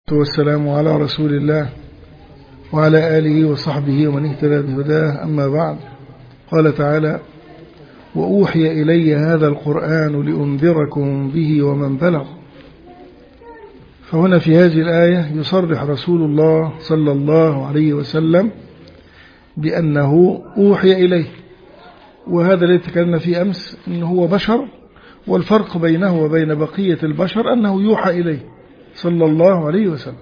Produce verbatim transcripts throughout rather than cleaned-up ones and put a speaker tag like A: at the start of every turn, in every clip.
A: والسلام على رسول الله وعلى آله وصحبه ومن اهتدى بهداه. أما بعد، قال تعالى: وأوحي إلي هذا القرآن لأنذركم به ومن بلغ. فهنا في هذه الآية يصرح رسول الله صلى الله عليه وسلم بأنه أوحي إليه، وهذا الذي تكلمنا فيه أمس أنه هو بشر، والفرق بينه وبين بقية البشر أنه يوحى إليه صلى الله عليه وسلم.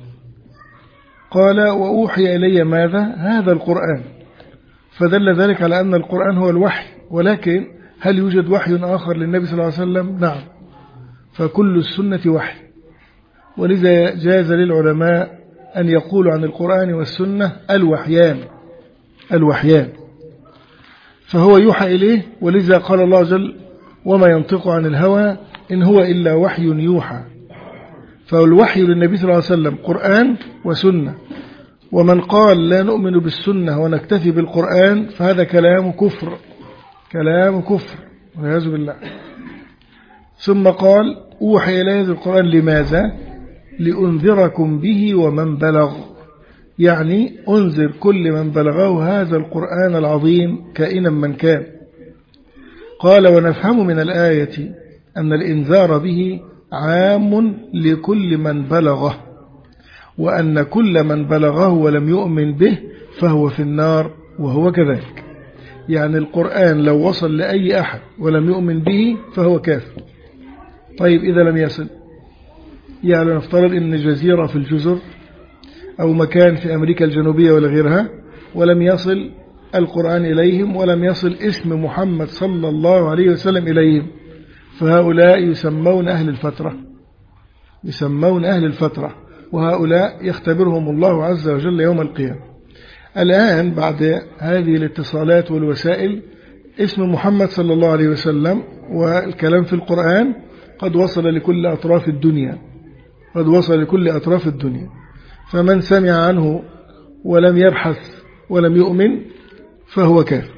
A: قال: وأوحي إلي ماذا؟ هذا القرآن. فدل ذلك على أن القرآن هو الوحي، ولكن هل يوجد وحي آخر للنبي صلى الله عليه وسلم؟ نعم، فكل السنة وحي، ولذا جاز للعلماء أن يقولوا عن القرآن والسنة الوحيان الوحيان فهو يوحى إليه، ولذا قال الله جل: وما ينطق عن الهوى إن هو إلا وحي يوحى. فالوحي للنبي صلى الله عليه وسلم قرآن وسنة، ومن قال لا نؤمن بالسنة ونكتفي بالقرآن فهذا كلام كفر كلام كفر والعياذ بالله. ثم قال: أوحي إلي هذا القرآن لماذا؟ لأنذركم به ومن بلغ، يعني أنذر كل من بلغه هذا القرآن العظيم كائنا من كان. قال: ونفهم من الآية أن الإنذار به عام لكل من بلغه، وأن كل من بلغه ولم يؤمن به فهو في النار، وهو كذلك. يعني القرآن لو وصل لأي أحد ولم يؤمن به فهو كافر. طيب إذا لم يصل، يعني نفترض إن جزيرة في الجزر أو مكان في أمريكا الجنوبية ولا غيرها، ولم يصل القرآن إليهم، ولم يصل اسم محمد صلى الله عليه وسلم إليهم، فهؤلاء يسمون أهل الفترة يسمون أهل الفترة وهؤلاء يختبرهم الله عز وجل يوم القيامة. الآن بعد هذه الاتصالات والوسائل، اسم محمد صلى الله عليه وسلم والكلام في القرآن قد وصل لكل أطراف الدنيا قد وصل لكل أطراف الدنيا فمن سمع عنه ولم يبحث ولم يؤمن فهو كافر،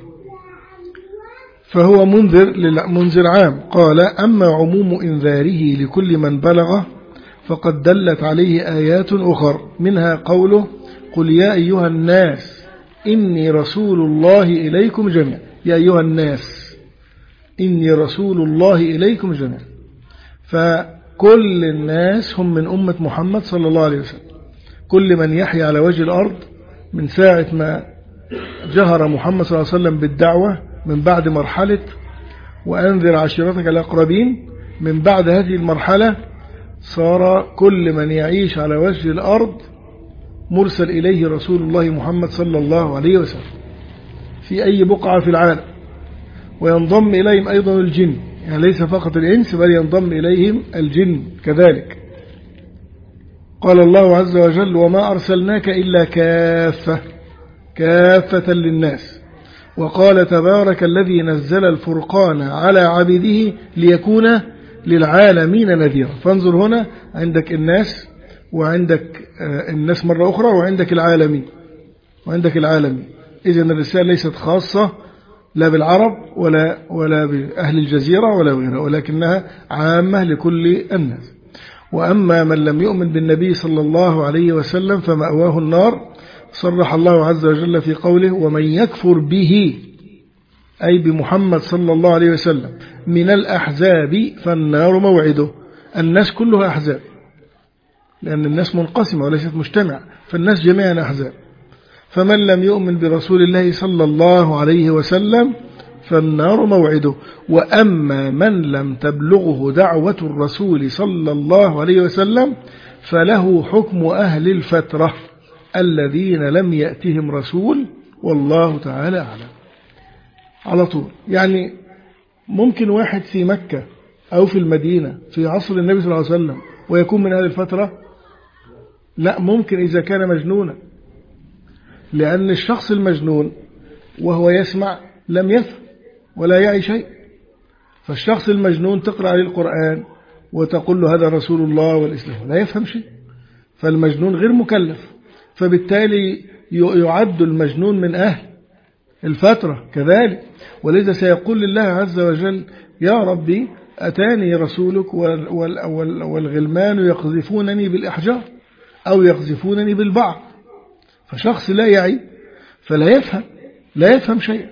A: فهو منذر منذر عام. قال: أما عموم إنذاره لكل من بلغه فقد دلت عليه آيات أخر، منها قوله: قل يا أيها الناس إني رسول الله إليكم جميعا. يا أيها الناس إني رسول الله إليكم جميعا، فكل الناس هم من أمة محمد صلى الله عليه وسلم. كل من يحيى على وجه الأرض من ساعة ما جهر محمد صلى الله عليه وسلم بالدعوة، من بعد مرحلة وأنذر عشيرتك الأقربين، من بعد هذه المرحلة صار كل من يعيش على وجه الأرض مرسل إليه رسول الله محمد صلى الله عليه وسلم في أي بقعة في العالم، وينضم إليهم أيضا الجن، يعني ليس فقط الإنس بل ينضم إليهم الجن كذلك. قال الله عز وجل: وما أرسلناك إلا كافة كافة للناس. وقال تبارك الذي نزل الفرقان على عبده ليكون للعالمين نذيرا. فانظر هنا، عندك الناس وعندك الناس مرة أخرى، وعندك العالمين وعندك العالمين إذن الرسالة ليست خاصة لا بالعرب ولا ولا بأهل الجزيرة ولا غيرها، ولكنها عامة لكل الناس. وأما من لم يؤمن بالنبي صلى الله عليه وسلم فمأواه النار. صرح الله عز وجل في قوله: ومن يكفر به، أي بمحمد صلى الله عليه وسلم، من الأحزاب فالنار موعده. الناس كلها أحزاب، لأن الناس منقسمة وليست مجتمعة، فالناس جميعا أحزاب. فمن لم يؤمن برسول الله صلى الله عليه وسلم فالنار موعده. وأما من لم تبلغه دعوة الرسول صلى الله عليه وسلم فله حكم أهل الفترة الذين لم يأتهم رسول، والله تعالى أعلم. على طول، يعني ممكن واحد في مكة أو في المدينة في عصر النبي صلى الله عليه وسلم ويكون من هذه الفترة؟ لا، ممكن إذا كان مجنونا، لأن الشخص المجنون وهو يسمع لم يفهم ولا يعي شيء. فالشخص المجنون تقرأ عليه القرآن وتقول له هذا رسول الله والإسلام، لا يفهم شيء، فالمجنون غير مكلف، فبالتالي يعد المجنون من أهل الفترة كذلك. ولذا سيقول لله عز وجل: يا ربي أتاني رسولك والغلمان يقذفونني بالإحجار. أو يقذفونني بالبعض. فشخص لا يعي فلا يفهم لا يفهم شيئا.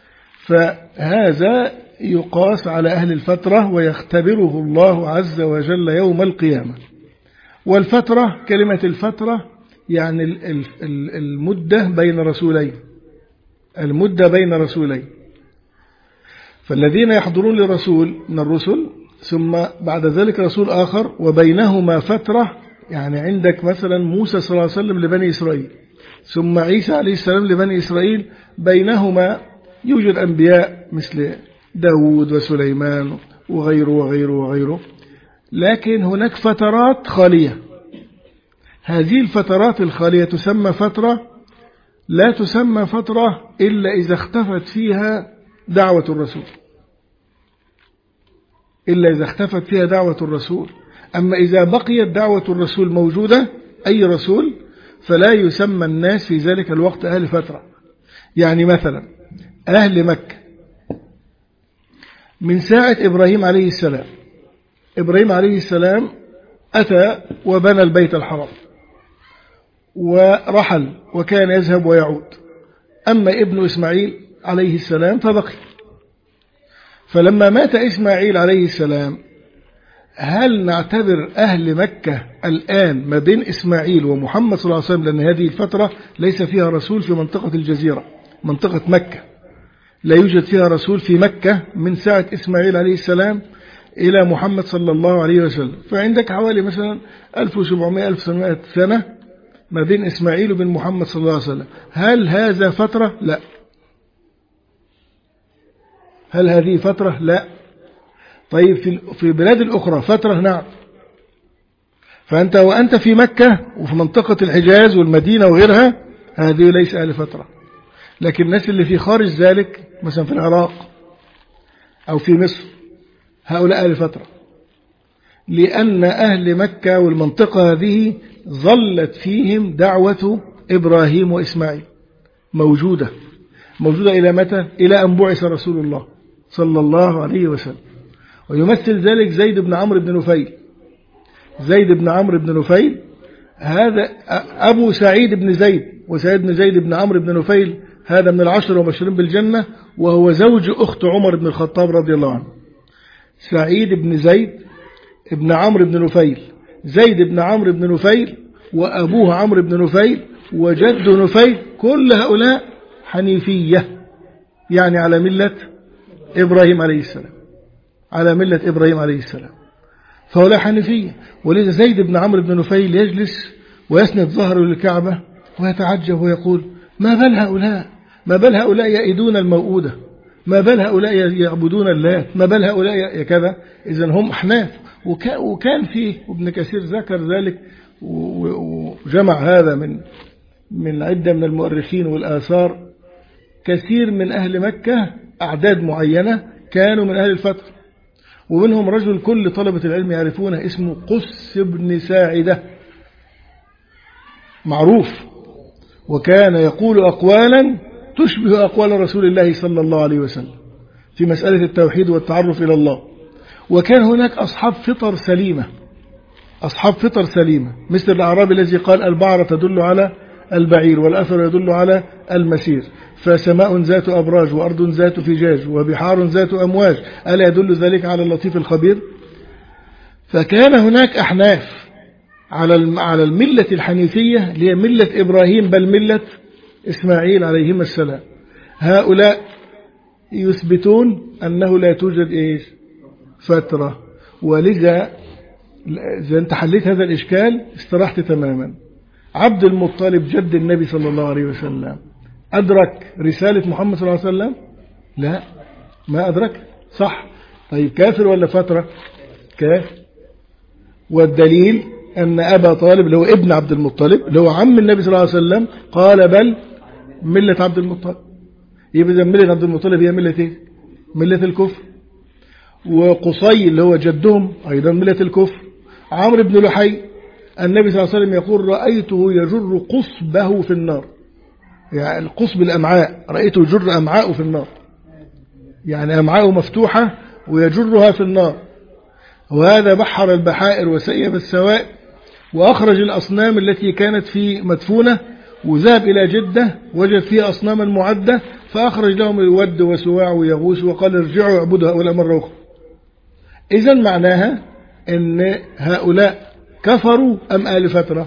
A: فهذا يقاس على أهل الفترة ويختبره الله عز وجل يوم القيامة. والفترة كلمة الفترة يعني المدة بين رسولين المدة بين رسولين. فالذين يحضرون لرسول من الرسل ثم بعد ذلك رسول آخر وبينهما فترة، يعني عندك مثلا موسى صلى الله عليه وسلم لبني إسرائيل ثم عيسى عليه السلام لبني إسرائيل، بينهما يوجد أنبياء مثل داود وسليمان وغيره وغيره وغيره، لكن هناك فترات خالية. هذه الفترات الخالية تسمى فترة، لا تسمى فترة إلا إذا اختفت فيها دعوة الرسول إلا إذا اختفت فيها دعوة الرسول. أما إذا بقيت دعوة الرسول موجودة أي رسول فلا يسمى الناس في ذلك الوقت أهل فترة. يعني مثلا أهل مكة من ساعة إبراهيم عليه السلام إبراهيم عليه السلام أتى وبنى البيت الحرام ورحل وكان يذهب ويعود. أما ابن إسماعيل عليه السلام فبقي. فلما مات إسماعيل عليه السلام هل نعتبر أهل مكة الآن ما بين إسماعيل ومحمد صلى الله عليه وسلم، لأن هذه الفترة ليس فيها رسول في منطقة الجزيرة، منطقة مكة لا يوجد فيها رسول في مكة من ساعة إسماعيل عليه السلام إلى محمد صلى الله عليه وسلم. فعندك حوالي مثلا ألف وسبعمائة ألف وثمانمائة سنة ما بين إسماعيل وبين محمد صلى الله عليه وسلم. هل هذا فترة؟ لا. هل هذه فترة؟ لا. طيب في في البلاد الأخرى فترة؟ نعم. فأنت وأنت في مكة وفي منطقة الحجاز والمدينة وغيرها هذه ليس أهل فترة. لكن الناس اللي في خارج ذلك مثلا في العراق أو في مصر هؤلاء أهل فترة، لأن أهل مكة والمنطقة هذه ظلت فيهم دعوة إبراهيم وإسماعيل موجودة موجودة إلى متى؟ إلى أن بعث رسول الله صلى الله عليه وسلم. ويمثل ذلك زيد بن عمرو بن نفيل. زيد بن عمرو بن نفيل هذا أبو سعيد بن زيد، وسعيد بن زيد بن عمرو بن نفيل هذا من العشر ومبشرين بالجنة، وهو زوج أخت عمر بن الخطاب رضي الله عنه. سعيد بن زيد بن عمرو بن نفيل، زيد بن عمرو بن نفيل وأبوه عمرو بن نفيل وجد نفيل، كل هؤلاء حنيفية، يعني على ملة إبراهيم عليه السلام على ملة إبراهيم عليه السلام فهؤلاء حنيفية. ولذا زيد بن عمرو بن نفيل يجلس ويسند ظهره للكعبة ويتعجب ويقول ما بال هؤلاء ما بال هؤلاء يئدون الموؤودة، ما بال هؤلاء يعبدون اللات، ما بال هؤلاء كذا. إذن هم أحناف. وكان فيه ابن كثير ذكر ذلك وجمع هذا من من عدة من المؤرخين والآثار. كثير من أهل مكة أعداد معينة كانوا من أهل الفترة، ومنهم رجل كل طلبة العلم يعرفونه اسمه قس بن ساعدة معروف، وكان يقول أقوالا تشبه أقوال رسول الله صلى الله عليه وسلم في مسألة التوحيد والتعرف إلى الله. وكان هناك أصحاب فطر سليمة أصحاب فطر سليمة مثل الأعرابي الذي قال البعرة تدل على البعير والأثر يدل على المسير، فسماء ذات أبراج وأرض ذات فجاج وبحار ذات أمواج، ألا يدل ذلك على اللطيف الخبير؟ فكان هناك أحناف على على الملة الحنيفية اللي هي ملة إبراهيم بل ملة إسماعيل عليهما السلام. هؤلاء يثبتون أنه لا توجد إيش فترة. ولذا إذا أنت حليت هذا الإشكال استرحت تماما. عبد المطلب جد النبي صلى الله عليه وسلم أدرك رسالة محمد صلى الله عليه وسلم؟ لا، ما أدرك. صح. طيب كافر ولا فترة؟ كافر. والدليل أن أبا طالب اللي هو ابن عبد المطلب اللي هو عم النبي صلى الله عليه وسلم قال بل ملة عبد المطلب. يبقى إذا ملة عبد المطلب هي ملة إيه؟ ملة الكفر. وقصي اللي هو جدهم أيضا ملة الكفر. عمرو بن لحي النبي صلى الله عليه وسلم يقول رأيته يجر قصبه في النار، يعني القصب الأمعاء، رأيته يجر أمعاءه في النار، يعني أمعاءه مفتوحة ويجرها في النار. وهذا بحر البحائر وسيب السوائب وأخرج الأصنام التي كانت في مدفونة، وذهب إلى جدة وجد فيها أصناما معدة، فأخرج لهم الود وسواع ويغوث وقال ارجعوا اعبدوا هؤلاء مرة أخرى. إذن معناها أن هؤلاء كفروا أم آل فترة؟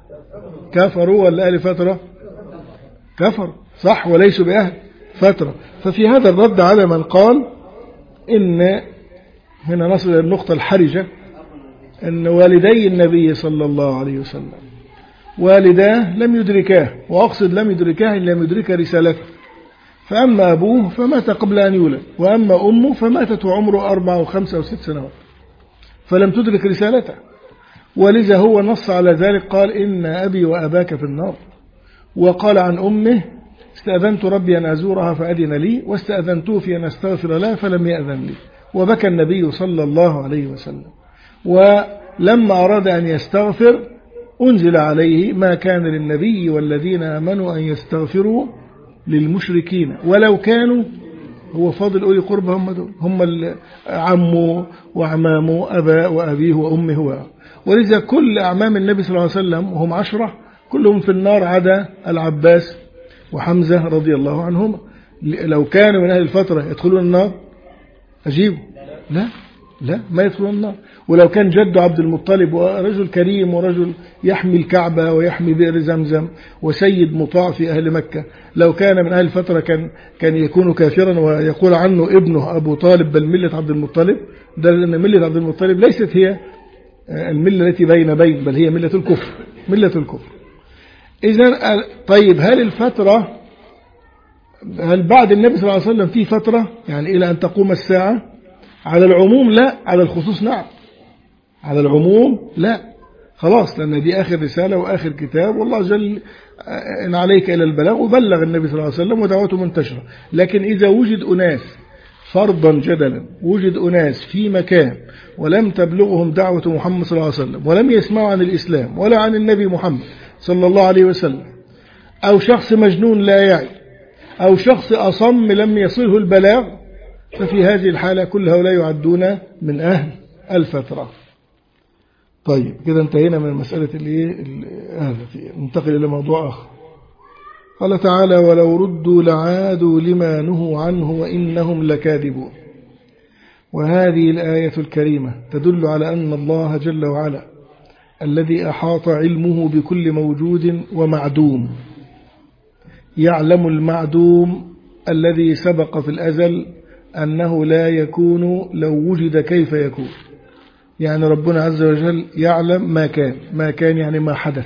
A: كفروا ولا آل فترة؟ كفروا صح، وليسوا بأهل فترة. ففي هذا الرد على من قال إن هنا نصل إلى النقطة الحرجة، أن والدي النبي صلى الله عليه وسلم والداه لم يدركاه، وأقصد لم يدركاه إن لم يدرك رسالته، فأما أبوه فمات قبل أن يولد، وأما أمه فماتت وعمره أربع وخمسة وست سنوات، فلم تدرك رسالته. ولذا هو نص على ذلك، قال إن أبي وأباك في النار. وقال عن أمه استأذنت ربي أن أزورها فأذن لي، واستأذنته في أن أستغفر لها فلم يأذن لي. وبكى النبي صلى الله عليه وسلم. ولما أراد أن يستغفر أنزل عليه ما كان للنبي والذين آمنوا أن يستغفروا للمشركين ولو كانوا، هو فاضل أولي قربة، هم دول هم عمه وعمامه أباء وأبيه وأمه هو. ولذا كل أعمام النبي صلى الله عليه وسلم وهم عشرة كلهم في النار عدا العباس وحمزة رضي الله عنهم. لو كانوا من أهل الفترة يدخلون النار أجيبوا؟ لا لا ما يدخلون النار. ولو كان جد عبد المطلب ورجل كريم ورجل يحمي الكعبة ويحمي بئر زمزم وسيد مطاع في أهل مكة، لو كان من أهل الفترة كان كان يكون كافرا ويقول عنه ابنه أبو طالب بل ملة عبد المطلب. ده لأن ملة عبد المطلب ليست هي الملة التي بين بين، بل هي ملة الكفر، ملة الكفر. إذن طيب هل الفترة، هل بعد النبي صلى الله عليه وسلم في فترة يعني إلى أن تقوم الساعة؟ على العموم لا، على الخصوص نعم. على العموم لا، خلاص، لأن دي آخر رسالة وآخر كتاب، والله جل إن عليك إلى البلاغ، وبلغ النبي صلى الله عليه وسلم ودعوته منتشرة. لكن إذا وجد أناس فرضا جدلا، وجد أناس في مكان ولم تبلغهم دعوة محمد صلى الله عليه وسلم، ولم يسمعوا عن الإسلام ولا عن النبي محمد صلى الله عليه وسلم، أو شخص مجنون لا يعي، أو شخص أصم لم يصله البلاغ، ففي هذه الحالة كل هؤلاء يعدون من أهل الفترة. طيب كده انتهينا من مسألة هذا. ننتقل إلى موضوع آخر. قال تعالى ولو ردوا لعادوا لما نهوا عنه وإنهم لكاذبون. وهذه الآية الكريمة تدل على أن الله جل وعلا الذي أحاط علمه بكل موجود ومعدوم يعلم المعدوم الذي سبق في الأزل أنه لا يكون لو وجد كيف يكون. يعني ربنا عز وجل يعلم ما كان، ما كان يعني ما حدث،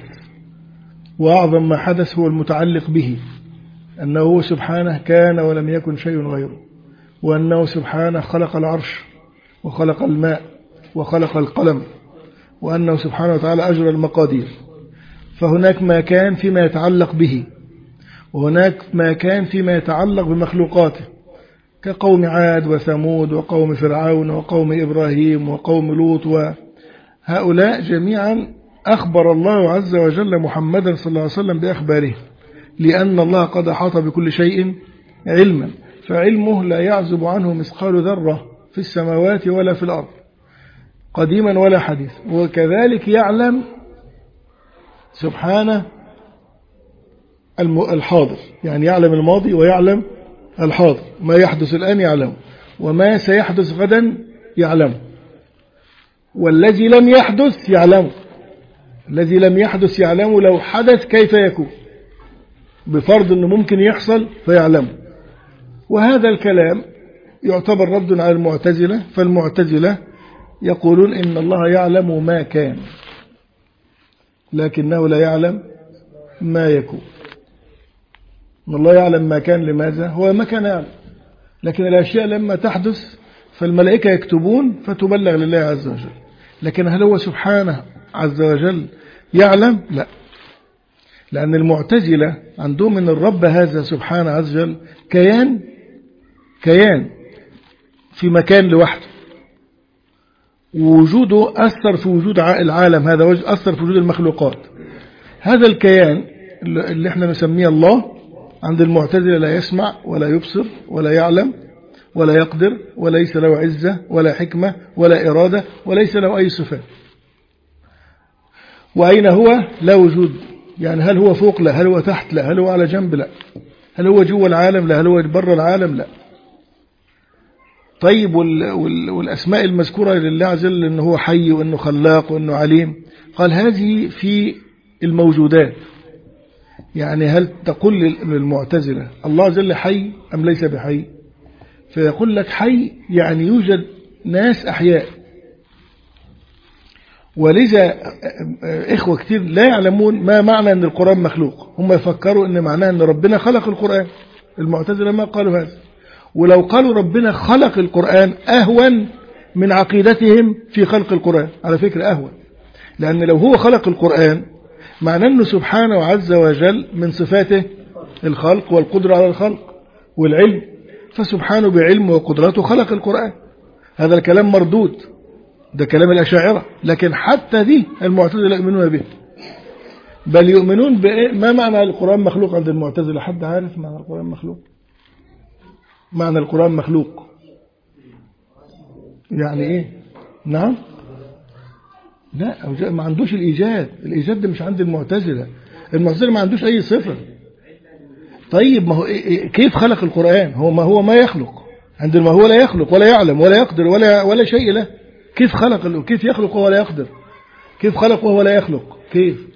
A: وأعظم ما حدث هو المتعلق به، أنه سبحانه كان ولم يكن شيء غيره، وأنه سبحانه خلق العرش وخلق الماء وخلق القلم، وأنه سبحانه وتعالى أجرى المقادير. فهناك ما كان فيما يتعلق به، وهناك ما كان فيما يتعلق بمخلوقاته، كقوم عاد وثمود وقوم فرعون وقوم إبراهيم وقوم لوط، وهؤلاء جميعا أخبر الله عز وجل محمدا صلى الله عليه وسلم بأخباره، لأن الله قد أحاط بكل شيء علما، فعلمه لا يعزب عنه مثقال ذرة في السماوات ولا في الأرض قديما ولا حديث. وكذلك يعلم سبحانه الحاضر، يعني يعلم الماضي ويعلم الحاضر، ما يحدث الآن يعلم، وما سيحدث غدا يعلم، والذي لم يحدث يعلم، الذي لم يحدث يعلم لو حدث كيف يكون، بفرض أنه ممكن يحصل فيعلم. وهذا الكلام يعتبر رد على المعتزلة، فالمعتزلة يقولون إن الله يعلم ما كان لكنه لا يعلم ما يكون. إن الله يعلم ما كان، لماذا؟ هو ما كان يعلم، لكن الأشياء لما تحدث فالملائكة يكتبون فتبلغ لله عز وجل. لكن هل هو سبحانه عز وجل يعلم؟ لا، لأن المعتزلة عندهم من الرب هذا سبحانه عز وجل كيان، كيان في مكان لوحده، ووجوده أثر في وجود العالم هذا، أثر في وجود المخلوقات. هذا الكيان اللي احنا نسميه الله عند المعتزلة لا يسمع ولا يبصر ولا يعلم ولا يقدر، وليس له عزة ولا حكمة ولا إرادة، وليس له أي صفات. وأين هو؟ لا وجود. يعني هل هو فوق؟ لا. هل هو تحت؟ لا. هل هو على جنب؟ لا. هل هو جوه العالم؟ لا. هل هو بره العالم؟ لا. طيب وال وال والأسماء المذكورة لله عز وجل أنه هو حي وأنه خلاق وأنه عليم، قال هذه في الموجودات. يعني هل تقول للمعتزلة الله عز وجل حي أم ليس بحي؟ فيقول لك حي يعني يوجد ناس أحياء. ولذا إخوة كتير لا يعلمون ما معنى أن القرآن مخلوق. هم يفكروا أن معناه أن ربنا خلق القرآن. المعتزلة ما قالوا هذا. ولو قالوا ربنا خلق القرآن أهون من عقيدتهم في خلق القرآن، على فكرة أهون. لأن لو هو خلق القرآن معناه أنه سبحانه عز وجل من صفاته الخلق والقدرة على الخلق والعلم، فسبحانه بعلمه وقدرته خلق القرآن. هذا الكلام مردود، ده كلام الأشاعرة. لكن حتى دي المعتزلة يؤمنون به، بل يؤمنون بإيه؟ ما معنى القرآن مخلوق عند المعتزلة؟ حد عارف معنى القرآن مخلوق؟ معنى القرآن مخلوق يعني ايه؟ نعم؟ لا، ما عندوش الإيجاد. الإيجاد ده مش عند المعتزلة. المعتزلة ما عندوش أي صفة. طيب ما هو إيه؟ كيف خلق القرآن؟ هو ما هو ما يخلق. عندما هو لا يخلق ولا يعلم ولا يقدر ولا ولا شيء له. كيف خلق؟ كيف يخلق وهو لا يقدر؟ كيف خلق وهو لا يخلق؟ كيف؟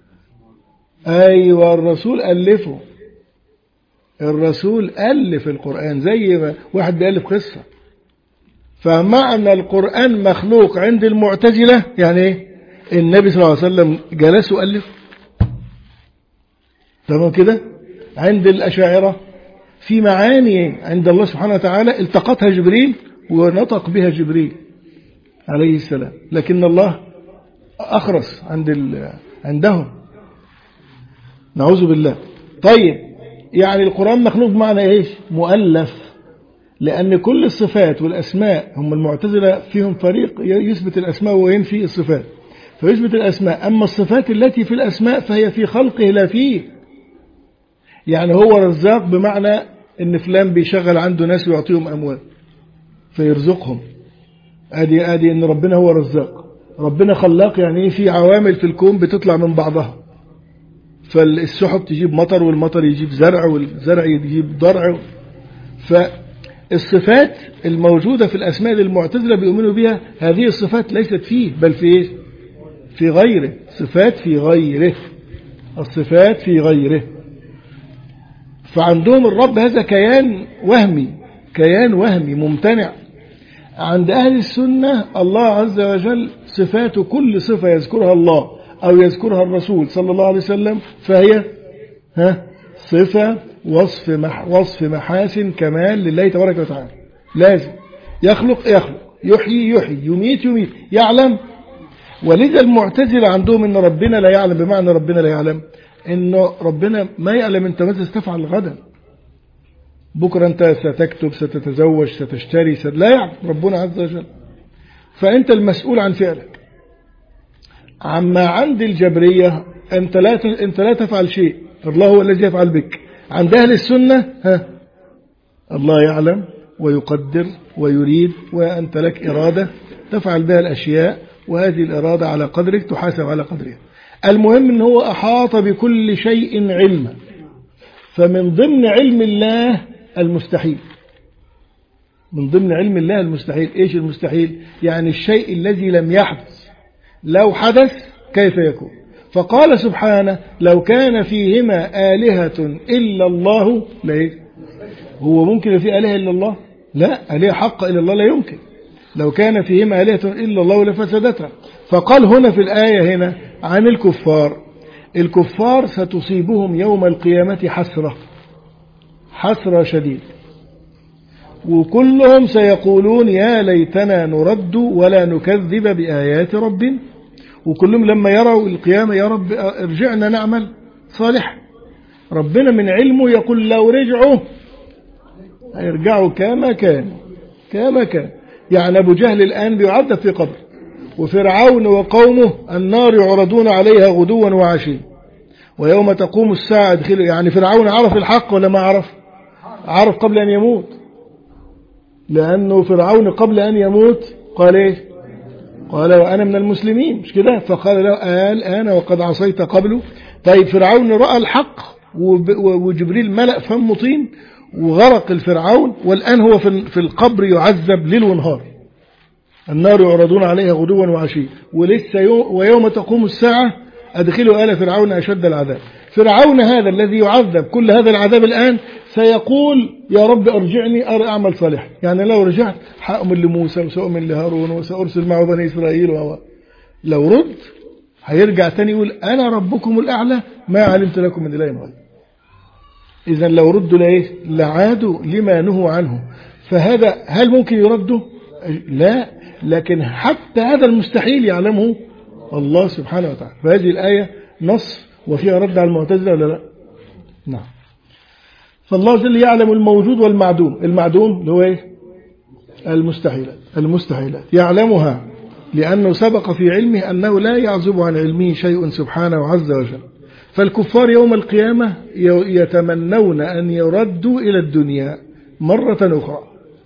A: أيوة، الرسول ألفه. الرسول ألف القرآن زي ما واحد بيألف قصة. فمعنى القرآن مخلوق عند المعتزلة يعني ايه؟ النبي صلى الله عليه وسلم جلس وألف. تمام كده؟ عند الأشاعرة في معاني عند الله سبحانه وتعالى التقطها جبريل ونطق بها جبريل عليه السلام، لكن الله أخرس عند عندهم، نعوذ بالله. طيب يعني القرآن مخلوق بمعنى ايش؟ مؤلف. لأن كل الصفات والأسماء، هم المعتزلة فيهم فريق يثبت الأسماء وينفي الصفات، فيثبت الأسماء. أما الصفات التي في الأسماء فهي في خلقه لا فيه. يعني هو رزاق بمعنى إن فلان بيشغل عنده ناس ويعطيهم أموال فيرزقهم. آدي آدي إن ربنا هو رزاق. ربنا خلاق يعني إيه؟ في عوامل في الكون بتطلع من بعضها، فالسحب تجيب مطر والمطر يجيب زرع والزرع يجيب ضرع. فالصفات الموجودة في الأسماء للمعتزلة بيؤمنوا بها، هذه الصفات ليست فيه بل في إيه؟ في غيره. صفات في غيره، الصفات في غيره. فعندهم الرب هذا كيان وهمي، كيان وهمي ممتنع. عند أهل السنة الله عز وجل صفاته، كل صفة يذكرها الله أو يذكرها الرسول صلى الله عليه وسلم فهي ها صفة وصف مح وصف محاسن كمال لله تبارك وتعالى. لازم يخلق يخلق، يحيي يحيي، يميت يميت، يعلم. ولذا المعتزلة عندهم ان ربنا لا يعلم، بمعنى ربنا لا يعلم انه ربنا ما يعلم انت ماذا ستفعل غدا، بكرة انت ستكتب، ستتزوج، ستشتري، ست... لا يعلم ربنا عز وجل. فانت المسؤول عن فعلك. عما عند الجبرية انت لا ت... انت لا تفعل شيء، الله هو الذي يفعل بك. عند اهل السنة ها الله يعلم ويقدر ويريد، وانت لك إرادة تفعل بها الأشياء، وهذه الإرادة على قدرك تحاسب على قدرها. المهم ان هو أحاط بكل شيء علما. فمن ضمن علم الله المستحيل، من ضمن علم الله المستحيل. ايش المستحيل؟ يعني الشيء الذي لم يحدث، لو حدث كيف يكون؟ فقال سبحانه لو كان فيهما آلهة إلا الله لا. هو ممكن في آلهة إلا الله؟ لا، آلهة حق إلا الله لا يمكن. لو كان فيهما آلهة إلا الله لفسدتها. فقال هنا في الآية هنا عن الكفار، الكفار ستصيبهم يوم القيامة حسرة، حسرة شديد، وكلهم سيقولون يا ليتنا نرد ولا نكذب بآيات ربنا. وكلهم لما يروا القيامة يا رب ارجعنا نعمل صالح. ربنا من علمه يقول لو رجعوا هيرجعوا كما كان كما كان. يعني أبو جهل الآن بيعذب في قبر، وفرعون وقومه النار يعرضون عليها غدوا وعشيا ويوم تقوم الساعة ادخلوا. يعني فرعون عرف الحق ولا ما عرف؟ عرف قبل أن يموت، لأنه فرعون قبل أن يموت قال إيه؟ قال وأنا من المسلمين، مش كده؟ فقال له الآن وقد عصيت قبله. طيب فرعون رأى الحق وجبريل ملأ فمه طين وغرق الفرعون، والآن هو في القبر يعذب ليل ونهار، النار يعرضون عليها غدوا وعشيا، ولسه يوم ويوم تقوم الساعة أدخلوا آل فرعون أشد العذاب. فرعون هذا الذي يعذب كل هذا العذاب الآن سيقول يا رب أرجعني أعمل صالحا، يعني لو رجعت هأؤمن لموسى وسأؤمن لهارون وسأرسل معه بني إسرائيل و لو رد هيرجع تاني يقول أنا ربكم الأعلى ما علمت لكم من إله غيري. إذا لو ردوا لإيه؟ لعادوا لما نهوا عنه. فهذا هل ممكن يرده؟ لا، لكن حتى هذا المستحيل يعلمه الله سبحانه وتعالى. فهذه الآية نص وفيها رد على المعتزلة ولا لا؟ نعم. فالله جل يعلم الموجود والمعدوم. المعدوم اللي هو ايه؟ المستحيلات. المستحيلات يعلمها لأنه سبق في علمه أنه لا يعزب عن علمه شيء سبحانه عز وجل. فالكفار يوم القيامة يتمنون أن يردوا إلى الدنيا مرة أخرى،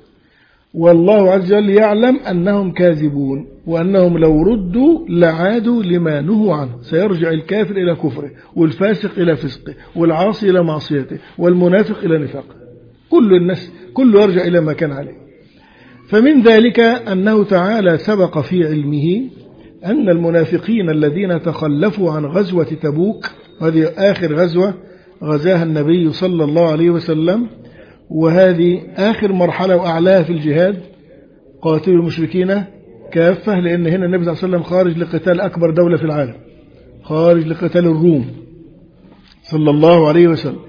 A: والله عز وجل يعلم أنهم كاذبون، وأنهم لو ردوا لعادوا لما نهوا عنه. سيرجع الكافر إلى كفره، والفاسق إلى فسقه، والعاصي إلى معصيته، والمنافق إلى نفاقه. كل الناس كله يرجع إلى ما كان عليه. فمن ذلك أنه تعالى سبق في علمه أن المنافقين الذين تخلفوا عن غزوة تبوك، هذه آخر غزوة غزاها النبي صلى الله عليه وسلم، وهذه آخر مرحلة وأعلاها في الجهاد، قاتلوا المشركين كافة، لأن هنا النبي صلى الله عليه وسلم خارج لقتال أكبر دولة في العالم، خارج لقتال الروم صلى الله عليه وسلم.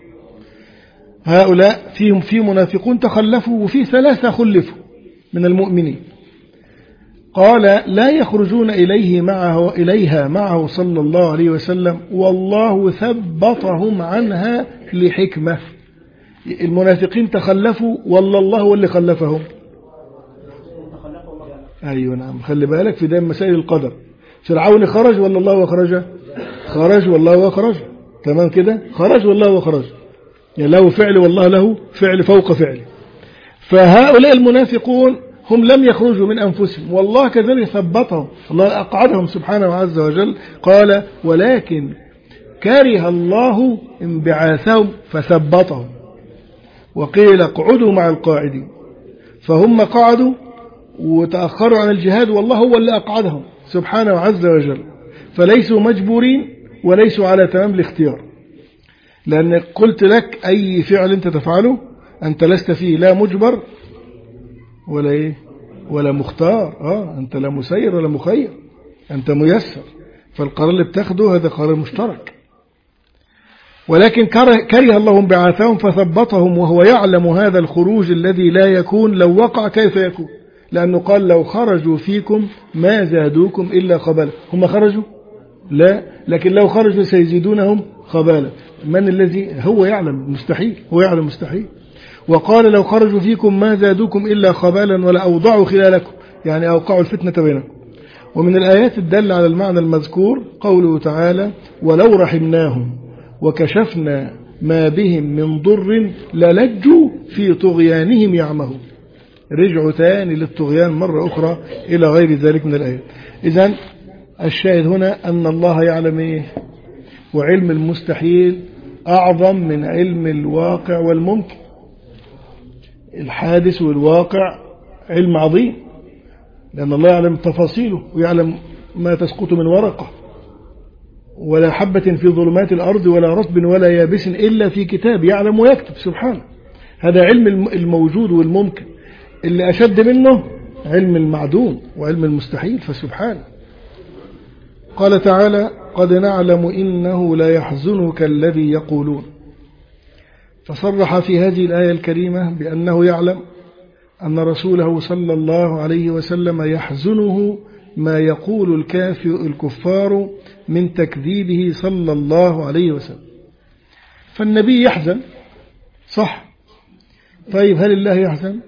A: هؤلاء فيهم في منافقون تخلفوا، وفي ثلاثة خلفوا من المؤمنين. قال لا يخرجون إليه معه إليها معه صلى الله عليه وسلم والله ثبطهم عنها لحكمة. المنافقين تخلفوا والله الله هو اللي خلفهم. أيوة نعم، خلي بالك في دائما مسائل القدر. فرعون خرج ولا الله وخرج؟ خرج والله وخرج. تمام كده، خرج والله وخرج، يعني له فعل والله له فعل فوق فعل. فهؤلاء المنافقون هم لم يخرجوا من أنفسهم، والله كذلك ثبتهم، الله أقعدهم سبحانه عز وجل. قال ولكن كره الله انبعاثهم فثبتهم، وقيل اقعدوا مع القاعدين. فهم قعدوا وتأخروا عن الجهاد، والله هو اللي أقعدهم سبحانه عز وجل. فليسوا مجبورين وليسوا على تمام الاختيار، لأن قلت لك أي فعل أنت تفعله أنت لست فيه لا مجبر ولا إيه ولا مختار. آه أنت لا مسير ولا مخير، أنت ميسر. فالقرار اللي بتاخده هذا قرار مشترك. ولكن كره الله انبعاثهم فثبطهم، وهو يعلم هذا الخروج الذي لا يكون لو وقع كيف يكون، لأنه قال لو خرجوا فيكم ما زادوكم إلا خبالا. هم خرجوا؟ لا، لكن لو خرجوا سيزيدونهم خبالا. من الذي هو يعلم مستحيل، هو يعلم مستحيل. وقال لو خرجوا فيكم ما زادوكم إلا خبالا ولا أوضعوا خلالكم، يعني أوقعوا الفتنة بينكم. ومن الآيات الدالة على المعنى المذكور قوله تعالى ولو رحمناهم وكشفنا ما بهم من ضر للجوا في طغيانهم يعمهون. رجعوا تاني للطغيان مرة أخرى إلى غير ذلك من الآيات. إذن الشاهد هنا أن الله يعلم إيه؟ وعلم المستحيل أعظم من علم الواقع والممكن. الحادث والواقع علم عظيم، لأن الله يعلم تفاصيله ويعلم ما تسقط من ورقة ولا حبة في ظلمات الأرض ولا رطب ولا يابس إلا في كتاب، يعلم ويكتب سبحانه. هذا علم الموجود والممكن. اللي أشد منه علم المعدوم وعلم المستحيل فسبحانه. قال تعالى قد نعلم إنه لا يحزنك الذي يقولون. فصرح في هذه الآية الكريمة بأنه يعلم أن رسوله صلى الله عليه وسلم يحزنه ما يقول الكافر الكفار من تكذيبه صلى الله عليه وسلم. فالنبي يحزن صح. طيب هل الله يحزن؟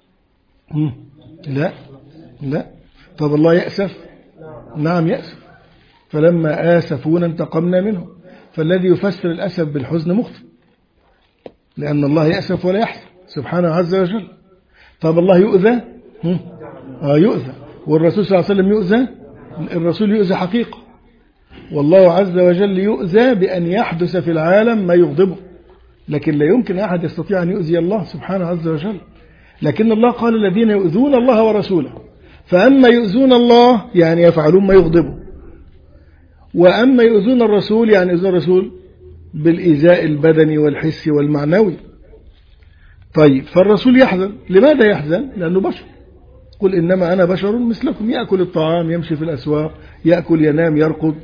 A: لا لا. طب الله يأسف؟ نعم يأسف. فلما آسفونا انتقمنا منهم. فالذي يفسر الأسف بالحزن مخطئ، لأن الله يأسف ولا يحزن سبحانه عز وجل. طب الله يؤذى؟ آه يؤذى. والرسول صلى الله عليه وسلم يؤذى؟ الرسول يؤذى حقيقة، والله عز وجل يؤذى بأن يحدث في العالم ما يغضبه، لكن لا يمكن أحد يستطيع أن يؤذي الله سبحانه عز وجل. لكن الله قال الذين يؤذون الله ورسوله، فأما يؤذون الله يعني يفعلون ما يغضبه، وأما يؤذون الرسول يعني يؤذون الرسول بالإيذاء البدني والحسي والمعنوي. طيب فالرسول يحزن، لماذا يحزن؟ لأنه بشر. قل إنما أنا بشر مثلكم يأكل الطعام يمشي في الأسواق يأكل ينام يرقد.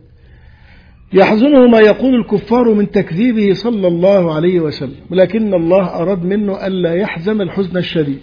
A: يحزنه ما يقول الكفار من تكذيبه صلى الله عليه وسلم، ولكن الله أراد منه ألا يحزن الحزن الشديد،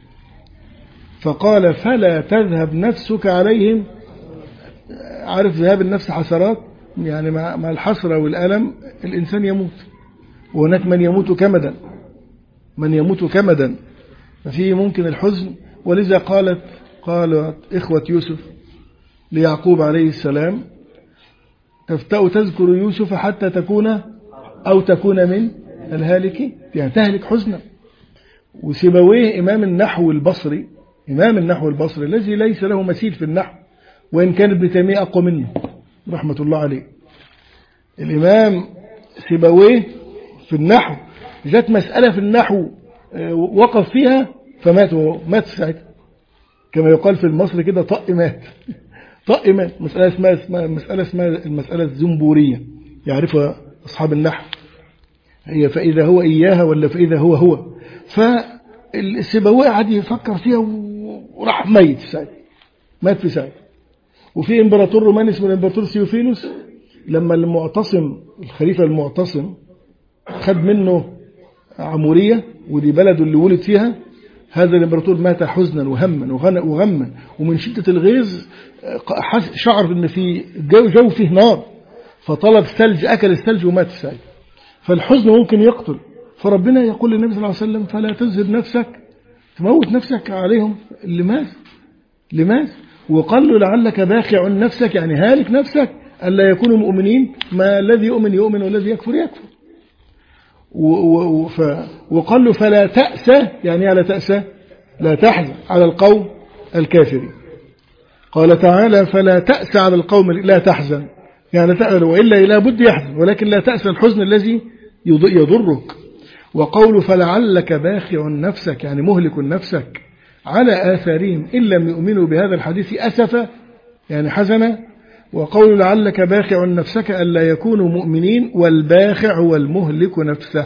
A: فقال فلا تذهب نفسك عليهم. عارف ذهاب النفس حسرات، يعني مع الحسرة والألم الإنسان يموت، وهناك من يموت كمدا، من يموت كمدا، ففيه ممكن الحزن. ولذا قالت قالت إخوة يوسف ليعقوب عليه السلام تفتأ تذكر يوسف حتى تكون أو تكون من الهالكين، يعني تهلك حزنا. وسيبويه إمام النحو البصري، إمام النحو البصري الذي ليس له مثيل في النحو، وإن كان ابن تيمية أقوى منه رحمة الله عليه. الإمام سيبويه في النحو جات مسألة في النحو وقف فيها فمات، مات ساعتها، كما يقال في المصري كده طق مات طق مات. مسألة اسمها اسمها مسألة اسمها المسألة الزنبورية، يعرفها أصحاب النحو، هي فإذا هو إياها ولا فإذا هو هو. فالسيبويه قعد يفكر فيها وراح ميت في ساعتها، مات في ساعتها. وفي امبراطور روماني اسمه الامبراطور سيوفينوس، لما المعتصم الخليفة المعتصم خد منه عمورية ودي بلده اللي ولد فيها، هذا الامبراطور مات حزنا وهما وغما، ومن شدة الغيظ شعر ان في جو, جو فيه نار، فطلب ثلج أكل الثلج ومات في ساعتها. فالحزن ممكن يقتل، فربنا يقول للنبي صلى الله عليه وسلم فلا تذهب نفسك، تموت نفسك عليهم. لماذا؟ لماذا؟ وقال له لعلك باخع نفسك، يعني هالك نفسك ألا يكونوا مؤمنين، ما الذي يؤمن يؤمن والذي يكفر يكفر. وقال له فلا تأسى، يعني على تأسى لا تحزن على القوم الكافرين. قال تعالى فلا تأسى على القوم، لا تحزن يعني تأسى، وإلا لا بد يحزن، ولكن لا تأسى الحزن الذي يضرك. وقول فلعلك باخع نفسك يعني مهلك نفسك على آثارهم إن لم يؤمنوا بهذا الحديث أسفا يعني حزنا. وقول لعلك باخع نفسك ألا يكونوا مؤمنين، والباخع هو المهلك نفسه.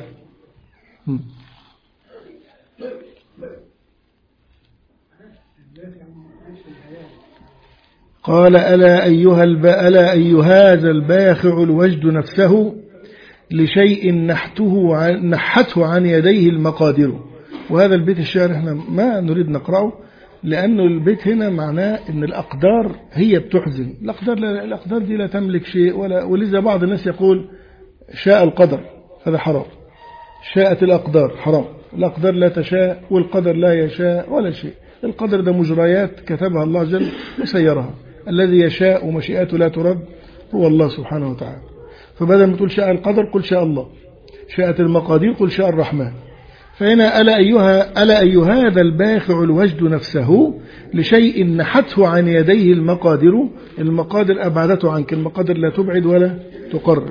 A: قال ألا أيها ألا أي هذا الباخع الوجد نفسه لشيء نحته عن نحته عن يديه المقادير. وهذا البيت الشعر احنا ما نريد نقرأه، لأنه البيت هنا معناه أن الأقدار هي بتحزن. الأقدار, الأقدار دي لا تملك شيء ولا، ولذا بعض الناس يقول شاء القدر، هذا حرام. شاءت الأقدار حرام، الأقدار لا تشاء والقدر لا يشاء ولا شيء. القدر ده مجريات كتبها الله جل وسيرها، الذي يشاء ومشيئته لا ترد هو الله سبحانه وتعالى. فبدل ما تقول شاء القدر قل شاء الله، شاءت المقادير قل شاء الرحمن. فهنا ألا أيها ألا أي هذا الباخع الوجد نفسه لشيء نحته عن يديه المقادر. المقادر أبعدته عنك، المقادر لا تبعد ولا تقرب.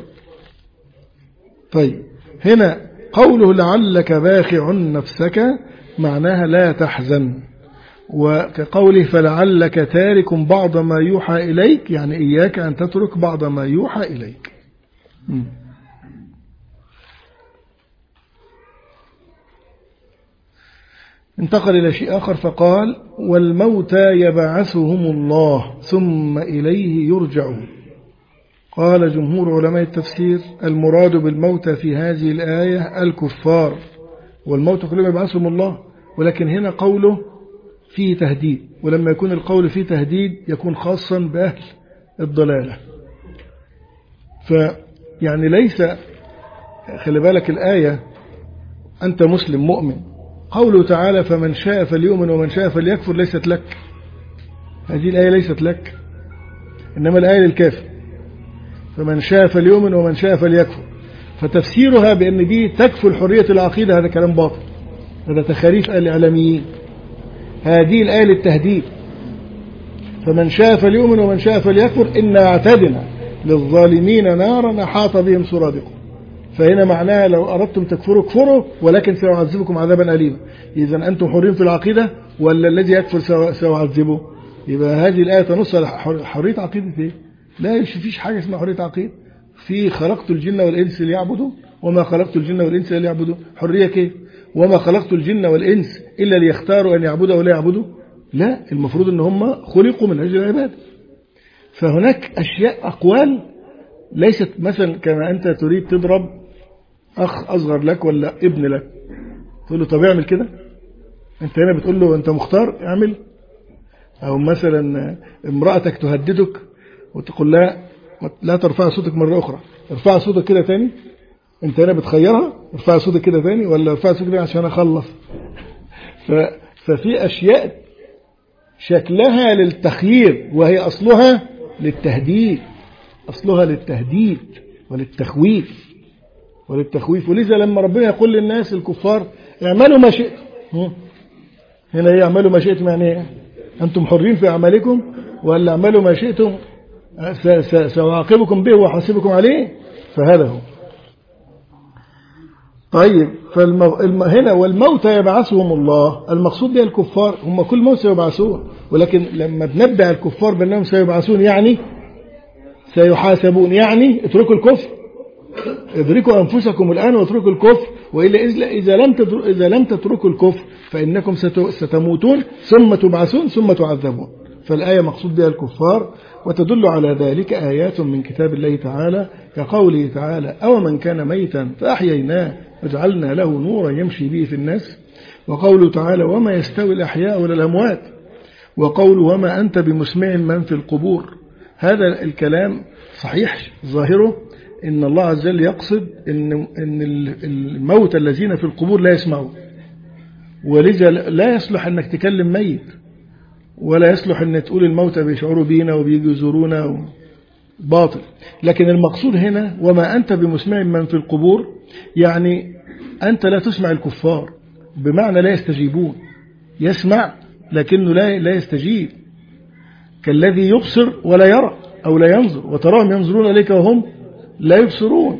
A: طيب هنا قوله لعلك باخع نفسك معناها لا تحزن، وكقوله فلعلك تارك بعض ما يوحى إليك يعني إياك أن تترك بعض ما يوحى إليك. م. انتقل إلى شيء آخر فقال والموتى يبعثهم الله ثم إليه يرجعون. قال جمهور علماء التفسير المراد بالموتى في هذه الآية الكفار، والموتى كلهم يبعثهم الله، ولكن هنا قوله فيه تهديد، ولما يكون القول فيه تهديد يكون خاصا بأهل الضلالة. فيعني ليس، خلي بالك الآية أنت مسلم مؤمن، قوله تعالى فمن شاء فليؤمن ومن شاء فليكفر ليست لك، هذه الآية ليست لك، إنما الآية للكافر. فمن شاء فليؤمن ومن شاء فليكفر، فتفسيرها بأن دي تكفل حرية العقيدة هذا كلام باطل، هذا تخاريف الإعلاميين. هذه الآية للتهديد، فمن شاء فليؤمن ومن شاء فليكفر إنا اعتدنا للظالمين نارا أحاط بهم سرادقهم. فهنا معناها لو أردتم تكفروا كفروا ولكن سيعذبكم عذابا أليما. إذا أنتم حرين في العقيدة ولا الذي يكفر سيعذبه؟ يبقى هذه الآية تنص على حرية عقيدة إيه؟ لا فيش حاجة اسمها حرية عقيدة. في خلقت الجن والإنس ليعبدوا وما خلقت الجن والإنس إلا ليعبدوا. حرية كيف؟ وما خلقت الجن والإنس إلا ليختاروا أن يعبدوا ولا يعبدوا. لا، المفروض أن هم خلقوا من أجل العبادة. فهناك أشياء أقوال ليست مثلا كما أنت تريد تضرب أخ أصغر لك ولا ابن لك تقول له طب اعمل كده، أنت هنا بتقول له أنت مختار اعمل. أو مثلا امرأتك تهددك وتقول لها لا ترفع صوتك مرة أخرى، ارفع صوتك كده تاني. أنت هنا بتخيرها ارفع صوتك كده تاني ولا ارفع صوتك كده عشان أخلص. ففي أشياء شكلها للتخيير وهي أصلها للتهديد، أصلها للتهديد وللتخويف وللتخويف. ولذا لما ربنا يقول للناس الكفار اعملوا ما شئتم، هنا ايه اعملوا ما شئتم؟ يعني ايه؟ أنتم حرين في أعمالكم ولا اعملوا ما شئتم سأعاقبكم به وأحاسبكم عليه؟ فهذا هو. طيب فالم... هنا والموت يبعثهم الله، المقصود بها الكفار، هم كل موت سيبعثون، ولكن لما بنبع الكفار بأنهم سيبعثون يعني سيحاسبون، يعني اتركوا الكفر، ادركوا أنفسكم الآن واتركوا الكفر، وإلا إذا لم إذا لم تتركوا الكفر فإنكم ستموتون ثم تبعثون ثم تعذبون. فالآية مقصود بها الكفار، وتدل على ذلك آيات من كتاب الله تعالى كقوله تعالى أو من كان ميتا فأحييناه وجعلنا له نورا يمشي به في الناس، وقوله تعالى وما يستوي الأحياء ولا الأموات، وقوله وما أنت بمسمع من في القبور. هذا الكلام صحيح ظاهره إن الله عز وجل يقصد إن إن الموتى الذين في القبور لا يسمعون، ولذا لا يصلح أنك تكلم ميت، ولا يصلح أن تقول الموتى بيشعروا بينا وبيجوا يزورونا، باطل. لكن المقصود هنا وما أنت بمسمع من في القبور، يعني أنت لا تسمع الكفار، بمعنى لا يستجيبون. يسمع لكنه لا لا يستجيب، كالذي يبصر ولا يرى أو لا ينظر، وتراهم ينظرون إليك وهم لا يبصرون،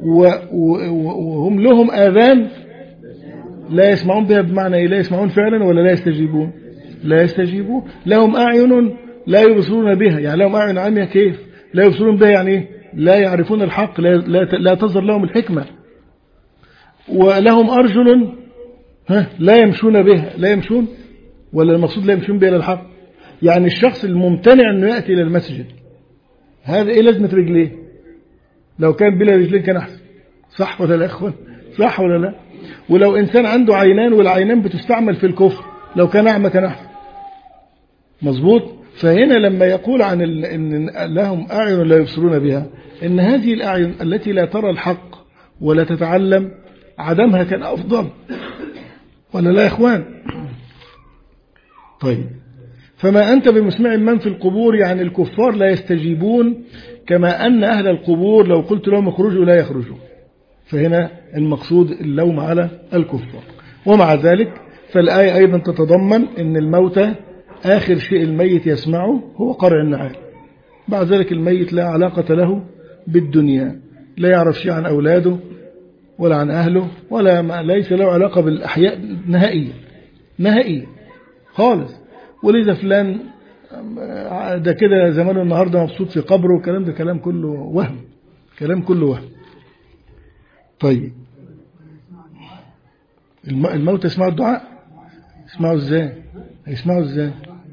A: وهم لهم آذان لا يسمعون بها، بمعنى لا يسمعون فعلا ولا لا يستجيبون؟ لا يستجيبون. لهم أعين لا يبصرون بها، يعني لهم أعين عمياء كيف لا يبصرون بها؟ يعني لا يعرفون الحق، لا, لا, لا تظهر لهم الحكمة. ولهم أرجل ها لا يمشون بها، لا يمشون، ولا المقصود لا يمشون بها للحق؟ يعني الشخص الممتنع أنه يأتي إلى المسجد، هذا إيه لازمة رجليه؟ لو كان بلا رجلين كان أحسن، صح ولا لا أخوان؟ صح ولا لا؟ ولو إنسان عنده عينان والعينان بتستعمل في الكفر، لو كان أعمى كان أحسن، مظبوط؟ فهنا لما يقول عن إن لهم أعين لا يبصرون بها، إن هذه الأعين التي لا ترى الحق ولا تتعلم عدمها كان أفضل، ولا لا يا إخوان؟ طيب فما أنت بمسمع من في القبور، يعني الكفار لا يستجيبون، كما أن أهل القبور لو قلت لهم اخرجوا لا يخرجون. فهنا المقصود اللوم على الكفار. ومع ذلك فالآية أيضا تتضمن أن الموتى آخر شيء الميت يسمعه هو قرع النعال، بعد ذلك الميت لا علاقة له بالدنيا، لا يعرف شيء عن أولاده ولا عن أهله، ولا ما ليس له علاقة بالأحياء نهائيا نهائيا خالص. ولذا فلان ده كده زمانه النهاردة مبسوط في قبره، والكلام ده كلام كله وهم، كلام كله وهم. طيب الموت يسمعوا الدعاء، يسمعوا ازاي؟ يسمعوا ازاي؟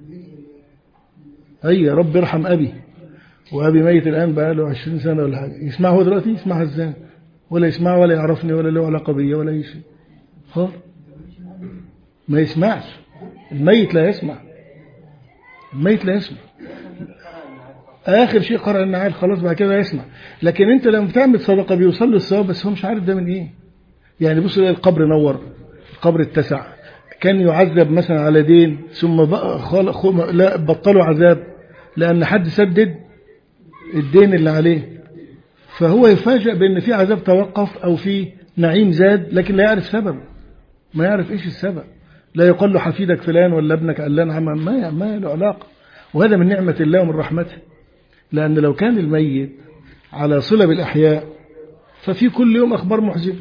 A: اي يا رب ارحم ابي، وابي ميت الان بقى له عشرين سنة ولا حاجة، يسمعه هو دلوقتي؟ يسمعها ازاي؟ ولا يسمع ولا يعرفني ولا له علاقة بيا ولا اي شيء خالص، ما يسمعش. الميت لا يسمع، الميت لا يسمع، آخر شيء قرأ النعال، خلاص بعد كده يسمع. لكن أنت لما بتعمل صدقة بيوصل له الثواب، بس هو مش عارف ده من إيه. يعني بص إلى القبر نور، القبر اتسع، كان يعذب مثلا على دين ثم لا بطلوا عذاب لأن حد سدد الدين اللي عليه، فهو يفاجأ بأن في عذاب توقف أو في نعيم زاد، لكن لا يعرف سبب، ما يعرف إيش السبب. لا يقول له حفيدك فلان ولا ابنك علان عم، ما ما له علاقة. وهذا من نعمة الله ومن رحمته، لأن لو كان الميت على صلة بالأحياء ففي كل يوم أخبار محزنة.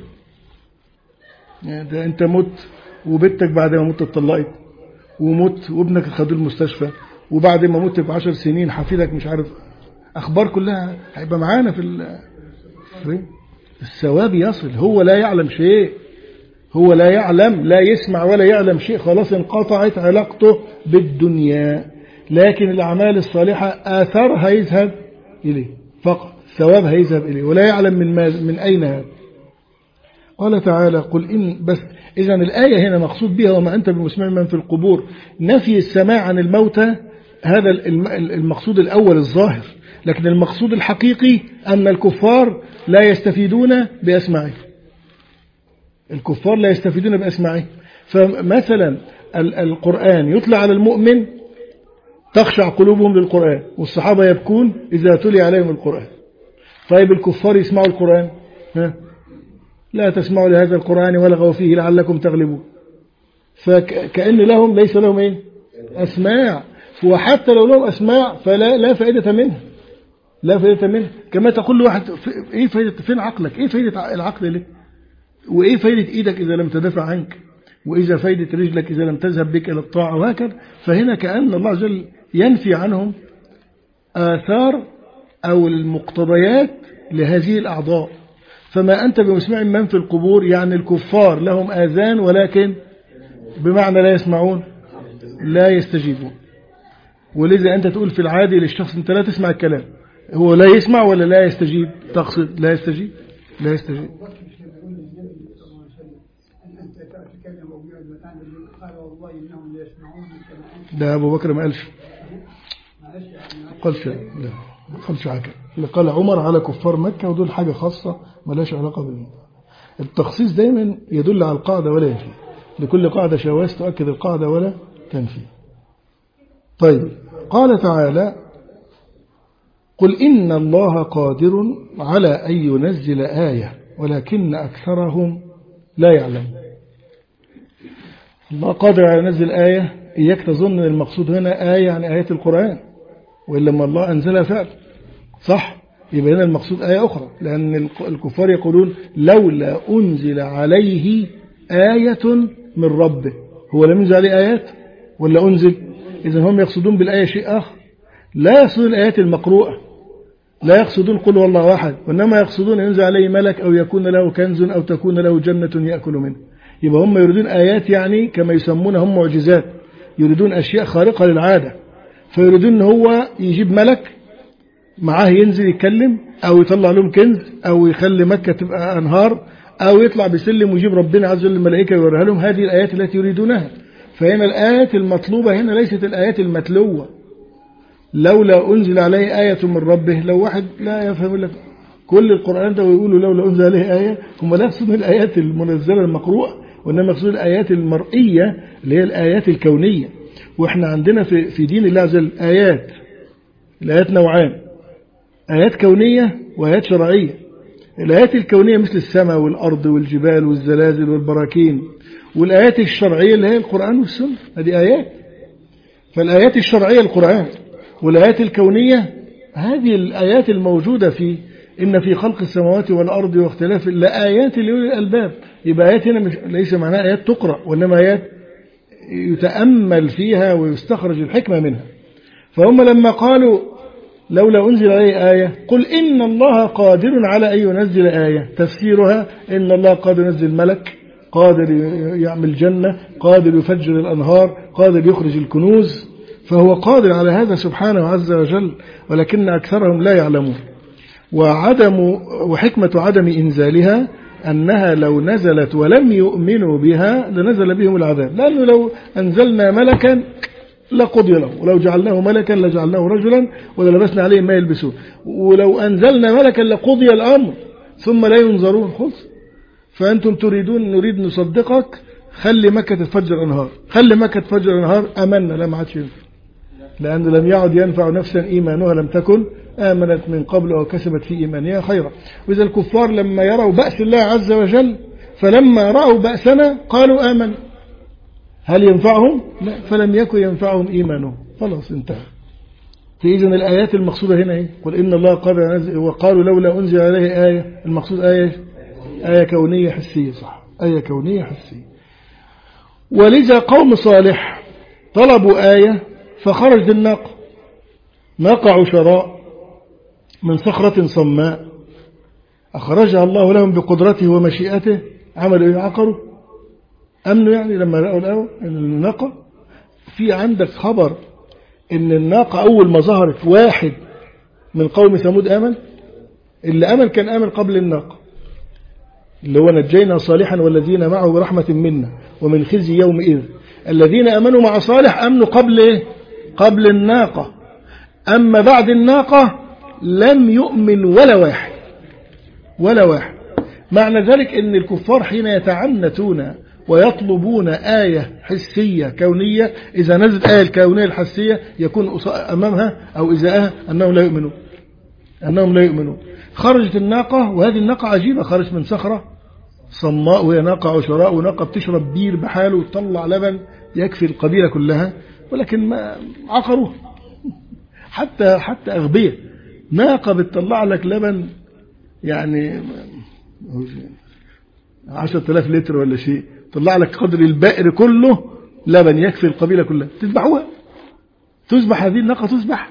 A: يعني أنت مت وبنتك بعد ما مت اتطلقت، ومت وابنك خدوه المستشفى، وبعد ما مت بعشر سنين حفيدك مش عارف، أخبار كلها هيبقى معانا في الثواب يصل. هو لا يعلم شيء، هو لا يعلم، لا يسمع ولا يعلم شيء، خلاص انقطعت علاقته بالدنيا. لكن الأعمال الصالحة آثارها يذهب إليه فقط، ثوابها يذهب إليه، ولا يعلم من, من أين هذا. قال تعالى قل إن بس. إذن الآية هنا مقصود بها وما أنت بمسمع من في القبور، نفي السماع عن الموتى، هذا المقصود الأول الظاهر. لكن المقصود الحقيقي أن الكفار لا يستفيدون بأسماعه، الكفار لا يستفيدون بأسماعه. فمثلا القرآن يطلع على المؤمن تخشع قلوبهم للقرآن، والصحابة يبكون إذا تلي عليهم القرآن. طيب الكفار يسمعوا القرآن، ها؟ لا تسمعوا لهذا القرآن ولغوا فيه لعلكم تغلبون. فكأن لهم ليس لهم إيه؟ أسماع. وحتى لو لهم أسماع فلا لا فائدة منها، لا فائدة منها. كما تقول له واحد إيه فائدة، فين عقلك؟ إيه فائدة العقل ليه؟ وإيه فائدة إيدك إذا لم تدافع عنك؟ وإذا فائدة رجلك إذا لم تذهب بك إلى الطاعة؟ وهكذا. فهنا كأن الله عز وجل ينفي عنهم آثار أو المقتضيات لهذه الأعضاء. فما أنت بمسمع من في القبور، يعني الكفار لهم آذان ولكن بمعنى لا يسمعون، لا يستجيبون. ولذا أنت تقول في العادي للشخص أنت لا تسمع الكلام، هو لا يسمع ولا لا يستجيب؟ تقصد لا يستجيب، لا يستجيب. ده أبو بكر ما قالش، قالش لا ما قالش حاجة. اللي قال عمر على كفار مكة، ودول حاجة خاصة ملاش علاقة بالموضوع. التخصيص دايما يدل على القاعدة ولا ينفي، لكل قاعدة شواذ تؤكد القاعدة ولا تنفي. طيب قال تعالى قل إن الله قادر على أن ينزل آية ولكن أكثرهم لا يعلم. الله قادر على نزل آية، إياك تظن المقصود هنا آية يعني آيات القرآن، وإلا ما الله أنزلها فعلا صح، يبقى هنا المقصود آية أخرى. لأن الكفار يقولون لولا أنزل عليه آية من ربه، هو لم ينزل عليه آيات ولا أنزل؟ إذن هم يقصدون بالآية شيء آخر، لا يقصدون الآيات المقروءة، لا يقصدون قل والله واحد، وإنما يقصدون ينزل عليه ملك أو يكون له كنز أو تكون له جنة يأكل منه. يبقى هم يريدون آيات يعني كما يسمونهم معجزات، يريدون أشياء خارقة للعادة. فيريدون هو يجيب ملك معاه ينزل يتكلم، أو يطلع لهم كنز، أو يخلي مكة تبقى أنهار، أو يطلع بسلم ويجيب ربنا عز وجل الملائكة يوريها لهم. هذه الآيات التي يريدونها. فهنا الآيات المطلوبة هنا ليست الآيات المتلوة. لولا أنزل عليه آية من ربه، لو واحد لا يفهم لك كل القرآن ده ويقولوا لولا أنزل عليه آية، هم لا يقصدون الآيات المنزلة المقروءة، وإنما يقصدون الآيات المرئية اللي هي الآيات الكونية. وإحنا عندنا في في دين الله عز وجل آيات، الآيات نوعان، آيات كونية وآيات شرعية. الآيات الكونية مثل السماء والأرض والجبال والزلازل والبراكين، والآيات الشرعية اللي هي القرآن والسنة، هذه آيات. فالآيات الشرعية القرآن، والآيات الكونية هذه الآيات الموجودة في إن في خلق السماوات والأرض واختلاف لآيات لأولي الألباب. يبقى آيات هنا مش ليس معناها آيات تقرأ، وإنما آيات يتأمل فيها ويستخرج الحكمة منها. فهم لما قالوا لولا أنزل عليه آية، قل إن الله قادر على أن ينزل آية، تفسيرها إن الله قادر ينزل ملك، قادر يعمل جنة، قادر يفجر الأنهار، قادر يخرج الكنوز. فهو قادر على هذا سبحانه عز وجل، ولكن أكثرهم لا يعلمون. وعدم وحكمة عدم إنزالها أنها لو نزلت ولم يؤمنوا بها لنزل بهم العذاب، لأنه لو أنزلنا ملكا لقضي له، ولو جعلناه ملكا لجعلناه رجلا وللبسنا عليهم ما يلبسون، ولو أنزلنا ملكا لقضي الأمر ثم لا ينظرون. خلص. فأنتم تريدون نريد نصدقك، خلي مكة تفجر أنهار، خلي مكة تفجر أنهار، أمنا لا ما عادش ينفع، لأنه لم يعد ينفع نفسا إيمانها لم تكن آمنت من قبل أو كسبت في إيمانها خيرا. وإذا الكفار لما يروا بأس الله عز وجل، فلما رأوا بأسنا قالوا آمن. هل ينفعهم؟ لا، فلم يكن ينفعهم إيمانهم، خلاص انتهى. فإذن الآيات المقصودة هنا إيه؟ قل إن الله قال نزل، وقالوا لولا أنزل عليه آية، المقصود آية آية كونية حسية، صح، آية كونية حسية. ولذا قوم صالح طلبوا آية فخرج الناقة، ناقة عشراء من صخرة صماء أخرجها الله لهم بقدرته ومشيئته، عملوا إيه؟ عقروا، أمنوا يعني لما رأوا الأول الناقة. في عندك خبر إن الناقة أول ما ظهرت واحد من قوم ثمود آمن، اللي آمن كان آمن قبل الناقة، اللي هو نجينا صالحا والذين معه برحمة منا ومن خزي يومئذ. الذين آمنوا مع صالح آمنوا قبل إيه؟ قبل الناقة. أما بعد الناقة لم يؤمن ولا واحد ولا واحد. معنى ذلك أن الكفار حين يتعنتون ويطلبون آية حسية كونية، إذا نزلت آية الكونية الحسية يكون أمامها أو إزاءها أنهم لا يؤمنون أنهم لا يؤمنون. خرجت الناقة، وهذه الناقة عجيبة، خرجت من صخرة صماء وهي ناقة عشراء، وناقة بتشرب بير بحاله وتطلع لبن يكفي القبيلة كلها، ولكن ما عقروه حتى حتى أغبية. ناقة بتطلع لك لبن يعني عشرة آلاف لتر ولا شيء، طلع لك قدر البئر كله لبن يكفي القبيلة كلها، تذبحوها، تذبح هذه الناقة تذبح.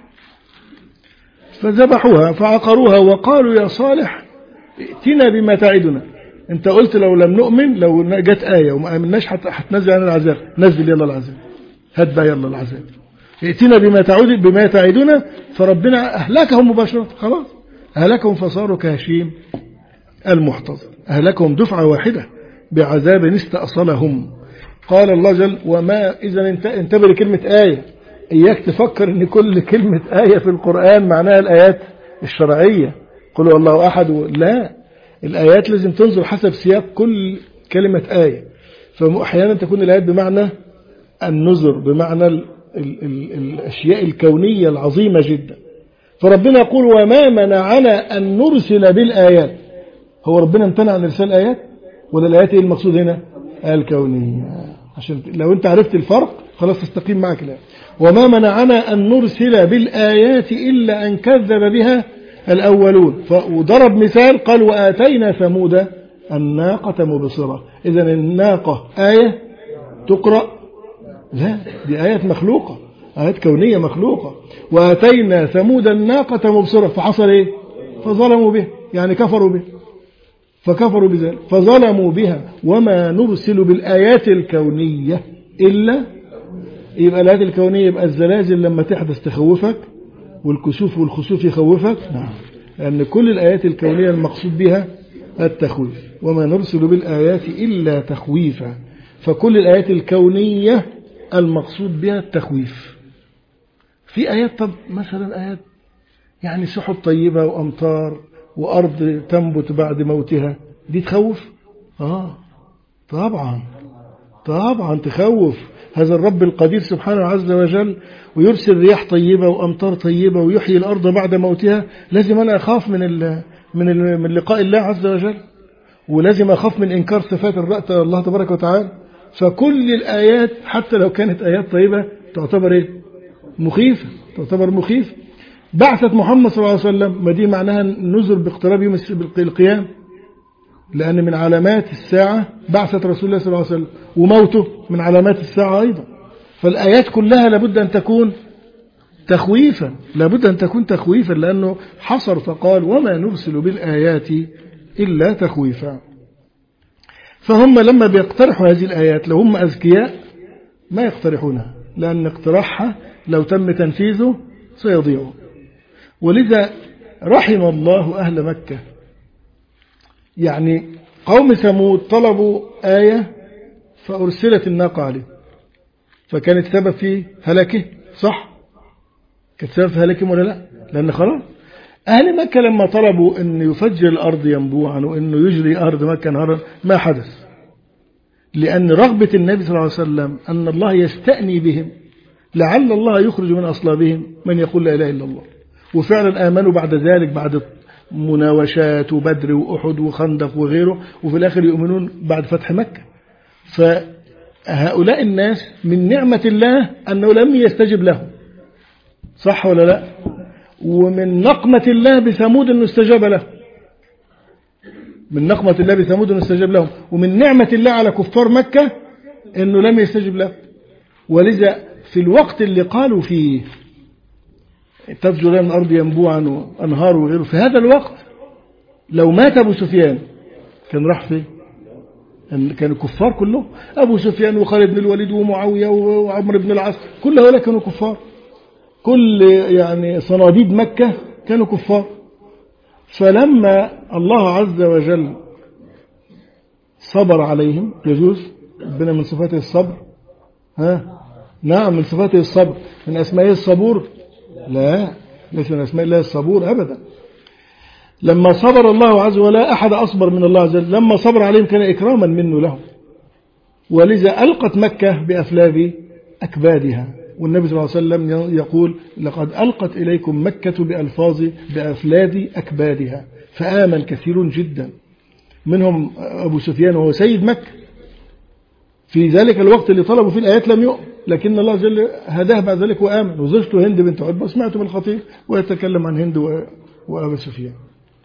A: فذبحوها فعقروها وقالوا يا صالح ائتنا بما تعدنا، انت قلت لو لم نؤمن، لو جت آية وما آمناش هتنزل عن العذاب، نزل يلا العذاب، هات بقى يلا العذاب، ائتنا بما تعود بما تعدنا. فربنا أهلكهم مباشرة، خلاص أهلكهم فصاروا كهشيم المحتضر، أهلكهم دفعة واحدة بعذاب استأصلهم. قال الله جل وما، إذا انتبه لكلمة آية، إياك تفكر أن كل كلمة آية في القرآن معناها الآيات الشرعية، قلوا الله أحد، لا، الآيات لازم تنظر حسب سياق كل كلمة آية. فأحيانا تكون الآيات بمعنى النذر، بمعنى ال ال ال الأشياء الكونية العظيمة جدا. فربنا يقول وما منعنا أن نرسل بالآيات، هو ربنا امتنع عن إرسال آيات ولا الآيات ايه المقصود هنا؟ الكونية، عشان لو انت عرفت الفرق خلاص تستقيم معك الآية. وما منعنا أن نرسل بالآيات إلا أن كذب بها الأولون. وضرب مثال قال وآتينا ثمود الناقة مبصرة. إذن الناقة آية تقرأ؟ لا، دي آيات مخلوقة، آيات كونية مخلوقة. وآتينا ثمود الناقة مبصرة، فحصل إيه؟ فظلموا به، يعني كفروا به، فكفروا بذلك فظلموا بها. وما نرسل بالآيات الكونية إلا، يبقى الآيات الكونية يبقى الزلازل لما تحدث تخوفك، والكسوف والخسوف يخوفك، نعم، لأن كل الآيات الكونية المقصود بها التخويف. وما نرسل بالآيات إلا تخويفا، فكل الآيات الكونية المقصود بها التخويف. في آيات، طب مثلا آيات يعني سحب طيبة وأمطار وأرض تنبت بعد موتها، دي تخوف؟ آه طبعا طبعا تخوف. هذا الرب القدير سبحانه عز وجل ويرسل رياح طيبة وأمطار طيبة ويحيي الأرض بعد موتها، لازم أنا أخاف من ال من ال من لقاء الله عز وجل، ولازم أخاف من إنكار صفات الله تبارك وتعالى. فكل الآيات حتى لو كانت آيات طيبة تعتبر إيه؟ مخيفة، تعتبر مخيفة. بعثة محمد صلى الله عليه وسلم، ما دي معناها النذر باقتراب يوم القيامة، لأن من علامات الساعة بعثة رسول الله صلى الله عليه وسلم، وموته من علامات الساعة أيضا. فالآيات كلها لابد أن تكون تخويفا، لابد أن تكون تخويفا، لأنه حصر فقال وما نرسل بالآيات إلا تخويفا. فهم لما بيقترحوا هذه الآيات لو هم أذكياء ما يقترحونها، لأن اقتراحها لو تم تنفيذه سيضيع. ولذا رحم الله أهل مكة، يعني قوم ثمود طلبوا آية فأرسلت الناقة عليه، فكانت سبب في هلاكه، صح؟ كانت سبب في هلاكهم ولا لا؟ لأن خلاص أهل مكة لما طلبوا أن يفجر الأرض ينبوعا وأنه يجري أرض مكة نهرا ما حدث، لأن رغبة النبي صلى الله عليه وسلم أن الله يستأني بهم، لعل الله يخرج من أصلابهم من يقول لا إله إلا الله. وفعلا آمنوا بعد ذلك، بعد مناوشات وبدر وأحد وخندق وغيره، وفي الآخر يؤمنون بعد فتح مكة. فهؤلاء الناس من نعمة الله أنه لم يستجب لهم، صح ولا لا؟ ومن نقمة الله بثمود أنه استجاب له، من نقمة الله بثمود أنه استجاب لهم، ومن نعمة الله على كفار مكة أنه لم يستجب له. ولذا في الوقت اللي قالوا فيه تفجر من الأرض ينبوعا وأنهار وغيره، في هذا الوقت لو مات أبو سفيان كان راح فيه، كانوا كفار كلهم، أبو سفيان وخالد بن الوليد ومعاوية وعمر بن العاص، كل هؤلاء كانوا كفار، كل يعني صناديد مكة كانوا كفار. فلما الله عز وجل صبر عليهم، يجوز ربنا من صفاته الصبر، ها نعم من صفاته الصبر، من أسمائه الصبور؟ لا، ليس من أسماء الله الصبور أبدا. لما صبر الله عز وجل ولا أحد أصبر من الله عز وجل، لما صبر عليهم كان إكراما منه لهم. ولذا ألقت مكة بأفلاذ أكبادها، والنبي صلى الله عليه وسلم يقول لقد ألقت إليكم مكة بألفاظ بأفلاذ أكبادها، فآمن كثير جدا منهم أبو سفيان وهو سيد مكة في ذلك الوقت اللي طلبوا فيه الآيات لم يؤمن، لكن الله جل هداه بعد ذلك وآمن. وزوجته هند بنت عتبة سمعت بالخطيب ويتكلم عن هند وأبو سفيان.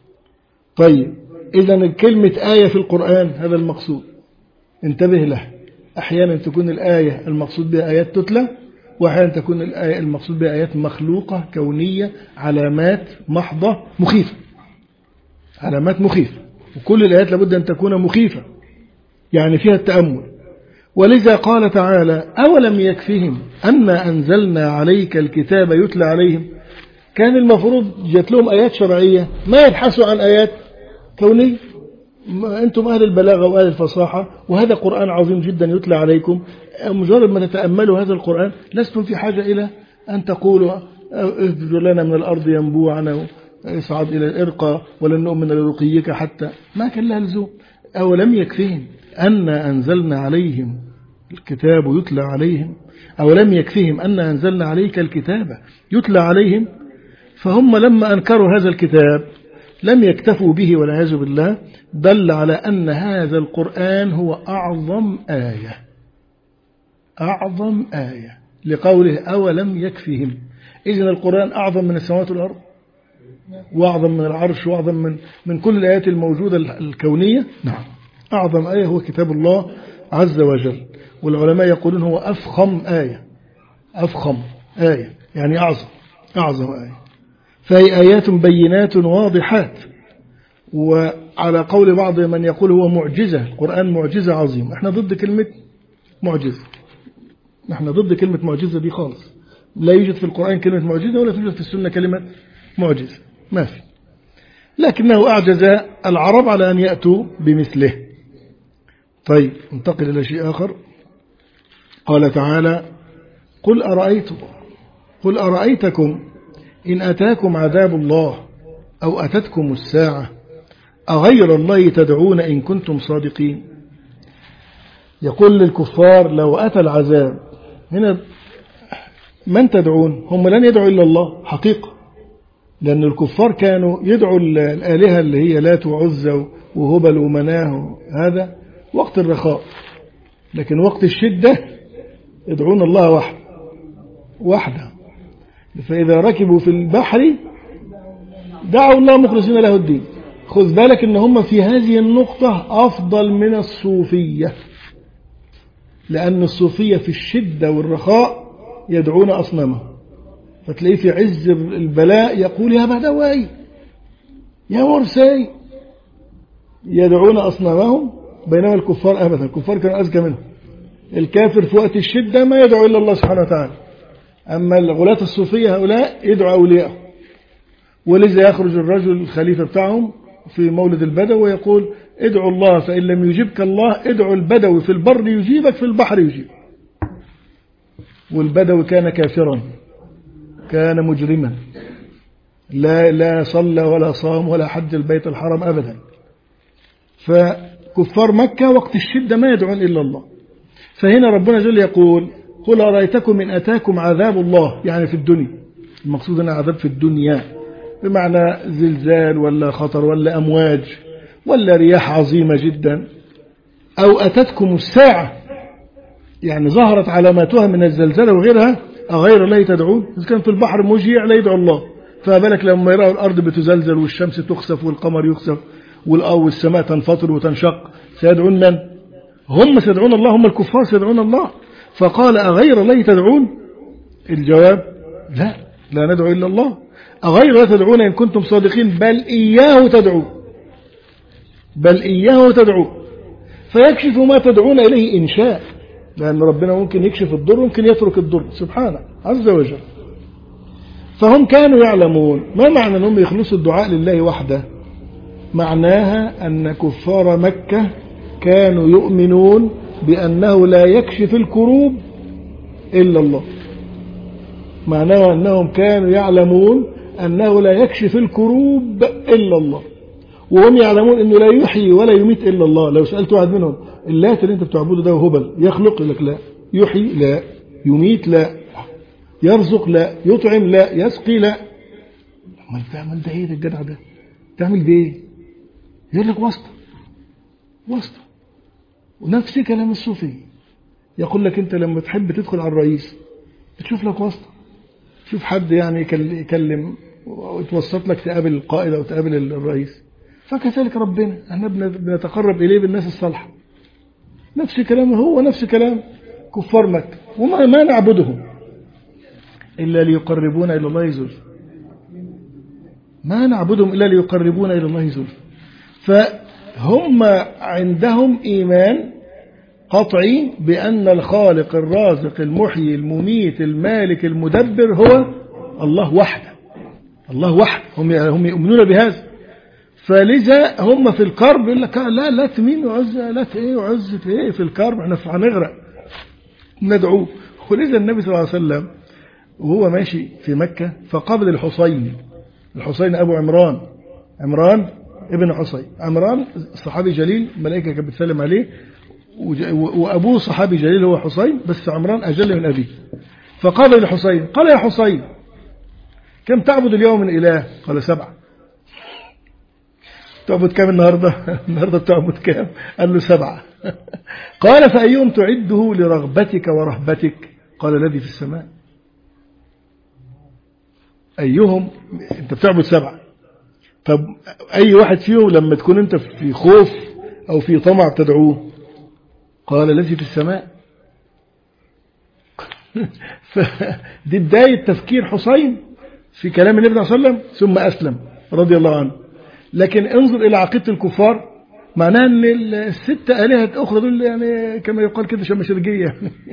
A: طيب إذا كلمة آية في القرآن هذا المقصود، انتبه له، أحيانا تكون الآية المقصود بها آيات تتلى، وأحيانا تكون الآية المقصود بها آيات مخلوقة كونية، علامات محضة مخيفة، علامات مخيفة، وكل الآيات لابد أن تكون مخيفة يعني فيها التأمل. ولذا قال تعالى أولم يكفهم أنا أنزلنا عليك الكتاب يتلى عليهم. كان المفروض جات لهم آيات شرعية ما يبحثوا عن آيات كونية، أنتم أهل البلاغة وأهل الفصاحة وهذا قرآن عظيم جدا يتلى عليكم، مجرد ما تتأملوا هذا القرآن لستم في حاجة إلى أن تقولوا افجر لنا من الأرض ينبوعا اصعد إلى الإرقى ولن نؤمن لرقيك حتى، ما كان لها لزوم. أولم يكفهم أن أنزلنا عليهم الكتاب يتلى عليهم، أولم يكفهم أن أنزلنا عليك الكتاب يتلى عليهم. فهم لما أنكروا هذا الكتاب لم يكتفوا به والعياذ بالله، دل على أن هذا القرآن هو أعظم آية، أعظم آية لقوله أولم يكفهم. إذن القرآن أعظم من السماوات والأرض، وأعظم من العرش، وأعظم من من كل الآيات الموجودة الكونية. نعم أعظم آية هو كتاب الله عز وجل، والعلماء يقولون هو أفخم آية، أفخم آية يعني أعظم، أعظم آية. فهي آيات بينات واضحات، وعلى قول بعض من يقول هو معجزة، القرآن معجزة عظيمة. احنا ضد كلمة معجزة، نحن ضد كلمة معجزة دي خالص، لا يوجد في القرآن كلمة معجزة ولا توجد في السنة كلمة معجزة، ما في، لكنه أعجز العرب على أن يأتوا بمثله. طيب انتقل إلى شيء آخر. قال تعالى قل أرأيتم قل أرأيتكم إن أتاكم عذاب الله أو أتتكم الساعة أغير الله تدعون إن كنتم صادقين. يقول للكفار لو أتى العذاب، هنا من تدعون؟ هم لن يدعوا إلا الله حقيقة، لأن الكفار كانوا يدعوا الآلهة اللي هي لات وعزى وهبل ومناه، هذا وقت الرخاء، لكن وقت الشدة يدعون الله وحده وحده. فإذا ركبوا في البحر دعوا الله مخلصين له الدين. خذ بالك إن هم في هذه النقطة أفضل من الصوفية، لأن الصوفية في الشدة والرخاء يدعون أصنامه، فتلاقيه في عز البلاء يقول يا بدوي يا مرسي، يدعون أصنامهم، بينما الكفار أبدا، الكفار كانوا أذكى منهم. الكافر في وقت الشدة ما يدعو إلا الله سبحانه وتعالى، أما الغلاة الصوفية هؤلاء يدعو أولياءه. ولذا يخرج الرجل الخليفة بتاعهم في مولد البدو ويقول ادعو الله فإن لم يجيبك الله ادعو البدوي في البر يجيبك في البحر يجيب. والبدوي كان كافرا، كان مجرما، لا لا صلى ولا صام ولا حج البيت الحرام أبدا. فكفار مكة وقت الشدة ما يدعون إلا الله. فهنا ربنا جل يقول قل أرأيتكم إن أتاكم عذاب الله، يعني في الدنيا، المقصود أن عذاب في الدنيا بمعنى زلزال ولا خطر ولا أمواج ولا رياح عظيمة جدا، أو أتتكم الساعة يعني ظهرت علاماتها من الزلزال وغيرها أغير الله تدعون؟ إذا كان في البحر مجيع لا يدعو الله، فبالك لما يرى الأرض بتزلزل والشمس تخسف والقمر يخسف والسماء تنفطر وتنشق سيدعون من؟ هم سيدعون الله، هم الكفار سيدعون الله. فقال أغير الله تدعون؟ الجواب لا، لا ندعو إلا الله. أغير الله تدعون إن كنتم صادقين؟ بل إياه تدعون، بل إياه تدعون، فيكشف ما تدعون إليه إن شاء، لأن ربنا ممكن يكشف الضر وممكن يترك الضر سبحانه عز وجل. فهم كانوا يعلمون. ما معنى أنهم يخلصوا الدعاء لله وحده؟ معناها أن كفار مكة كانوا يؤمنون بأنه لا يكشف الكروب إلا الله. معناها أنهم كانوا يعلمون أنه لا يكشف الكروب إلا الله، وهم يعلمون أنه لا يحيي ولا يميت إلا الله. لو سألت واحد منهم اللات اللي أنت بتعبده ده هبل يخلق؟ لك لا. يحيي لا، يميت لا، يرزق لا، يطعم لا، يسقي لا. ما تعمل ده ايه ده الجدع ده؟ تعمل بايه؟ يقول لك واسطه واسطه. ونفس كلام الصوفي، يقول لك انت لما تحب تدخل على الرئيس تشوف لك واسطه، تشوف حد يعني يكلم ويتوسط لك تقابل القائد او تقابل الرئيس. فكذلك ربنا احنا بنتقرب اليه بالناس الصالحه. نفس كلامه هو نفس كلام كفار مكه. وما ما نعبدهم إلا ليقربونا إلى الله زلفى، ما نعبدهم إلا ليقربونا إلى الله زلفى. فهم عندهم إيمان قطعي بأن الخالق الرازق المحيي المميت المالك المدبر هو الله وحده، الله وحده. هم هم يؤمنون بهذا. فلذا هم في الكرب يقول لك لا لا تمين وعزة، لا ايه وعزة ايه في الكرب، احنا هنغرق ندعوه. ولذا النبي صلى الله عليه وسلم وهو ماشي في مكة فقابل الحصين، الحصين أبو عمران، عمران ابن حصين. عمران صحابي جليل، الملائكة كانت بتسلم عليه، وأبوه صحابي جليل هو حصين، بس عمران أجل من أبيه. فقابل الحصين قال يا حصين كم تعبد اليوم من إله؟ قال سبعة. تعبد كم النهاردة؟ النهاردة بتعبد كم؟ قال له سبعة. قال فأيهم تعده لرغبتك ورهبتك؟ قال الذي في السماء. أيهم؟ أنت بتعبد سبعة، طب أي واحد فيهم لما تكون أنت في خوف أو في طمع بتدعوه؟ قال الذي في السماء. دي بداية تفكير حسين في كلام النبي صلى الله عليه وسلم، ثم أسلم رضي الله عنه. لكن انظر إلى عقيدة الكفار، معناها أن الستة آلهة أخرى دول يعني كما يقال كده شمشرجية،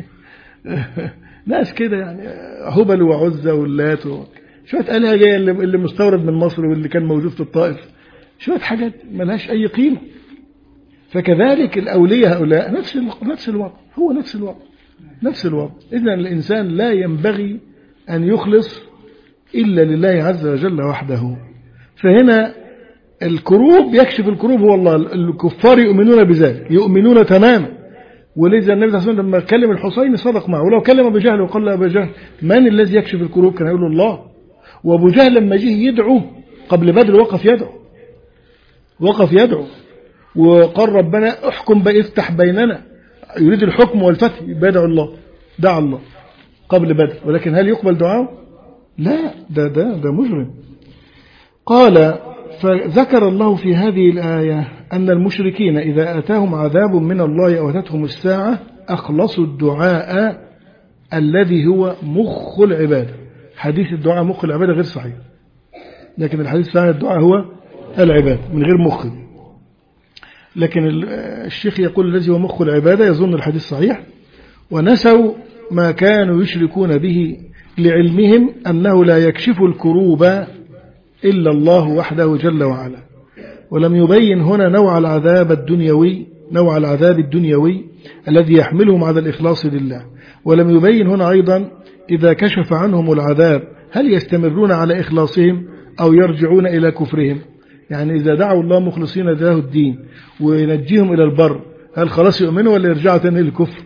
A: ناس كده يعني هبل وعزة واللات شوية آلهة جاية اللي مستورد من مصر واللي كان موجود في الطائف، شوية حاجات ملهاش أي قيمة. فكذلك الأولياء هؤلاء نفس نفس الوضع، هو نفس الوضع نفس الوضع. إذن الإنسان لا ينبغي أن يخلص إلا لله عز وجل وحده. فهنا الكروب يكشف الكروب هو الله. الكفار يؤمنون بذلك، يؤمنون تماما. ولذا النبي صلى الله عليه وسلم لما كلم الحسين صدق معه. ولو كلم أبو جهل وقال له أبو جهل من الذي يكشف الكروب؟ كان يقول له الله. وأبو جهل لما جه يدعو قبل بدر وقف يدعو وقف يدعو وقال ربنا احكم افتح بيننا، يريد الحكم والفتح، يدعو الله، دعا الله قبل بدر. ولكن هل يقبل دعاءه؟ لا، ده ده ده مجرم. قال فذكر الله في هذه الآية أن المشركين إذا أتاهم عذاب من الله أو أتتهم الساعة أخلصوا الدعاء الذي هو مخ العبادة. حديث الدعاء مخ العبادة غير صحيح، لكن الحديث الصحيح الدعاء هو العبادة من غير مخ. لكن الشيخ يقول الذي هو مخ العبادة يظن الحديث صحيح، ونسوا ما كانوا يشركون به لعلمهم أنه لا يكشف الكروب إلا الله وحده جل وعلا. ولم يبين هنا نوع العذاب الدنيوي نوع العذاب الدنيوي الذي يحملهم على الإخلاص لله. ولم يبين هنا أيضا إذا كشف عنهم العذاب هل يستمرون على إخلاصهم أو يرجعون إلى كفرهم. يعني إذا دعوا الله مخلصين له الدين وينجيهم إلى البر هل خلاص يؤمنوا ولا يرجعوا تاني للكفر؟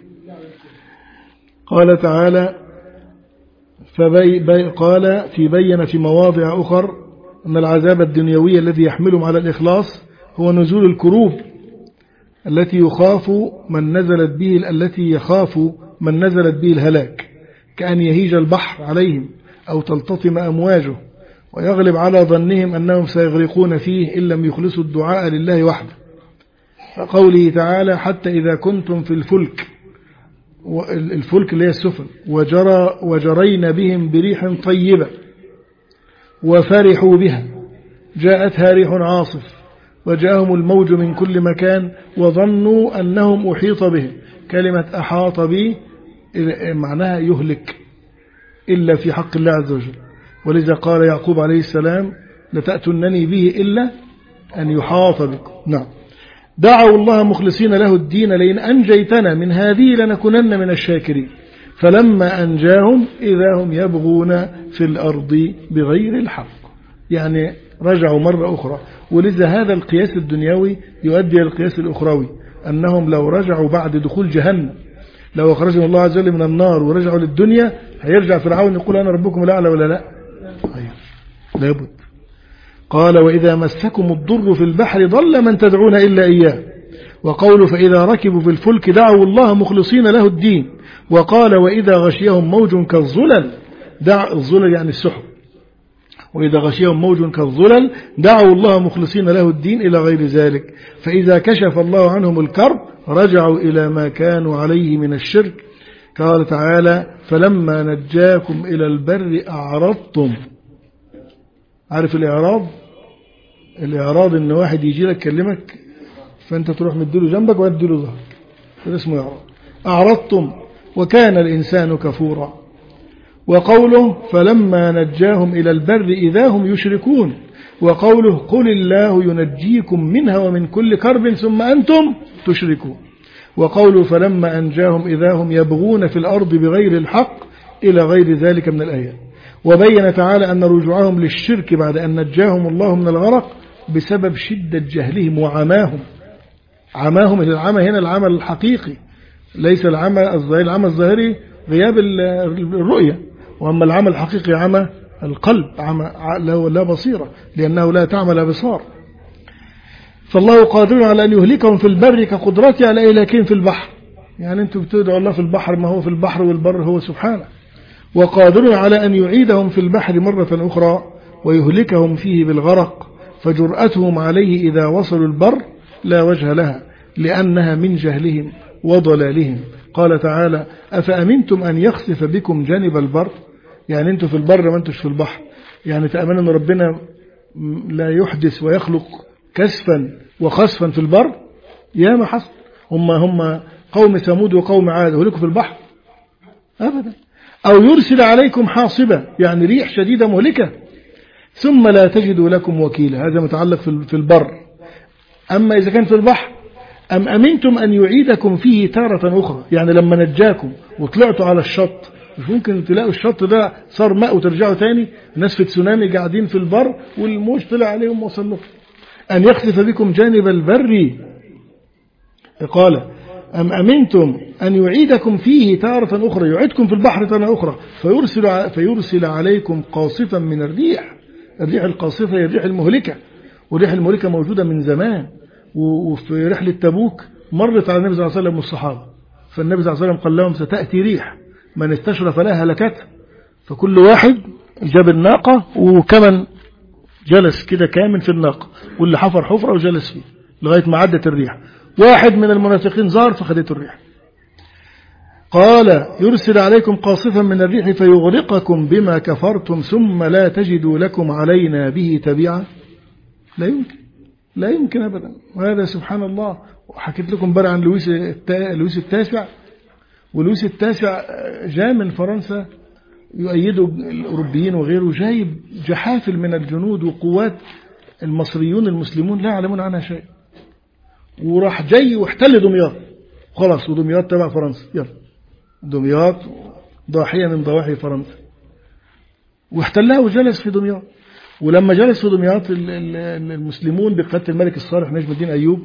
A: قال تعالى فبي بي قال في بين في مواضع أخر أن العذاب الدنيوي الذي يحملهم على الإخلاص هو نزول الكروب التي يخاف من نزلت به التي يخاف من نزلت به الهلاك، كأن يهيج البحر عليهم أو تلتطم أمواجه ويغلب على ظنهم أنهم سيغرقون فيه إن لم يخلصوا الدعاء لله وحده. فقوله تعالى حتى إذا كنتم في الفلك، الفلك اللي هي السفن، وجرى وجرين بهم بريح طيبة وفرحوا بها جاءتها ريح عاصف وجاءهم الموج من كل مكان وظنوا أنهم أحيط بهم. كلمة أحاط به معناها يهلك إلا في حق الله عز وجل، ولذا قال يعقوب عليه السلام لتأتنني به إلا أن يحاط بكم. نعم. دعوا الله مخلصين له الدين لئن أنجيتنا من هذه لنكونن من الشاكرين. فلما أنجاهم إذا هم يبغون في الأرض بغير الحق، يعني رجعوا مرة أخرى. ولذا هذا القياس الدنيوي يؤدي إلى القياس الأخروي، أنهم لو رجعوا بعد دخول جهنم، لو أخرجهم الله عز وجل من النار ورجعوا للدنيا، هيرجع فرعون يقول أنا ربكم الأعلى ولا لا؟ لابد. قال وإذا مسكم الضر في البحر ضل من تدعون إلا إياه. وقوله فإذا ركبوا في الفلك دعوا الله مخلصين له الدين. وقال وإذا غشيهم موج كالظلل، دع الظلل يعني السحب، وإذا غشيهم موج كالظلل دعوا الله مخلصين له الدين إلى غير ذلك. فإذا كشف الله عنهم الكرب رجعوا إلى ما كانوا عليه من الشرك. قال تعالى فلما نجاكم إلى البر أعرضتم. عارف الإعراض؟ الإعراض إن واحد يجي لك كلمك فأنت تروح مديله جنبك ويديله ظهرك، هذا اسمه إعراض. أعرضتم وكان الإنسان كفورا. وقوله فلما نجاهم إلى البر إذا هم يشركون. وقوله قل الله ينجيكم منها ومن كل كرب ثم أنتم تشركون. وقوله فلما أنجاهم إذا هم يبغون في الأرض بغير الحق إلى غير ذلك من الآيات. وبين تعالى أن رجوعهم للشرك بعد أن نجاهم الله من الغرق بسبب شدة جهلهم وعماهم. عماهم العمى هنا العمى الحقيقي، ليس العمى الظاهري. العمى الظاهري غياب الرؤية، وأما العمى الحقيقي عمى القلب، عمى لا بصيرة، لأنه لا تعمى الأبصار. فالله قادر على أن يهلكهم في البر كقدرته على إهلاكهم في البحر. يعني أنتم بتدعوا الله في البحر، ما هو في البحر والبر هو سبحانه. وقادر على أن يعيدهم في البحر مرة أخرى ويهلكهم فيه بالغرق. فجرأتهم عليه إذا وصلوا البر لا وجه لها، لأنها من جهلهم وضلالهم. قال تعالى أفأمنتم أن يخسف بكم جانب البر. يعني أنتم في البر ما أنتم في البحر، يعني تأمنوا أن ربنا لا يحدث ويخلق كسفا وخسفا في البر. يا ما حصل، هم هم قوم ثمود وقوم عاد هلكوا في البحر أبدا. أو يرسل عليكم حاصبة، يعني ريح شديدة مهلكة ثم لا تجدوا لكم وكيلا. هذا متعلق في البر. أما إذا كان في البحر أم أمنتم أن يعيدكم فيه تارة أخرى، يعني لما نجاكم وطلعتوا على الشط مش ممكن تلاقوا الشط ده صار ماء وترجعوا تاني. الناس في تسونامي قاعدين في البر والموج طلع عليهم وصل لهم. أن يخسف بكم جانب البر. قال أم أمنتم أن يعيدكم فيه تارة أخرى، يعيدكم في البحر تارة أخرى فيرسل, فيرسل عليكم قاصفا من الريح. الريح القاصفة هي الريح المهلكة، والريح المهلكة موجودة من زمان. وفي رحلة تبوك مرت على النبي صلى الله عليه وسلم والصحابة، فالنبي صلى الله عليه وسلم قال لهم ستأتي ريح من استشرف لها هلكته. فكل واحد جاب الناقة وكمن جلس كده كامل في الناقة، واللي حفر حفرة وجلس فيه لغاية ما عدت الريح. واحد من المنافقين زار فخدته الريح. قال يرسل عليكم قاصفا من الريح فيغرقكم بما كفرتم ثم لا تجدوا لكم علينا به تبيعا. لا يمكن، لا يمكن أبدا. وهذا سبحان الله. وحكيت لكم بقى عن لويس لويس التاسع. ولويس التاسع جاء من فرنسا يؤيده الأوروبيين وغيره، جايب جحافل من الجنود وقوات المصريون المسلمون لا يعلمون عنها شيء، وراح جاي واحتل دمياط خلاص. ودمياط تبع فرنسا، يلا دمياط ضاحية من ضواحي فرنسا، واحتلها وجلس في دمياط. ولما جلس في دمياط المسلمون بقيادة الملك الصالح نجم الدين أيوب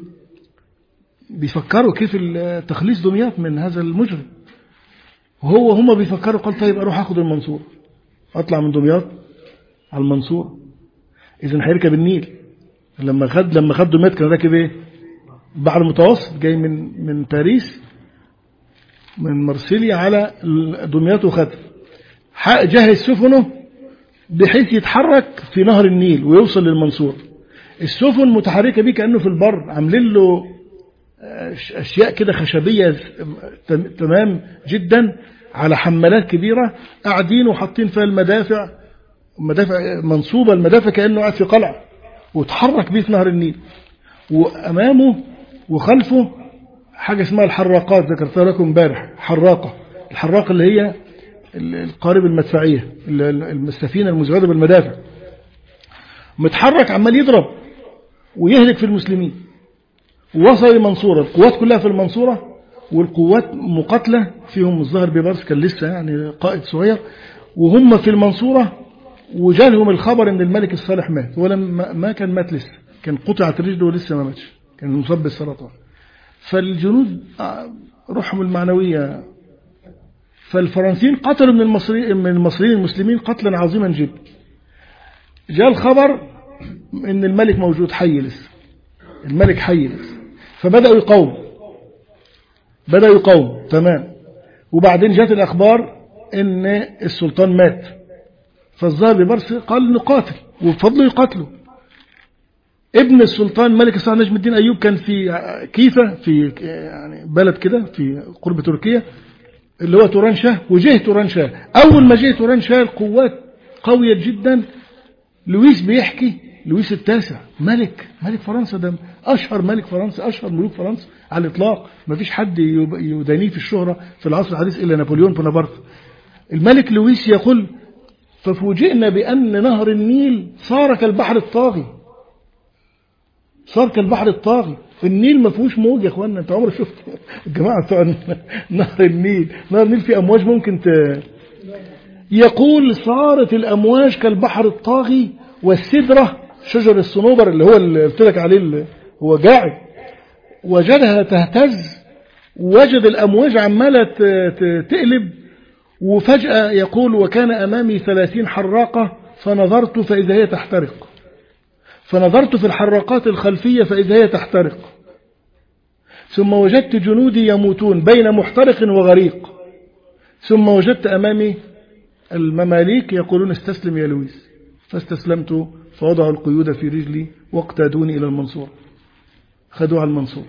A: بيفكروا كيف تخليص دمياط من هذا المجرم. وهو هم بيفكروا قال طيب أروح أخذ المنصور، أطلع من دمياط على المنصور. إذن هيركب النيل. لما خد لما خد دمياط كان راكب إيه؟ البحر المتوسط، جاي من من باريس من مرسيليا على دمياط وخد. جهز سفنه بحيث يتحرك في نهر النيل ويوصل للمنصورة. السفن متحركة بيه كأنه في البر، عاملين له أشياء كده خشبية تمام جدا على حمالات كبيرة، قاعدين وحاطين فيها المدافع، مدافع منصوبة، المدافع كأنه قاعد في قلعة، وتحرك بيه في نهر النيل. وأمامه وخلفه حاجة اسمها الحراقات، ذكرتها لكم امبارح. حراقة، الحراقة اللي هي القارب المدفعية، السفينة المزودة بالمدافع، متحرك عمال يضرب ويهلك في المسلمين. ووصل المنصورة، القوات كلها في المنصورة، والقوات مقاتلة، فيهم الظاهر بيبرس كان لسه يعني قائد صغير، وهم في المنصورة. وجالهم الخبر ان الملك الصالح مات، ولم ما كان مات لسه، كان قطعت رجله ولسه ما ماتش، كان مصاب بالسرطان. فالجنود روحهم المعنوية، فالفرنسيين قتلوا من المصريين من المصريين المسلمين قتلا عظيما جدا. جاء الخبر ان الملك موجود حي لسه، الملك حي لسه، فبدأوا يقاوموا، بدأوا يقاوموا تمام. وبعدين جاءت الأخبار ان السلطان مات، فالظاهر ببرس قال نقاتل، وبفضله يقاتلوا. ابن السلطان ملك الصالح نجم الدين أيوب كان في كيفة، في يعني بلد كده في قرب تركيا اللي هو تورانشاه، وجه تورانشاه. أول ما جه تورانشاه القوات قوية جدا. لويس بيحكي، لويس التاسع ملك ملك فرنسا، ده أشهر ملك فرنسا، أشهر ملوك فرنسا على الإطلاق، ما فيش حد يدانيه في الشهرة في العصر الحديث إلا نابليون بونابرت. الملك لويس يقول: ففوجئنا بأن نهر النيل صار كالبحر الطاغي، صار كالبحر الطاغي. النيل ما فيهوش موج يا اخوانا، انت عمرك شفت الجماعه بتوع نهر النيل؟ نهر النيل فيه امواج ممكن ت... يقول صارت الامواج كالبحر الطاغي، والسدره شجر الصنوبر اللي هو اللي قلت لك عليه اللي هو قاعد، وجدها تهتز، وجد الامواج عماله تقلب. وفجاه يقول: وكان امامي ثلاثين حراقه فنظرت فاذا هي تحترق، فنظرت في الحراقات الخلفية فإذا هي تحترق، ثم وجدت جنودي يموتون بين محترق وغريق، ثم وجدت أمامي المماليك يقولون: استسلم يا لويس. فاستسلمت، فوضعوا القيود في رجلي واقتادوني إلى المنصورة، خدوا على المنصورة.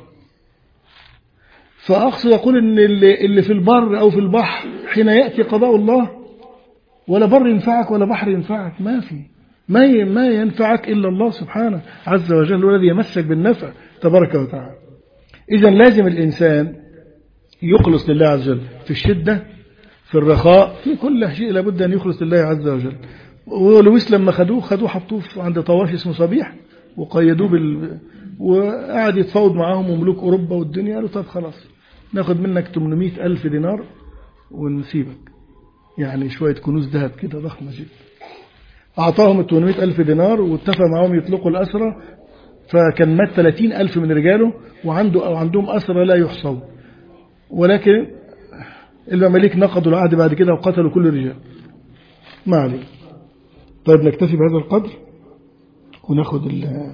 A: فأقصد يقول إن اللي في البر أو في البحر حين يأتي قضاء الله، ولا بر ينفعك ولا بحر ينفعك، ما في ما ما ينفعك إلا الله سبحانه عز وجل، والذي يمسك بالنفع تبارك وتعالى. إذا لازم الإنسان يخلص لله عز وجل في الشدة، في الرخاء، في كل شيء لابد أن يخلص لله عز وجل. ولويس لما خدوه خدوه حطوه عند طواش اسمه صبيح، وقيدوه بال وقعد يتفاوض معاهم وملوك أوروبا والدنيا. قالوا: طب خلاص ناخد منك ثمانمائة ألف دينار ونسيبك، يعني شوية كنوز ذهب كده ضخمة جدا. أعطاهم ثمانمائة ألف دينار واتفق معهم يطلقوا الأسرى. فكان مات ثلاثين ألف من رجاله، وعنده أو عندهم أسرى لا يحصوا، ولكن المماليك نقضوا العهد بعد كده وقتلوا كل الرجال. ما عليه. طيب نكتفي بهذا القدر وناخد ال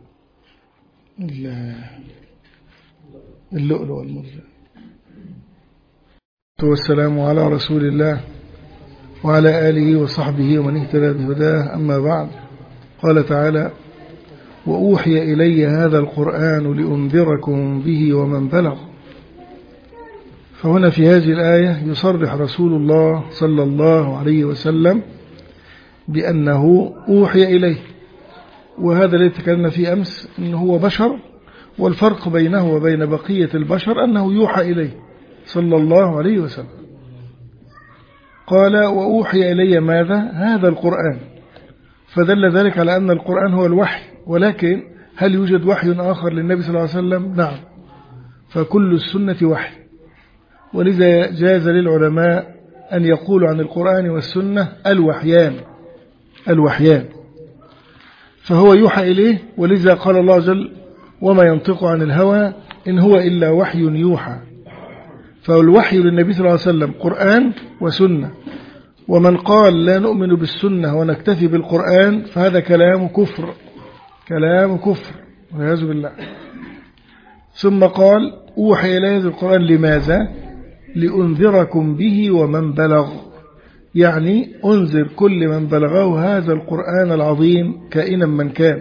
A: اللؤلؤ والمرجان. والسلام على رسول الله وعلى آله وصحبه ومن اهتدى بهداه. أما بعد، قال تعالى: وأوحي إلي هذا القرآن لأنذركم به ومن بلغ. فهنا في هذه الآية يصرح رسول الله صلى الله عليه وسلم بأنه أوحي إليه، وهذا الذي تكلمنا فيه أمس أنه هو بشر، والفرق بينه وبين بقية البشر أنه يوحى إليه صلى الله عليه وسلم. قال: وأوحي إلي ماذا؟ هذا القرآن. فدل ذلك على أن القرآن هو الوحي، ولكن هل يوجد وحي آخر للنبي صلى الله عليه وسلم؟ نعم، فكل السنة وحي. ولذا جاز للعلماء أن يقولوا عن القرآن والسنة الوحيان، الوحيان. فهو يوحى إليه، ولذا قال الله عز وجل: وما ينطق عن الهوى إن هو إلا وحي يوحى. فالوحي للنبي صلى الله عليه وسلم قرآن وسنة. ومن قال لا نؤمن بالسنة ونكتفي بالقرآن فهذا كلام كفر، كلام كفر والعياذ بالله. ثم قال: أوحي إلي هذا القرآن لماذا؟ لأنذركم به ومن بلغ. يعني أنذر كل من بلغه هذا القرآن العظيم كائنا من كان.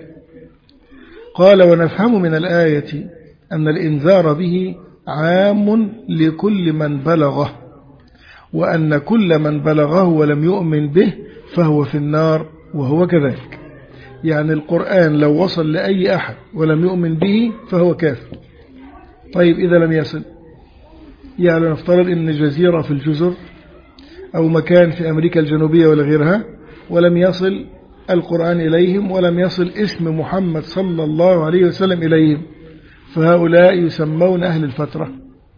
A: قال ونفهم من الآية أن الإنذار به عام لكل من بلغه، وأن كل من بلغه ولم يؤمن به فهو في النار وهو كذلك. يعني القرآن لو وصل لأي أحد ولم يؤمن به فهو كافر. طيب إذا لم يصل، يعني نفترض أن جزيرة في الجزر أو مكان في أمريكا الجنوبية ولا غيرها ولم يصل القرآن إليهم ولم يصل اسم محمد صلى الله عليه وسلم إليهم، فهؤلاء يسمون أهل الفترة،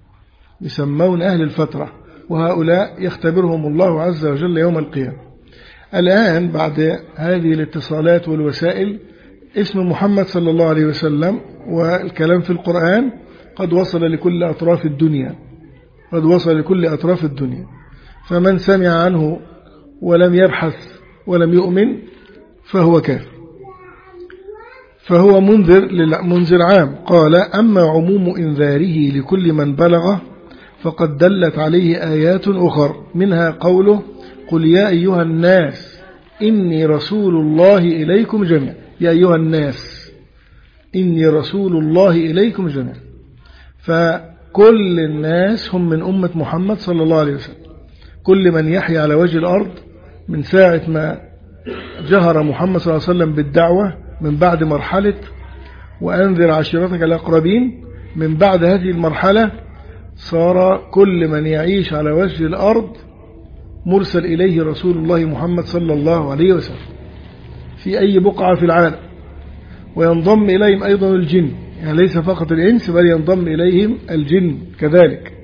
A: يسمون أهل الفترة، وهؤلاء يختبرهم الله عز وجل يوم القيامة. الآن بعد هذه الاتصالات والوسائل اسم محمد صلى الله عليه وسلم والكلام في القرآن قد وصل لكل أطراف الدنيا، قد وصل لكل أطراف الدنيا، فمن سمع عنه ولم يبحث ولم يؤمن فهو كافر، فهو منذر منذر عام. قال أما عموم إنذاره لكل من بلغه فقد دلت عليه آيات أخر، منها قوله قل يا أيها الناس إني رسول الله إليكم جميعا. يا أيها الناس إني رسول الله إليكم جميعا، فكل الناس هم من أمة محمد صلى الله عليه وسلم، كل من يحيى على وجه الأرض من ساعة ما جهر محمد صلى الله عليه وسلم بالدعوة، من بعد مرحلة وأنذر عشيرتك الأقربين، من بعد هذه المرحلة صار كل من يعيش على وجه الأرض مرسل إليه رسول الله محمد صلى الله عليه وسلم في أي بقعة في العالم، وينضم إليهم أيضا الجن، يعني ليس فقط الإنس بل ينضم إليهم الجن كذلك.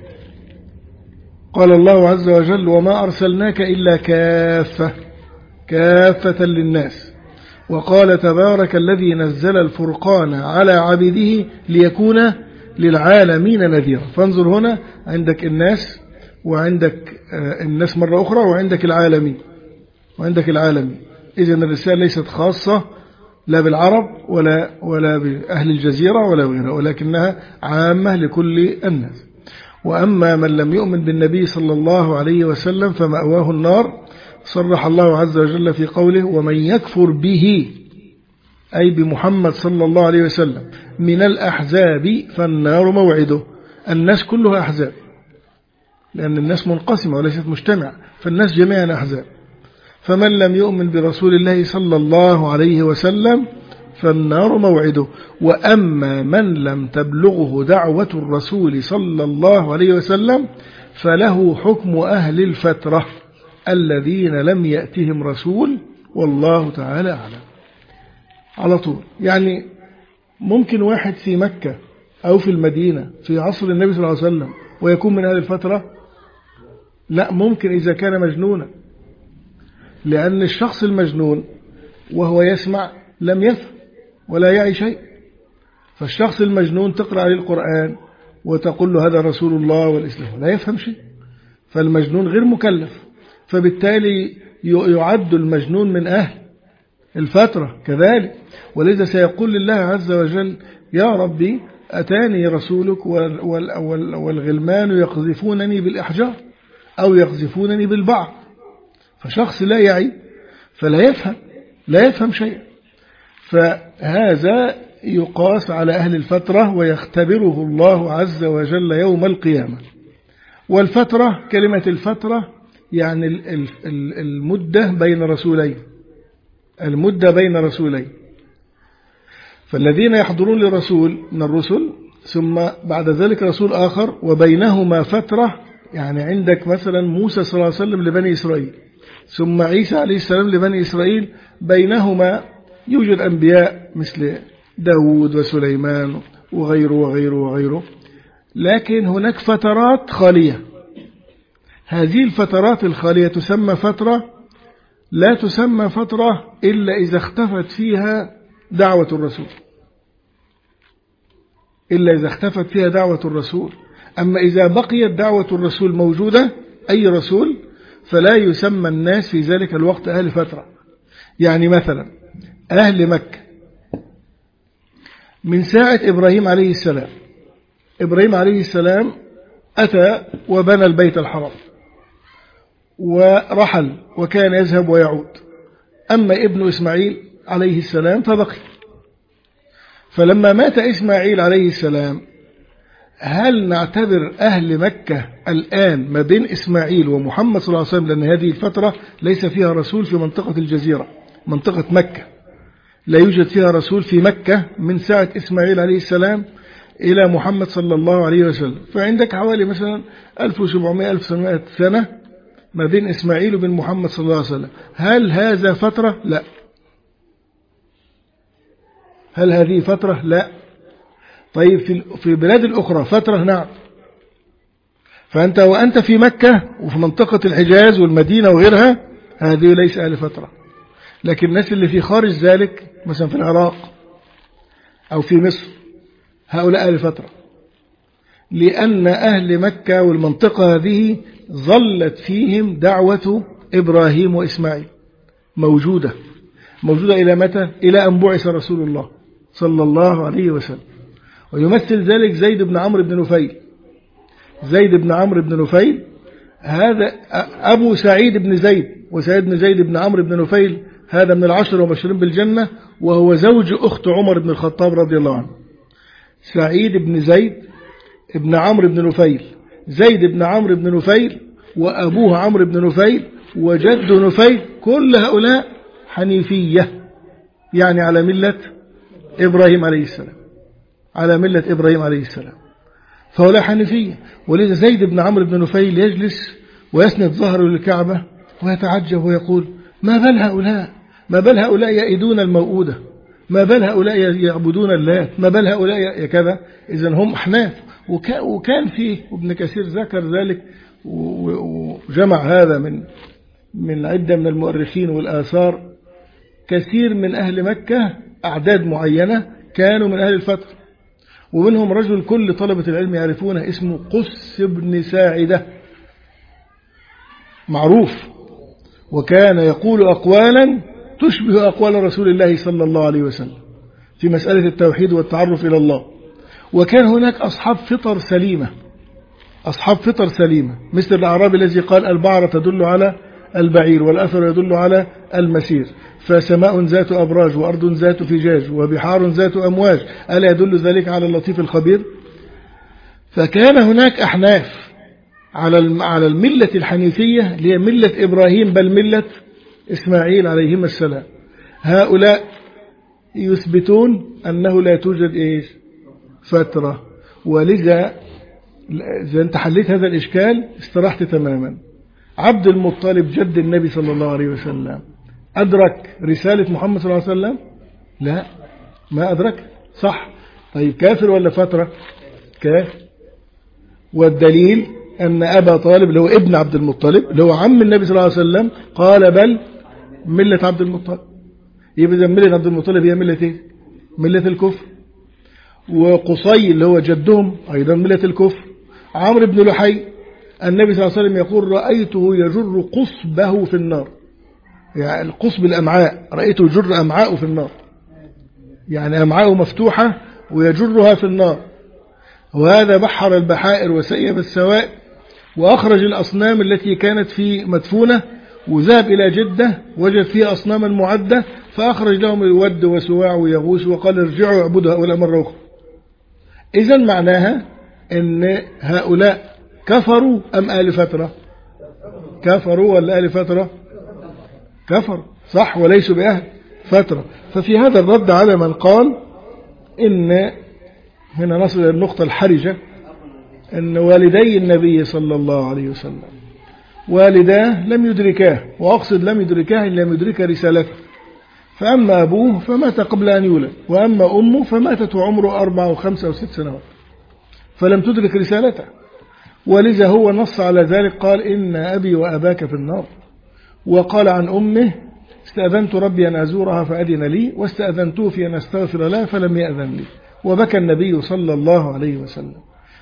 A: قال الله عز وجل وما أرسلناك إلا كافة كافة للناس. وقال تبارك الذي نزل الفرقان على عبده ليكون للعالمين نذيرا. فانظر هنا عندك الناس وعندك الناس مرة أخرى وعندك العالمين وعندك العالمين. إذن الرسالة ليست خاصة لا بالعرب ولا ولا بأهل الجزيرة ولا غيرها، ولكنها عامة لكل الناس. وأما من لم يؤمن بالنبي صلى الله عليه وسلم فمأواه النار، صرح الله عز وجل في قوله ومن يكفر به أي بمحمد صلى الله عليه وسلم من الأحزاب فالنار موعده. الناس كلها أحزاب، لأن الناس منقسمة وليست مجتمعة، فالناس جميعا أحزاب. فمن لم يؤمن برسول الله صلى الله عليه وسلم فالنار موعده. وأما من لم تبلغه دعوة الرسول صلى الله عليه وسلم فله حكم أهل الفترة الذين لم يأتهم رسول والله تعالى أعلم. على طول، يعني ممكن واحد في مكة أو في المدينة في عصر النبي صلى الله عليه وسلم ويكون من أهل الفترة؟ لا، ممكن إذا كان مجنونا، لأن الشخص المجنون وهو يسمع لم يفهم ولا يعي شيء. فالشخص المجنون تقرأ عليه القرآن وتقول له هذا رسول الله والإسلام، لا يفهم شيء، فالمجنون غير مكلف، فبالتالي يعد المجنون من أهل الفترة كذلك. ولذا سيقول لله عز وجل يا ربي أتاني رسولك والغلمان يقذفونني بالإحجار أو يقذفونني بالبعض. فشخص لا يعي فلا يفهم لا يفهم شيء، فهذا يقاس على أهل الفترة ويختبره الله عز وجل يوم القيامة. والفترة كلمة الفترة يعني المدة بين رسولين، المدة بين رسولين. فالذين يحضرون لرسول من الرسل ثم بعد ذلك رسول آخر وبينهما فترة، يعني عندك مثلا موسى صلى الله عليه وسلم لبني إسرائيل ثم عيسى عليه السلام لبني إسرائيل، بينهما يوجد أنبياء مثل داود وسليمان وغيره وغيره وغيره، لكن هناك فترات خالية. هذه الفترات الخالية تسمى فترة، لا تسمى فترة إلا إذا اختفت فيها دعوة الرسول، إلا إذا اختفت فيها دعوة الرسول. أما إذا بقيت دعوة الرسول موجودة أي رسول فلا يسمى الناس في ذلك الوقت أهل فترة. يعني مثلا أهل مكة من ساعة إبراهيم عليه السلام، إبراهيم عليه السلام أتى وبنى البيت الحرام ورحل وكان يذهب ويعود. أما ابن إسماعيل عليه السلام فبقي. فلما مات إسماعيل عليه السلام هل نعتبر أهل مكة الآن ما بين إسماعيل ومحمد صلى الله عليه وسلم، لأن هذه الفترة ليس فيها رسول في منطقة الجزيرة، منطقة مكة لا يوجد فيها رسول في مكة من ساعة إسماعيل عليه السلام إلى محمد صلى الله عليه وسلم، فعندك حوالي مثلا ألف وسبعمائة ألف وثمانمائة سنة ما بين إسماعيل وبين محمد صلى الله عليه وسلم. هل هذا فترة؟ لا. هل هذه فترة؟ لا. طيب في في البلاد الأخرى فترة؟ نعم. فأنت وأنت في مكة وفي منطقة الحجاز والمدينة وغيرها هذه ليس أهل فترة، لكن الناس اللي في خارج ذلك مثلا في العراق أو في مصر هؤلاء أهل فترة، لأن أهل مكة والمنطقة هذه ظلت فيهم دعوة إبراهيم وإسماعيل موجودة موجودة إلى متى؟ إلى أن بعث رسول الله صلى الله عليه وسلم. ويمثل ذلك زيد بن عمرو بن نفيل. زيد بن عمرو بن نفيل هذا أبو سعيد بن زيد، وسعيد بن زيد بن عمرو بن نفيل هذا من العشر ومبشرين بالجنة، وهو زوج أخت عمر بن الخطاب رضي الله عنه. سعيد بن زيد ابن عمرو بن نفيل، زيد بن عمرو بن نفيل وأبوه عمرو بن نفيل وجد نفيل، كل هؤلاء حنيفية، يعني على ملة إبراهيم عليه السلام، على ملة إبراهيم عليه السلام، فهؤلاء حنيفية. ولذا زيد بن عمرو بن نفيل يجلس ويسند ظهره للكعبة ويتعجب ويقول ما بال هؤلاء ما بال هؤلاء يئدون الموؤودة، ما بال هؤلاء يعبدون اللات، ما بال هؤلاء كذا. إذن هم أحناف. وكان فيه ابن كثير ذكر ذلك وجمع هذا من من عدة من المؤرخين والآثار، كثير من أهل مكة أعداد معينة كانوا من أهل الفترة، ومنهم رجل كل طلبة العلم يعرفونه اسمه قس بن ساعدة معروف، وكان يقول أقوالا تشبه أقوال رسول الله صلى الله عليه وسلم في مسألة التوحيد والتعرف إلى الله. وكان هناك أصحاب فطر سليمة، أصحاب فطر سليمة، مثل الأعرابي الذي قال البعرة تدل على البعير والأثر يدل على المسير، فسماء ذات أبراج وأرض ذات فجاج وبحار ذات أمواج، ألا يدل ذلك على اللطيف الخبير؟ فكان هناك أحناف على على الملة الحنيفية اللي هي ملة إبراهيم بل ملة إسماعيل عليهما السلام. هؤلاء يثبتون أنه لا توجد إيش فترة، ولذا إذا أنت حليت هذا الإشكال استرحت تماما. عبد المطلب جد النبي صلى الله عليه وسلم أدرك رسالة محمد صلى الله عليه وسلم؟ لا، ما أدرك. صح. طيب كافر ولا فترة؟ كافر. والدليل أن أبا طالب اللي هو ابن عبد المطلب اللي هو عم النبي صلى الله عليه وسلم قال بل ملة عبد المطلب. يبقى ملة عبد المطلب هي ملة إيه؟ ملة الكفر. وقصي اللي هو جدهم أيضا ملة الكفر. عمرو بن لحي النبي صلى الله عليه وسلم يقول رأيته يجر قصبه في النار، يعني القصب الأمعاء، رأيته يجر أمعاءه في النار، يعني أمعاءه مفتوحة ويجرها في النار. وهذا بحر البحائر وسيب السوائب وأخرج الأصنام التي كانت في مدفونة، وذهب إلى جدة وجد فيها أصناما معدة فأخرج لهم الود وسواع ويغوث وقال ارجعوا اعبدوا هؤلاء مرة أخرى. إذن معناها أن هؤلاء كفروا أم آل فترة؟ كفروا ولا آل فترة؟ كفروا صح، وليسوا بأهل فترة. ففي هذا الرد على من قال إن هنا نصل إلى النقطة الحرجة أن والدي النبي صلى الله عليه وسلم والداه لم يدركاه، وأقصد لم يدركاه إلا لم يدرك رسالته. فأما أبوه فمات قبل أن يولد، وأما أمه فماتت وعمره أربع وخمسة أو ست سنوات فلم تدرك رسالته. ولذا هو نص على ذلك قال إن أبي وأباك في النار. وقال عن أمه استأذنت ربي أن أزورها فأذن لي، واستأذنته في أن أستغفر لها فلم يأذن لي. وبكى النبي صلى الله عليه وسلم.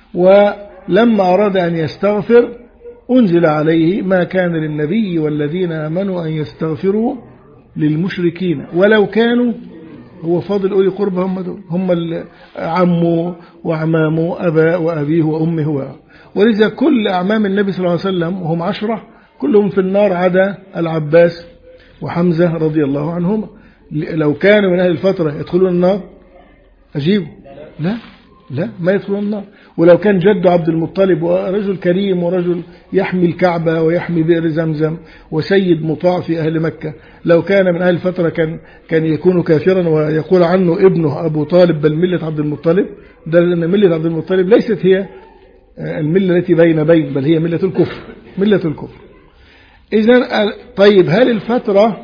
A: ولما أراد أن يستغفر أنزل عليه ما كان للنبي والذين آمنوا أن يستغفروا للمشركين ولو كانوا، هو فاضل أولي قربة، هم دول هم عمه وعمامه أباء وأبيه وأمه هو. ولذا كل أعمام النبي صلى الله عليه وسلم وهم عشرة كلهم في النار عدا العباس وحمزة رضي الله عنهما. لو كانوا من أهل الفترة يدخلون النار أجيبوا لا لا ما يدخلون النار. ولو كان جد عبد المطلب ورجل كريم ورجل يحمي الكعبة ويحمي بئر زمزم وسيد مطاع في أهل مكة، لو كان من أهل الفترة كان كان يكون كافرا ويقول عنه ابنه أبو طالب بل ملة عبد المطلب. ده لأن ملة عبد المطلب ليست هي الملة التي بين بين، بل هي ملة الكفر، ملة الكفر. إذن طيب هل الفترة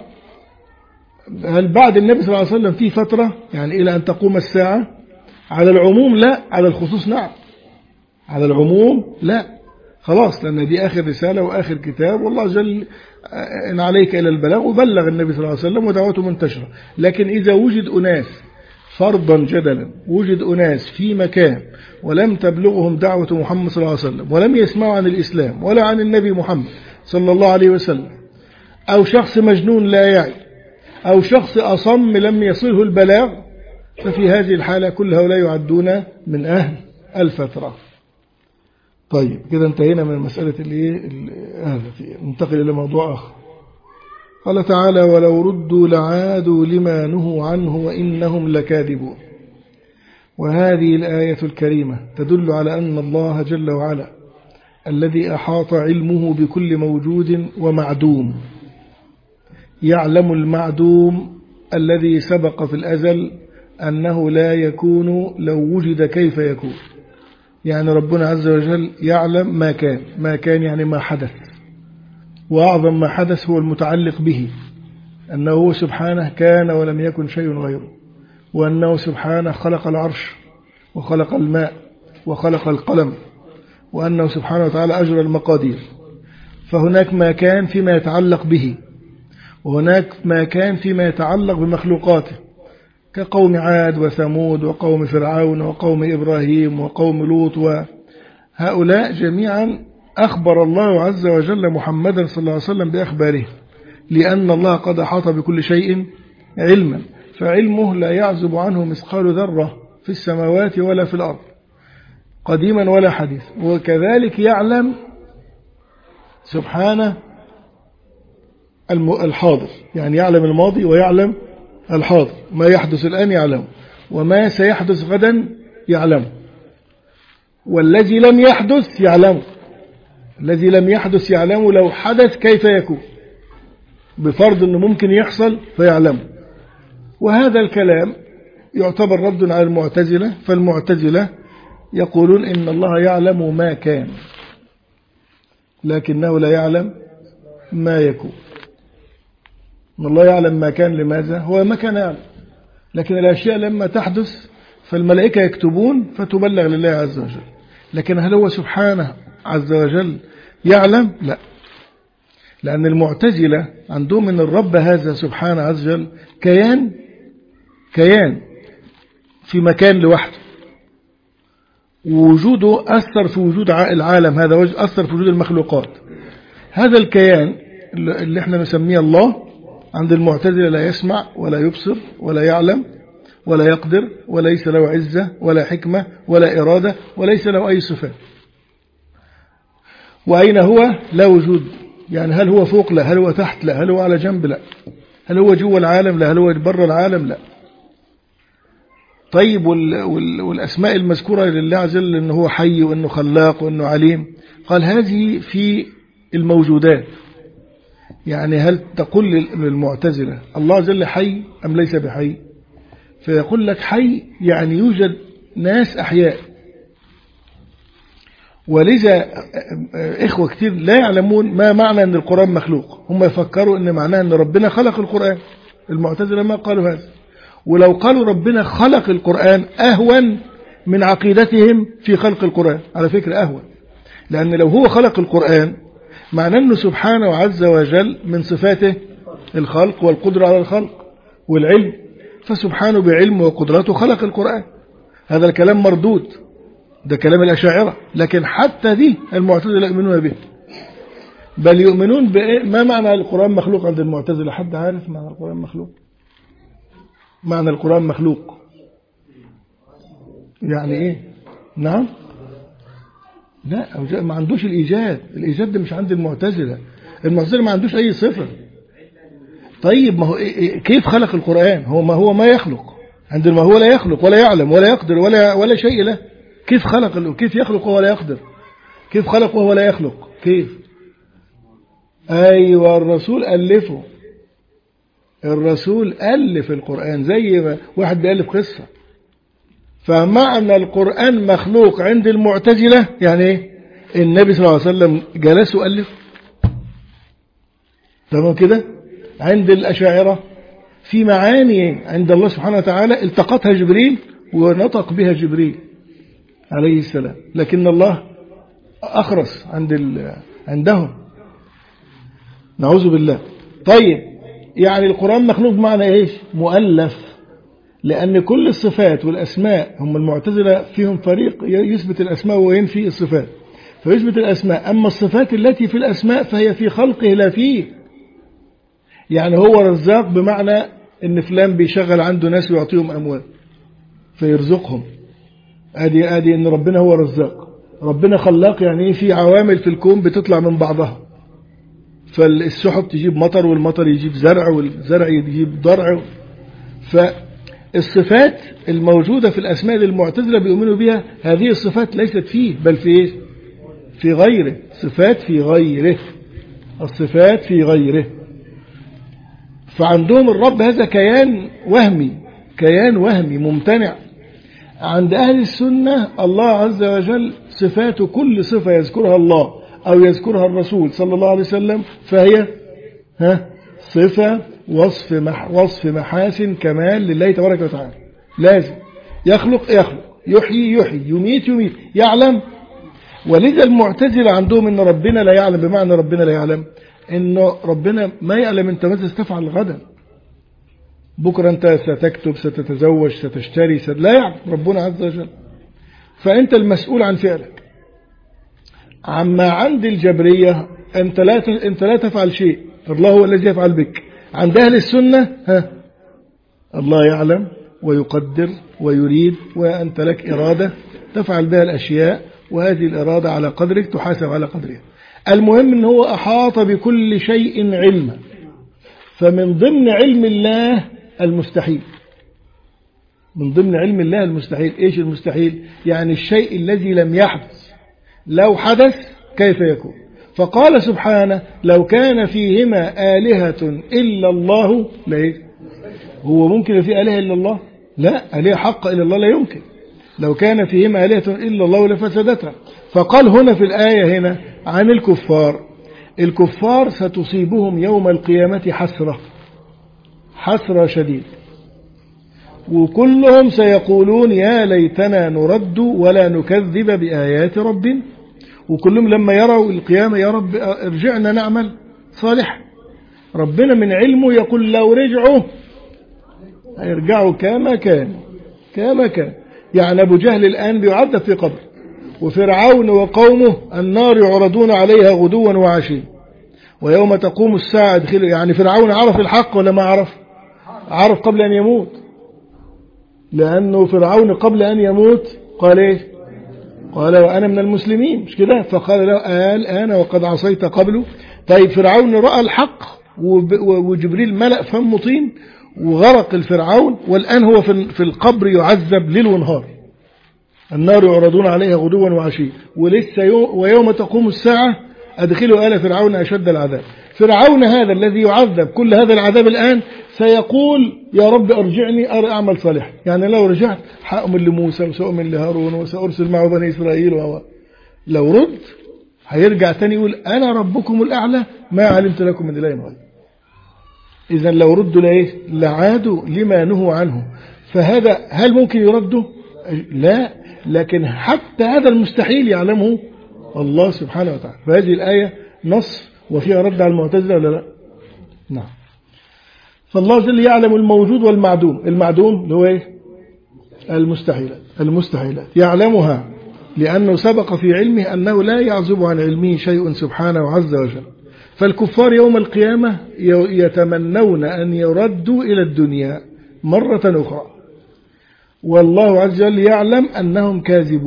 A: هل بعد النبي صلى الله عليه وسلم في فترة يعني إلى أن تقوم الساعة؟ على العموم لا، على الخصوص نعم. على العموم لا، خلاص، لأن دي آخر رسالة وآخر كتاب، والله جل إن عليك إلى البلاغ، وبلغ النبي صلى الله عليه وسلم ودعوته منتشرة. لكن إذا وجد أناس فرضا جدلا وجد أناس في مكان ولم تبلغهم دعوة محمد صلى الله عليه وسلم ولم يسمعوا عن الإسلام ولا عن النبي محمد صلى الله عليه وسلم، أو شخص مجنون لا يعي، أو شخص أصم لم يصله البلاغ، ففي هذه الحالة كل هؤلاء يعدون من أهل الفترة. طيب كده انتهينا من مسألة هذا. ننتقل إلى موضوع آخر. قال تعالى: ولو ردوا لعادوا لما نهوا عنه وإنهم لكاذبون. وهذه الآية الكريمة تدل على أن الله جل وعلا الذي أحاط علمه بكل موجود ومعدوم يعلم المعدوم الذي سبق في الأزل أنه لا يكون لو وجد كيف يكون. يعني ربنا عز وجل يعلم ما كان، ما كان يعني ما حدث، وأعظم ما حدث هو المتعلق به، أنه سبحانه كان ولم يكن شيء غيره، وأنه سبحانه خلق العرش وخلق الماء وخلق القلم، وأنه سبحانه وتعالى أجرى المقادير. فهناك ما كان فيما يتعلق به، وهناك ما كان فيما يتعلق بمخلوقاته، كقوم عاد وثمود وقوم فرعون وقوم إبراهيم وقوم لوط، وهؤلاء جميعا أخبر الله عز وجل محمدا صلى الله عليه وسلم بأخباره، لأن الله قد أحاط بكل شيء علما، فعلمه لا يعزب عنه مثقال ذرة في السماوات ولا في الأرض قديما ولا حديث. وكذلك يعلم سبحانه الحاضر، يعني يعلم الماضي ويعلم الحاضر، ما يحدث الآن يعلم، وما سيحدث غدا يعلم، والذي لم يحدث يعلم، الذي لم يحدث يعلم لو حدث كيف يكون، بفرض أنه ممكن يحصل فيعلم. وهذا الكلام يعتبر رد على المعتزلة، فالمعتزلة يقولون إن الله يعلم ما كان لكنه لا يعلم ما يكون. إن الله يعلم ما كان، لماذا؟ هو ما كان يعلم، لكن الأشياء لما تحدث فالملائكة يكتبون فتبلغ لله عز وجل. لكن هل هو سبحانه عز وجل يعلم؟ لا، لأن المعتزلة عندهم من الرب هذا سبحانه عز وجل كيان كيان في مكان لوحده، ووجوده أثر في وجود العالم هذا، أثر في وجود المخلوقات. هذا الكيان اللي احنا نسميه الله عند المعتزلة لا يسمع ولا يبصر ولا يعلم ولا يقدر، وليس له عزة ولا حكمة ولا إرادة، وليس له أي صفات. وأين هو؟ لا وجود. يعني هل هو فوق؟ لا. هل هو تحت؟ لا. هل هو على جنب؟ لا. هل هو جوا العالم؟ لا. هل هو بره العالم؟ لا. طيب والأسماء المذكورة لله عز وجل أنه هو حي وأنه خلاق وأنه عليم، قال هذه في الموجودات. يعني هل تقول للمعتزلة الله عز وجل حي أم ليس بحي؟ فيقول لك حي يعني يوجد ناس أحياء. ولذا إخوة كتير لا يعلمون ما معنى أن القرآن مخلوق، هم يفكروا أن معناه أن ربنا خلق القرآن. المعتزلة ما قالوا هذا، ولو قالوا ربنا خلق القرآن أهون من عقيدتهم في خلق القرآن، على فكرة أهون، لأن لو هو خلق القرآن معناه أنه سبحانه عز وجل من صفاته الخلق والقدرة على الخلق والعلم، فسبحانه بعلمه وقدرته خلق القرآن. هذا الكلام مردود، ده كلام الأشاعرة، لكن حتى دي المعتزلة يؤمنون به، بل يؤمنون بإيه؟ ما معنى القرآن مخلوق عند المعتزلة؟ حد عارف معنى القرآن مخلوق؟ معنى القرآن مخلوق يعني إيه؟ نعم؟ لا، ما عندوش الإيجاد. الإيجاد ده مش عند المعتزلة. المعتزلة ما عندوش أي صفة. طيب ما هو كيف خلق القرآن؟ هو ما هو ما يخلق، عندما هو لا يخلق ولا يعلم ولا يقدر ولا ولا شيء له. كيف خلق؟ كيف يخلق وهو لا يقدر؟ كيف خلق وهو لا يخلق؟ كيف؟ أيوة الرسول ألفه، الرسول ألف القرآن زي ما واحد بيألف قصة. فمعنى القرآن مخلوق عند المعتزلة يعني ايه؟ النبي صلى الله عليه وسلم جلس وألف، تمام كده. عند الأشاعرة في معاني عند الله سبحانه وتعالى التقطها جبريل ونطق بها جبريل عليه السلام، لكن الله أخرس عند عندهم، نعوذ بالله. طيب يعني القرآن مخلوق بمعنى ايش؟ مؤلف، لأن كل الصفات والأسماء، هم المعتزلة فيهم فريق يثبت الأسماء وينفي الصفات، فيثبت الأسماء، أما الصفات التي في الأسماء فهي في خلقه لا فيه. يعني هو رزاق بمعنى ان فلان بيشغل عنده ناس ويعطيهم أموال فيرزقهم، ادي ادي ان ربنا هو رزاق. ربنا خلاق يعني في عوامل في الكون بتطلع من بعضها، فالسحب تجيب مطر والمطر يجيب زرع والزرع يجيب ضرع. فالصفات الموجودة في الأسماء المعتزلة بيؤمنوا بها، هذه الصفات ليست فيه بل في إيه؟ في غيره. صفات في غيره، الصفات في غيره. فعندهم الرب هذا كيان وهمي، كيان وهمي ممتنع. عند أهل السنة الله عز وجل صفاته كل صفة يذكرها الله أو يذكرها الرسول صلى الله عليه وسلم فهي ها صفة وصف مح وصف محاسن كمال لله تبارك وتعالى. لازم يخلق يخلق، يحيي يحيي، يميت يميت، يعلم. ولذا المعتزلة عندهم ان ربنا لا يعلم، بمعنى ربنا لا يعلم انه ربنا ما يعلم انت ماذا ستفعل غدا، بكرة انت ستكتب، ستتزوج، ستشتري، ست... لا يعلم ربنا عز وجل، فانت المسؤول عن فعلك. عما عند الجبرية انت لا ت... انت لا تفعل شيء، الله هو الذي يفعل بك. عند اهل السنة ها الله يعلم ويقدر ويريد، وانت لك إرادة تفعل بها الأشياء، وهذه الإرادة على قدرك تحاسب على قدرها. المهم ان هو أحاط بكل شيء علما. فمن ضمن علم الله المستحيل، من ضمن علم الله المستحيل. ايش المستحيل؟ يعني الشيء الذي لم يحدث، لو حدث كيف يكون؟ فقال سبحانه لو كان فيهما آلهة إلا الله لا. هو ممكن في آلهة إلا الله؟ لا، آلهة حق إلا الله لا يمكن. لو كان فيهما آلهة إلا الله لفسدتها. فقال هنا في الآية هنا عن الكفار، الكفار ستصيبهم يوم القيامة حسرة، حسرة شديد، وكلهم سيقولون يا ليتنا نرد ولا نكذب بآيات ربنا. وكلهم لما يروا القيامة يا رب ارجعنا نعمل صالح. ربنا من علمه يقول لو رجعوا هيرجعوا كما كان كما كان. يعني أبو جهل الآن بيعذب في قبر، وفرعون وقومه النار يعرضون عليها غدوا وعشيا ويوم تقوم الساعة ادخلوا. يعني فرعون عرف الحق ولا ما عرف؟ عرف قبل أن يموت، لأنه فرعون قبل أن يموت قال إيه؟ قال وأنا من المسلمين، مش كده؟ فقال له آل أنا وقد عصيت قبله. طيب فرعون رأى الحق وجبريل ملأ فم طين وغرق الفرعون، والآن هو في القبر يعذب ليل ونهار، النار يعرضون عليها غدوا وعشيا ولسه يوم ويوم تقوم الساعة أدخلوا آل فرعون أشد العذاب. فرعون هذا الذي يعذب كل هذا العذاب الآن سيقول يا رب أرجعني أعمل صالح. يعني لو رجعت حأؤمن لموسى وسأؤمن لهارون وسأرسل معه بني إسرائيل، وهو لو رد هيرجع تاني يقول أنا ربكم الأعلى ما علمت لكم من إله غيري. إذا لو ردوا لإيه؟ لعادوا لما نهوا عنه. فهذا هل ممكن يرده؟ لا، لكن حتى هذا المستحيل يعلمه الله سبحانه وتعالى. فهذه الآية نص وفيها رد على المعتزلة ولا لا؟ نعم. فالله جل يعلم الموجود والمعدوم. المعدوم اللي هو ايه؟ المستحيلات. المستحيلات يعلمها لأنه سبق في علمه أنه لا يعزب عن علمه شيء سبحانه عز وجل. فالكفار يوم القيامة يتمنون أن يردوا إلى الدنيا مرة أخرى، والله عز وجل يعلم أنهم كاذبون.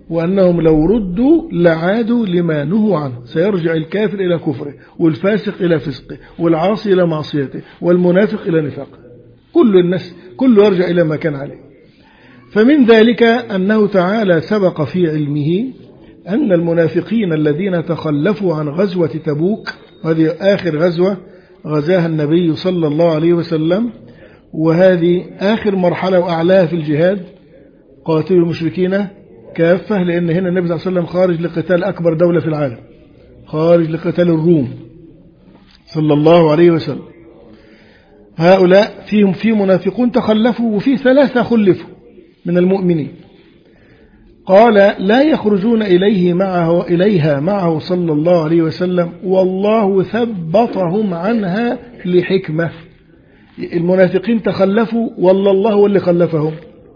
A: وأنهم لو ردوا لعادوا لما نهوا عنه. سيرجع الكافر إلى كفره، والفاسق إلى فسقه، والعاصي إلى معصيته، والمنافق إلى نفاقه. كل الناس كله يرجع إلى ما كان عليه. فمن ذلك أنه تعالى سبق في علمه أن المنافقين الذين تخلفوا عن غزوة تبوك، هذه آخر غزوة غزاها النبي صلى الله عليه وسلم، وهذه آخر مرحلة وأعلاها في الجهاد، قاتلوا المشركين كافة، لأن هنا النبي صلى الله عليه وسلم خارج لقتال أكبر دولة في العالم، خارج لقتال الروم صلى الله عليه وسلم. هؤلاء فيهم في منافقون تخلفوا، وفي ثلاثة خلفوا من المؤمنين. قال لا يخرجون إليه معه إليها معه صلى الله عليه وسلم والله ثبطهم عنها لحكمة. المنافقين تخلفوا والله الله هو اللي خلفهم.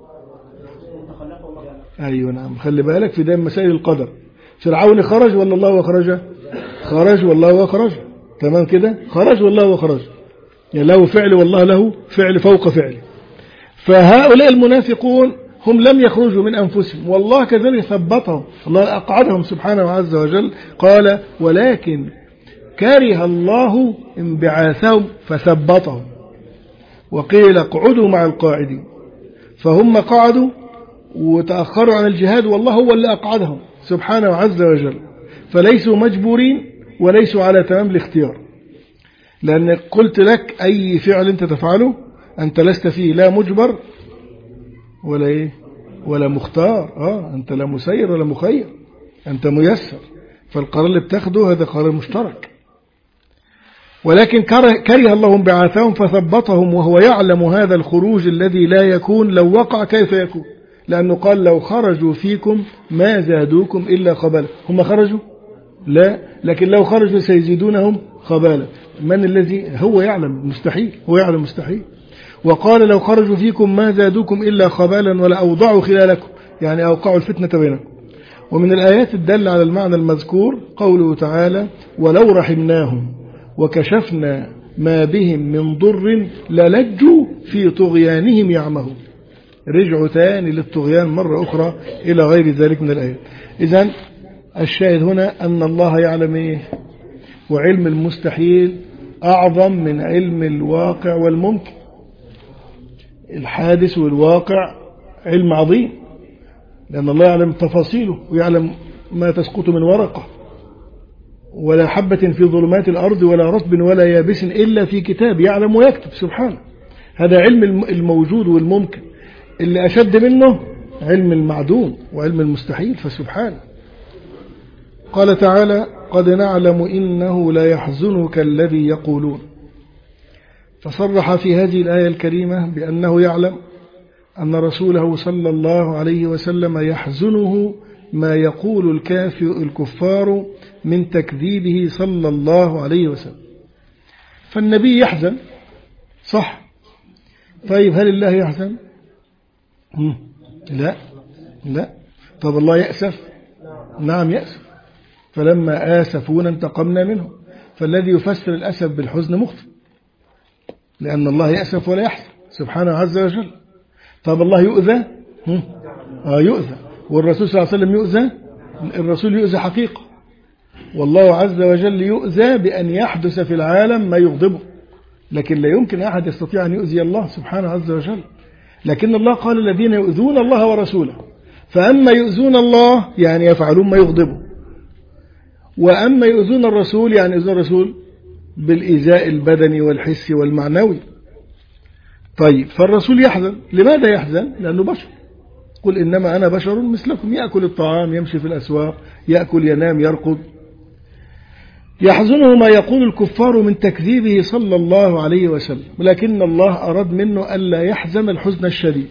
A: أيوة نعم، خلي بالك في ده مسائل القدر. فرعون خرج والله الله وخرج، خرج والله وخرج، تمام كده، خرج والله وخرج، يعني له فعل والله له فعل فوق فعل. فهؤلاء المنافقون هم لم يخرجوا من أنفسهم، والله كذلك ثبتهم، الله أقعدهم سبحانه عز وجل. قال ولكن كره الله انبعاثهم فثبتهم، وقيل اقعدوا مع القاعدين. فهم قعدوا وتأخروا عن الجهاد، والله هو اللي أقعدهم سبحانه عز وجل. فليسوا مجبورين وليسوا على تمام الاختيار، لأن قلت لك أي فعل أنت تفعله أنت لست فيه لا مجبر ولا إيه ولا مختار. آه أنت لا مسير ولا مخير، أنت ميسر. فالقرار اللي بتاخده هذا قرار مشترك. ولكن كره الله انبعاثهم فثبطهم، وهو يعلم هذا الخروج الذي لا يكون لو وقع كيف يكون، لأنه قال لو خرجوا فيكم ما زادوكم إلا خبالا. هم خرجوا؟ لا، لكن لو خرجوا سيزيدونهم خبالا. من الذي هو يعلم مستحيل، هو يعلم مستحيل. وقال لو خرجوا فيكم ما زادوكم إلا خبالا ولا أوضعوا خلالكم، يعني أوقعوا الفتنة بينكم. ومن الآيات الدالة على المعنى المذكور قوله تعالى ولو رحمناهم وكشفنا ما بهم من ضر للجوا في طغيانهم يعمهون. رجعوا تاني للطغيان مرة أخرى إلى غير ذلك من الآيات. إذن الشاهد هنا أن الله يعلم إيه؟ وعلم المستحيل أعظم من علم الواقع والممكن. الحادث والواقع علم عظيم، لأن الله يعلم تفاصيله ويعلم ما تسقط من ورقة ولا حبة في ظلمات الأرض ولا رطب ولا يابس إلا في كتاب، يعلم ويكتب سبحانه. هذا علم الموجود والممكن. اللي أشد منه علم المعدوم وعلم المستحيل فسبحانه. قال تعالى قد نعلم إنه لا يحزنك الذي يقولون. فصرح في هذه الآية الكريمة بأنه يعلم أن رسوله صلى الله عليه وسلم يحزنه ما يقول الكافر الكفار من تكذيبه صلى الله عليه وسلم. فالنبي يحزن صح، طيب هل الله يحزن؟ لا لا. طب الله يأسف؟ نعم يأسف. فلما آسفونا انتقمنا منهم. فالذي يفسر الأسف بالحزن مخطئ، لأن الله يأسف ولا يحزن سبحانه عز وجل. طب الله يؤذى؟ آه يؤذى. والرسول صلى الله عليه وسلم يؤذى؟ الرسول يؤذى حقيقة، والله عز وجل يؤذى بأن يحدث في العالم ما يغضبه، لكن لا يمكن أحد يستطيع أن يؤذي الله سبحانه عز وجل. لكن الله قال الذين يؤذون الله ورسوله. فأما يؤذون الله يعني يفعلون ما يغضبه، وأما يؤذون الرسول يعني يؤذون الرسول بالإيذاء البدني والحسي والمعنوي. طيب فالرسول يحزن. لماذا يحزن؟ لأنه بشر. قل إنما أنا بشر مثلكم يأكل الطعام يمشي في الأسواق يأكل ينام يرقد. يحزنه ما يقول الكفار من تكذيبه صلى الله عليه وسلم، ولكن الله أراد منه ألا يحزن الحزن الشديد،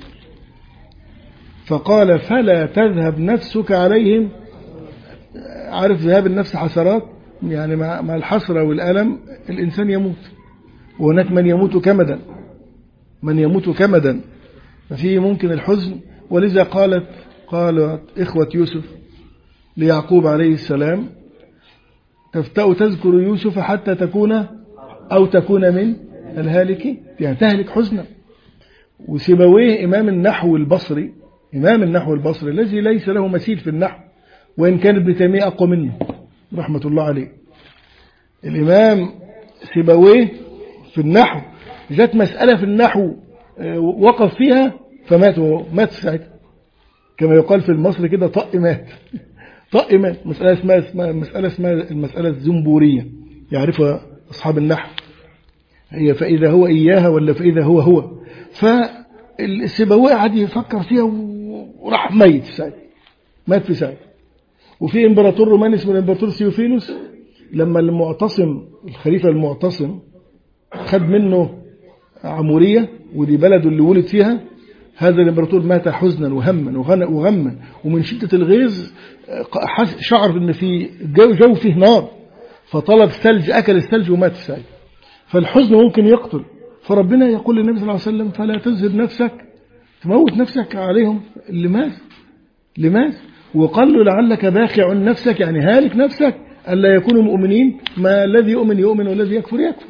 A: فقال فلا تذهب نفسك عليهم. عارف ذهاب النفس حسرات، يعني مع الحسرة والألم الإنسان يموت، وهناك من يموت كمدا، من يموت كمدا، ففيه ممكن الحزن. ولذا قالت قالت إخوة يوسف ليعقوب عليه السلام تفتأ تذكر يوسف حتى تكون أو تكون من الهالكين، يعني تهلك حزنا. وسيبويه إمام النحو البصري إمام النحو البصري الذي ليس له مثيل في النحو، وإن كان ابن تيمية أقوى منه رحمة الله عليه. الإمام سيبويه في النحو جت مسألة في النحو وقف فيها فمات، مات ساعتها كما يقال في المصري كده، طق مات طق مات. مسألة اسمها اسمها مسألة اسمها المسألة الزنبورية، يعرفها أصحاب النحو، هي فإذا هو إياها ولا فإذا هو هو. فالسيبويه قعد يفكر فيها وراح ميت ساعتها، مات في ساعتها. وفي امبراطور روماني اسمه الامبراطور سيوفيلوس، لما المعتصم الخليفة المعتصم خد منه عمورية ودي بلده اللي ولد فيها، هذا الامبراطور مات حزنا وهما وغما، ومن شدة الغيظ شعر ان في جو جو فيه نار، فطلب ثلج، اكل الثلج ومات في ساعتها. فالحزن ممكن يقتل، فربنا يقول للنبي صلى الله عليه وسلم فلا تذهب نفسك، تموت نفسك عليهم. لماذا لماذا وقال له لعلك باخع نفسك، يعني هالك نفسك ألا يكونوا مؤمنين، ما الذي يؤمن يؤمن والذي يكفر يكفر.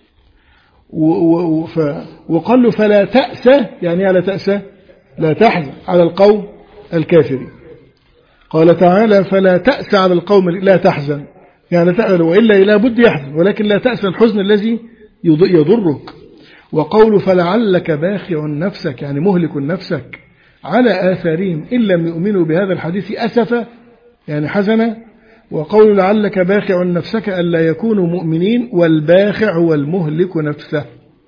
A: وقال له فلا تأسى، يعني على تأسى لا تحزن على القوم الكافرين. قال تعالى فلا تأسى على القوم، لا تحزن يعني تأل، وإلا لا بد يحزن، ولكن لا تأسى الحزن الذي يضرك. وقول فلعلك باخع نفسك، يعني مهلك نفسك على آثارهم إن لم يؤمنوا بهذا الحديث أسفا، يعني حزنا. وقول لعلك باخع نفسك ألا يكونوا مؤمنين، والباخع والمهلك نفسه.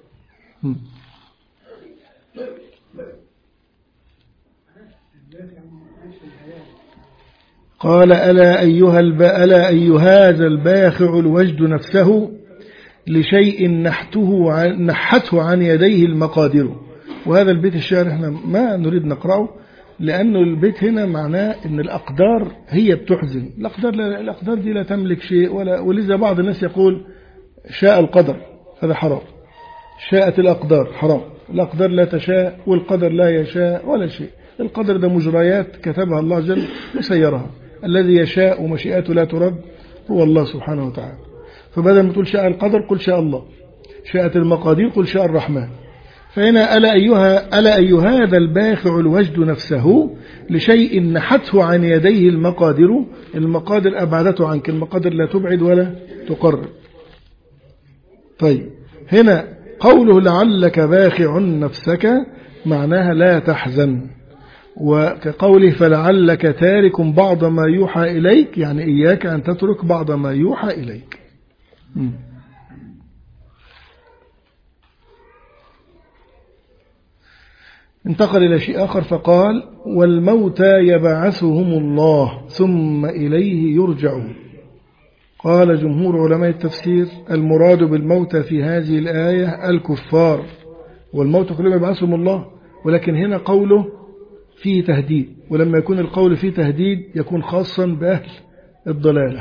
A: قال ألا أيها ألا أي هذا الباخع الوجد نفسه لشيء نحته عن نحته عن يديه المقادير. وهذا البيت الشعر احنا ما نريد نقرأه، لأنه البيت هنا معناه أن الأقدار هي بتحزن. الأقدار, الأقدار دي لا تملك شيء، ولا ولذا بعض الناس يقول شاء القدر، هذا حرام. شاءت الأقدار حرام، الأقدار لا تشاء والقدر لا يشاء ولا شيء. القدر ده مجريات كتبها الله جل وسيرها، الذي يشاء ومشيئته لا ترد هو الله سبحانه وتعالى. فبدل ما تقول شاء القدر قل شاء الله، شاءت المقادير قل شاء الرحمن. فهنا ألا أيها ألا أي هذا الباخع الوجد نفسه لشيء نحته عن يديه المقادير. المقادر أبعدته عنك، المقادر لا تبعد ولا تقرب. طيب هنا قوله لعلك باخع نفسك معناها لا تحزن، وكقوله فلعلك تارك بعض ما يوحى إليك، يعني إياك أن تترك بعض ما يوحى إليك. م. انتقل إلى شيء آخر فقال والموتى يبعثهم الله ثم إليه يرجعون. قال جمهور علماء التفسير المراد بالموتى في هذه الآية الكفار، والموتى كلهم يبعثهم الله، ولكن هنا قوله فيه تهديد، ولما يكون القول فيه تهديد يكون خاصا بأهل الضلالة.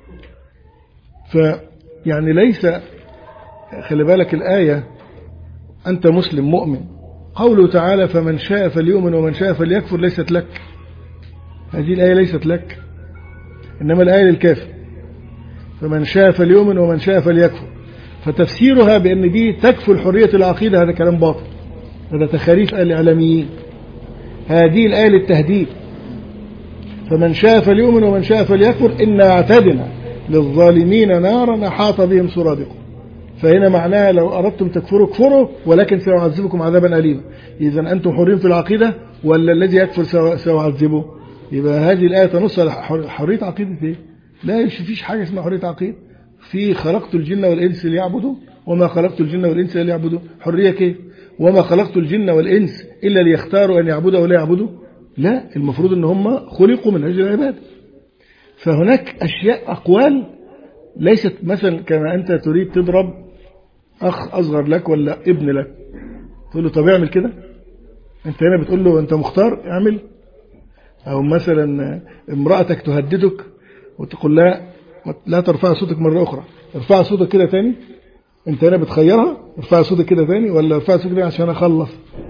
A: فيعني ليس، خلي بالك الآية أنت مسلم مؤمن، قوله تعالى فمن شاء فليؤمن ومن شاء فليكفر ليست لك، هذه الآية ليست لك، إنما الآية للكافر، فمن شاء فليؤمن ومن شاء فليكفر. فتفسيرها بأن دي تكفل حرية العقيدة هذا كلام باطل، هذا تخاريف الإعلاميين. هذه الآية للتهديد، فمن شاء فليؤمن ومن شاء فليكفر إنا اعتدنا للظالمين نارا أحاط بهم سرادقهم. فهنا معناها لو أردتم تكفروا كفروا، ولكن سيعذبكم عذابا أليما. إذا أنتم حرين في العقيدة ولا الذي يكفر سيعذبه؟ يبقى هذه الآية تنص على حرية عقيدة إيه؟ لا فيش حاجة اسمها حرية عقيدة. في خلقت الجن والإنس ليعبدوا وما خلقت الجن والإنس إلا ليعبدوا، حرية كيف؟ وما خلقت الجن والإنس إلا ليختاروا أن يعبدوا أو لا يعبدوا؟ لا، المفروض أن هم خلقوا من أجل العبادة. فهناك أشياء أقوال ليست مثلا كما أنت تريد تضرب أخ أصغر لك ولا ابن لك، تقول له طب اعمل كده، أنت هنا بتقول له أنت مختار اعمل. أو مثلا امرأتك تهددك وتقول لا لا ترفع صوتك مرة أخرى، ارفع صوتك كده تاني، أنت هنا بتخيرها ارفع صوتك كده تاني ولا ارفع صوتك كده عشان أخلص.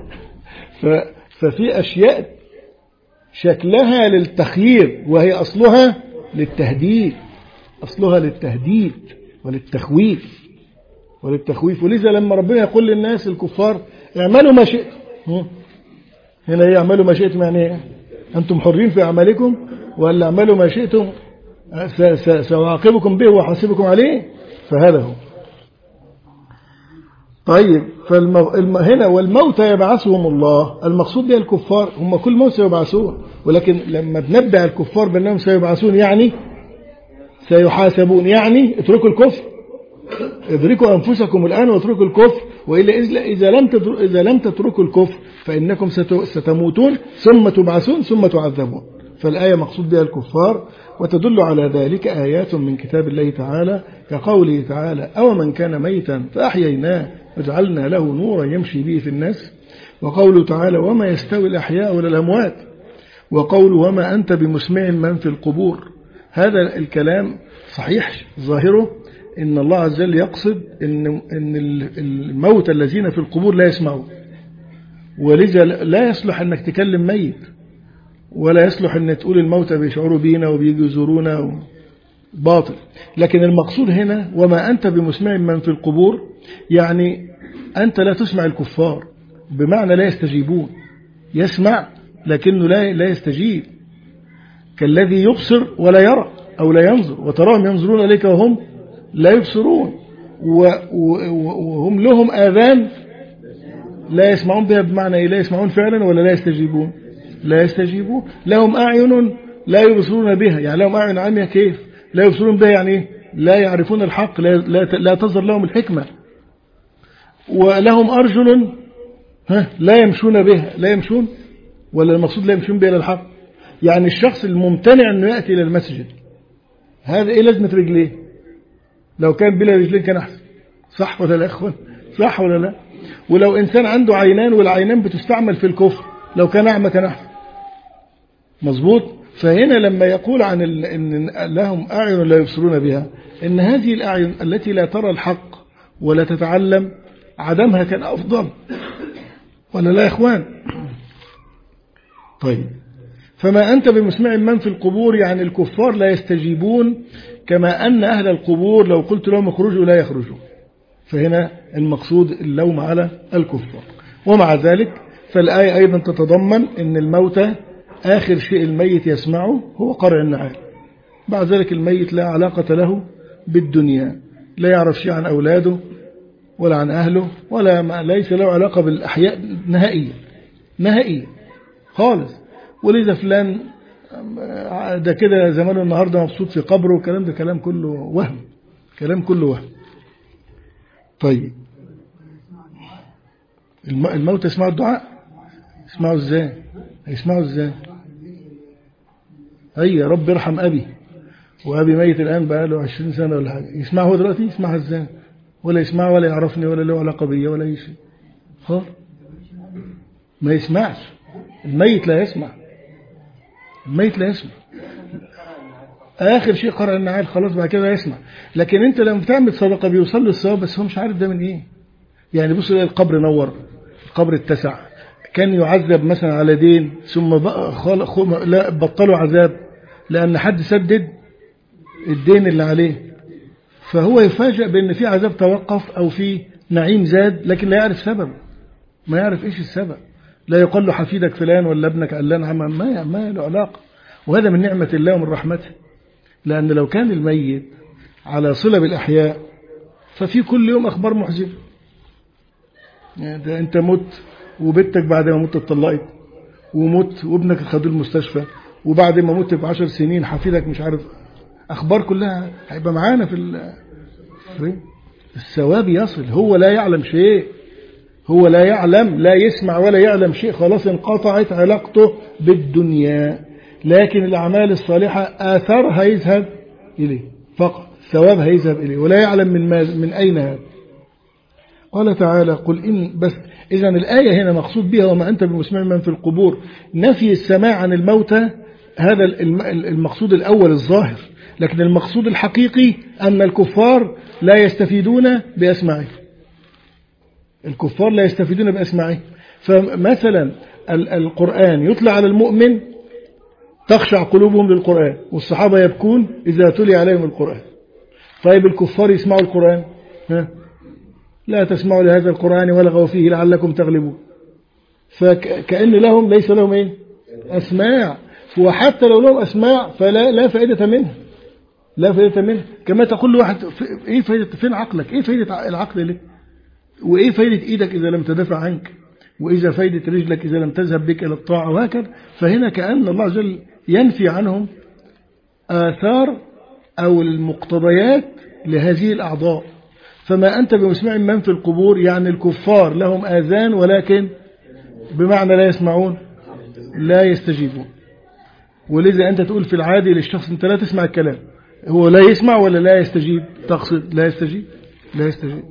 A: ففي أشياء شكلها للتخيير وهي أصلها للتهديد، أصلها للتهديد وللتخويف وللتخويف. ولذا لما ربنا يقول للناس الكفار اعملوا ما شئتم هنا يعملوا ما شئتم يعني ايه؟ أنتم حرين في أعمالكم ولا اعملوا ما شئتم سأعاقبكم به وأحاسبكم عليه. فهذا هو. طيب فالم... هنا والموتى يبعثهم الله، المقصود بها الكفار، هم كل موت سيبعثون، ولكن لما بنبدأ الكفار بأنهم سيبعثون يعني سيحاسبون، يعني اتركوا الكفر، ادركوا أنفسكم الآن واتركوا الكفر، وإلا إذا لم إذا لم تتركوا الكفر فإنكم ستموتون ثم تبعثون ثم تعذبون. فالآية مقصود بها الكفار، وتدل على ذلك آيات من كتاب الله تعالى كقوله تعالى أو من كان ميتا فأحييناه وجعلنا له نورا يمشي به في الناس، وقوله تعالى وما يستوي الأحياء ولا الأموات، وقوله وما أنت بمسمع من في القبور. هذا الكلام صحيح ظاهره إن الله عز وجل يقصد إن, إن الموت الذين في القبور لا يسمعون، ولذا لا يصلح أنك تكلم ميت، ولا يصلح أن تقول الموتى بيشعروا بينا وبيجوا يزورونا، باطل. لكن المقصود هنا وما أنت بمسمع من في القبور، يعني أنت لا تسمع الكفار، بمعنى لا يستجيبون، يسمع لكنه لا لا يستجيب، كالذي يبصر ولا يرى أو لا ينظر، وتراهم ينظرون إليك وهم لا يبصرون، وهم لهم آذان لا يسمعون بها، بمعنى إيه؟ لا يسمعون فعلا ولا لا يستجيبون؟ لا يستجيبون. لهم أعين لا يبصرون بها، يعني لهم أعين عمياء، كيف لا يبصرون بها؟ يعني لا يعرفون الحق، لا, لا, لا تظهر لهم الحكمة. ولهم أرجل ها لا يمشون بها، لا يمشون، ولا المقصود لا يمشون بها للحق؟ يعني الشخص الممتنع أنه يأتي إلى المسجد، هذا إيه لازمة رجليه؟ لو كان بلا رجلين كان أحسن، صح ولا لا أخوان؟ صح ولا لا؟ ولو إنسان عنده عينان والعينان بتستعمل في الكفر، لو كان أعمى كان أحسن، مظبوط. فهنا لما يقول عن إن لهم أعين لا يبصرون بها، إن هذه الأعين التي لا ترى الحق ولا تتعلم عدمها كان أفضل، ولا لا يا إخوان؟ طيب فما أنت بمسمع من في القبور، يعني الكفار لا يستجيبون، كما أن أهل القبور لو قلت لهم اخرجوا لا يخرجون. فهنا المقصود اللوم على الكفار. ومع ذلك فالآية أيضا تتضمن أن الموتى آخر شيء الميت يسمعه هو قرع النعال، بعد ذلك الميت لا علاقة له بالدنيا، لا يعرف شيء عن أولاده ولا عن أهله، ولا ما ليس له علاقة بالأحياء نهائيا نهائيا خالص. ولذا فلان ده كده زمانه النهاردة مبسوط في قبره، والكلام ده كلام كله وهم، كلام كله وهم. طيب الموت يسمعوا الدعاء، يسمعوا ازاي؟ يسمعوا ازاي؟ اي يا رب ارحم ابي، وابي ميت الان بقى له عشرين سنة ولا حاجة، يسمعه هو دلوقتي؟ يسمعها ازاي؟ ولا يسمع ولا يعرفني ولا له علاقة بيا ولا اي شيء خالص، ما يسمعش. الميت لا يسمع، الميت لا يسمع، آخر شيء قرأ النعال، خلاص بعد كده يسمع. لكن أنت لما بتعمل صدقة بيوصل له الثواب، بس هو مش عارف ده من إيه. يعني بص لقى القبر نور، القبر اتسع، كان يعذب مثلا على دين ثم بقى خالق لا بطلوا عذاب لأن حد سدد الدين اللي عليه، فهو يفاجأ بأن في عذاب توقف أو في نعيم زاد، لكن لا يعرف سبب، ما يعرف إيش السبب. لا يقول له حفيدك فلان ولا ابنك علان عما، ما ما له علاقة. وهذا من نعمة الله ومن رحمته، لأن لو كان الميت على صلة بالأحياء ففي كل يوم أخبار محزنة. يعني ده أنت مت وبنتك بعد ما مت اتطلقت، ومت وابنك خدوه المستشفى، وبعد ما مت بعشر سنين حفيدك مش عارف، أخبار كلها هيبقى معانا في الثواب يصل. هو لا يعلم شيء، هو لا يعلم، لا يسمع ولا يعلم شيء، خلاص انقطعت علاقته بالدنيا. لكن الأعمال الصالحة آثارها يذهب إليه فقط، ثوابها يذهب إليه، ولا يعلم من, من أين هذا. قال تعالى قل إن بس. إذن الآية هنا مقصود بها وما أنت بمسمع من في القبور، نفي السماع عن الموتى، هذا المقصود الأول الظاهر. لكن المقصود الحقيقي أن الكفار لا يستفيدون بأسماعه، الكفار لا يستفيدون بأسماعه. فمثلا القرآن يطلع على المؤمن تخشع قلوبهم للقرآن، والصحابة يبكون إذا تلي عليهم القرآن. طيب الكفار يسمعوا القرآن، ها؟ لا تسمعوا لهذا القرآن ولغوا فيه لعلكم تغلبون. فكأن لهم ليس لهم ايه أسماع، وحتى لو لهم أسماع فلا لا فائدة منها، لا فائدة منها. كما تقول لواحد ايه فائدة، فين عقلك، ايه فائدة العقل ليه، وايه فائدة ايدك إذا لم تدافع عنك، وإذا فائدة رجلك إذا لم تذهب بك إلى الطاعة، وهكذا. فهنا كأن الله عز وجل ينفي عنهم آثار أو المقتضيات لهذه الأعضاء. فما أنت بمسمع من في القبور، يعني الكفار لهم آذان ولكن بمعنى لا يسمعون لا يستجيبون. ولذا أنت تقول في العادي للشخص أنت لا تسمع الكلام، هو لا يسمع ولا لا يستجيب؟ تقصد لا يستجيب، لا يستجيب.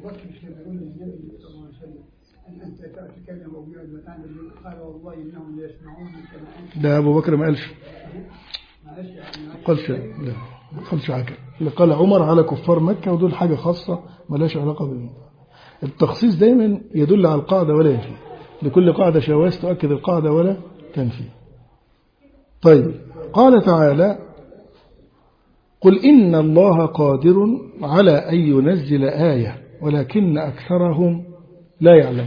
A: ده أبو بكر ما قالش، قالش لا ما قالش حاجة. اللي قال عمر على كفار مكة، ودول حاجة خاصة ما لهاش علاقة بالموضوع. التخصيص دايما يدل على القاعدة ولا ينفي، لكل قاعدة شواذ تؤكد القاعدة ولا تنفي. طيب قال تعالى قل إن الله قادر على أن ينزل آية ولكن أكثرهم لا يعلم.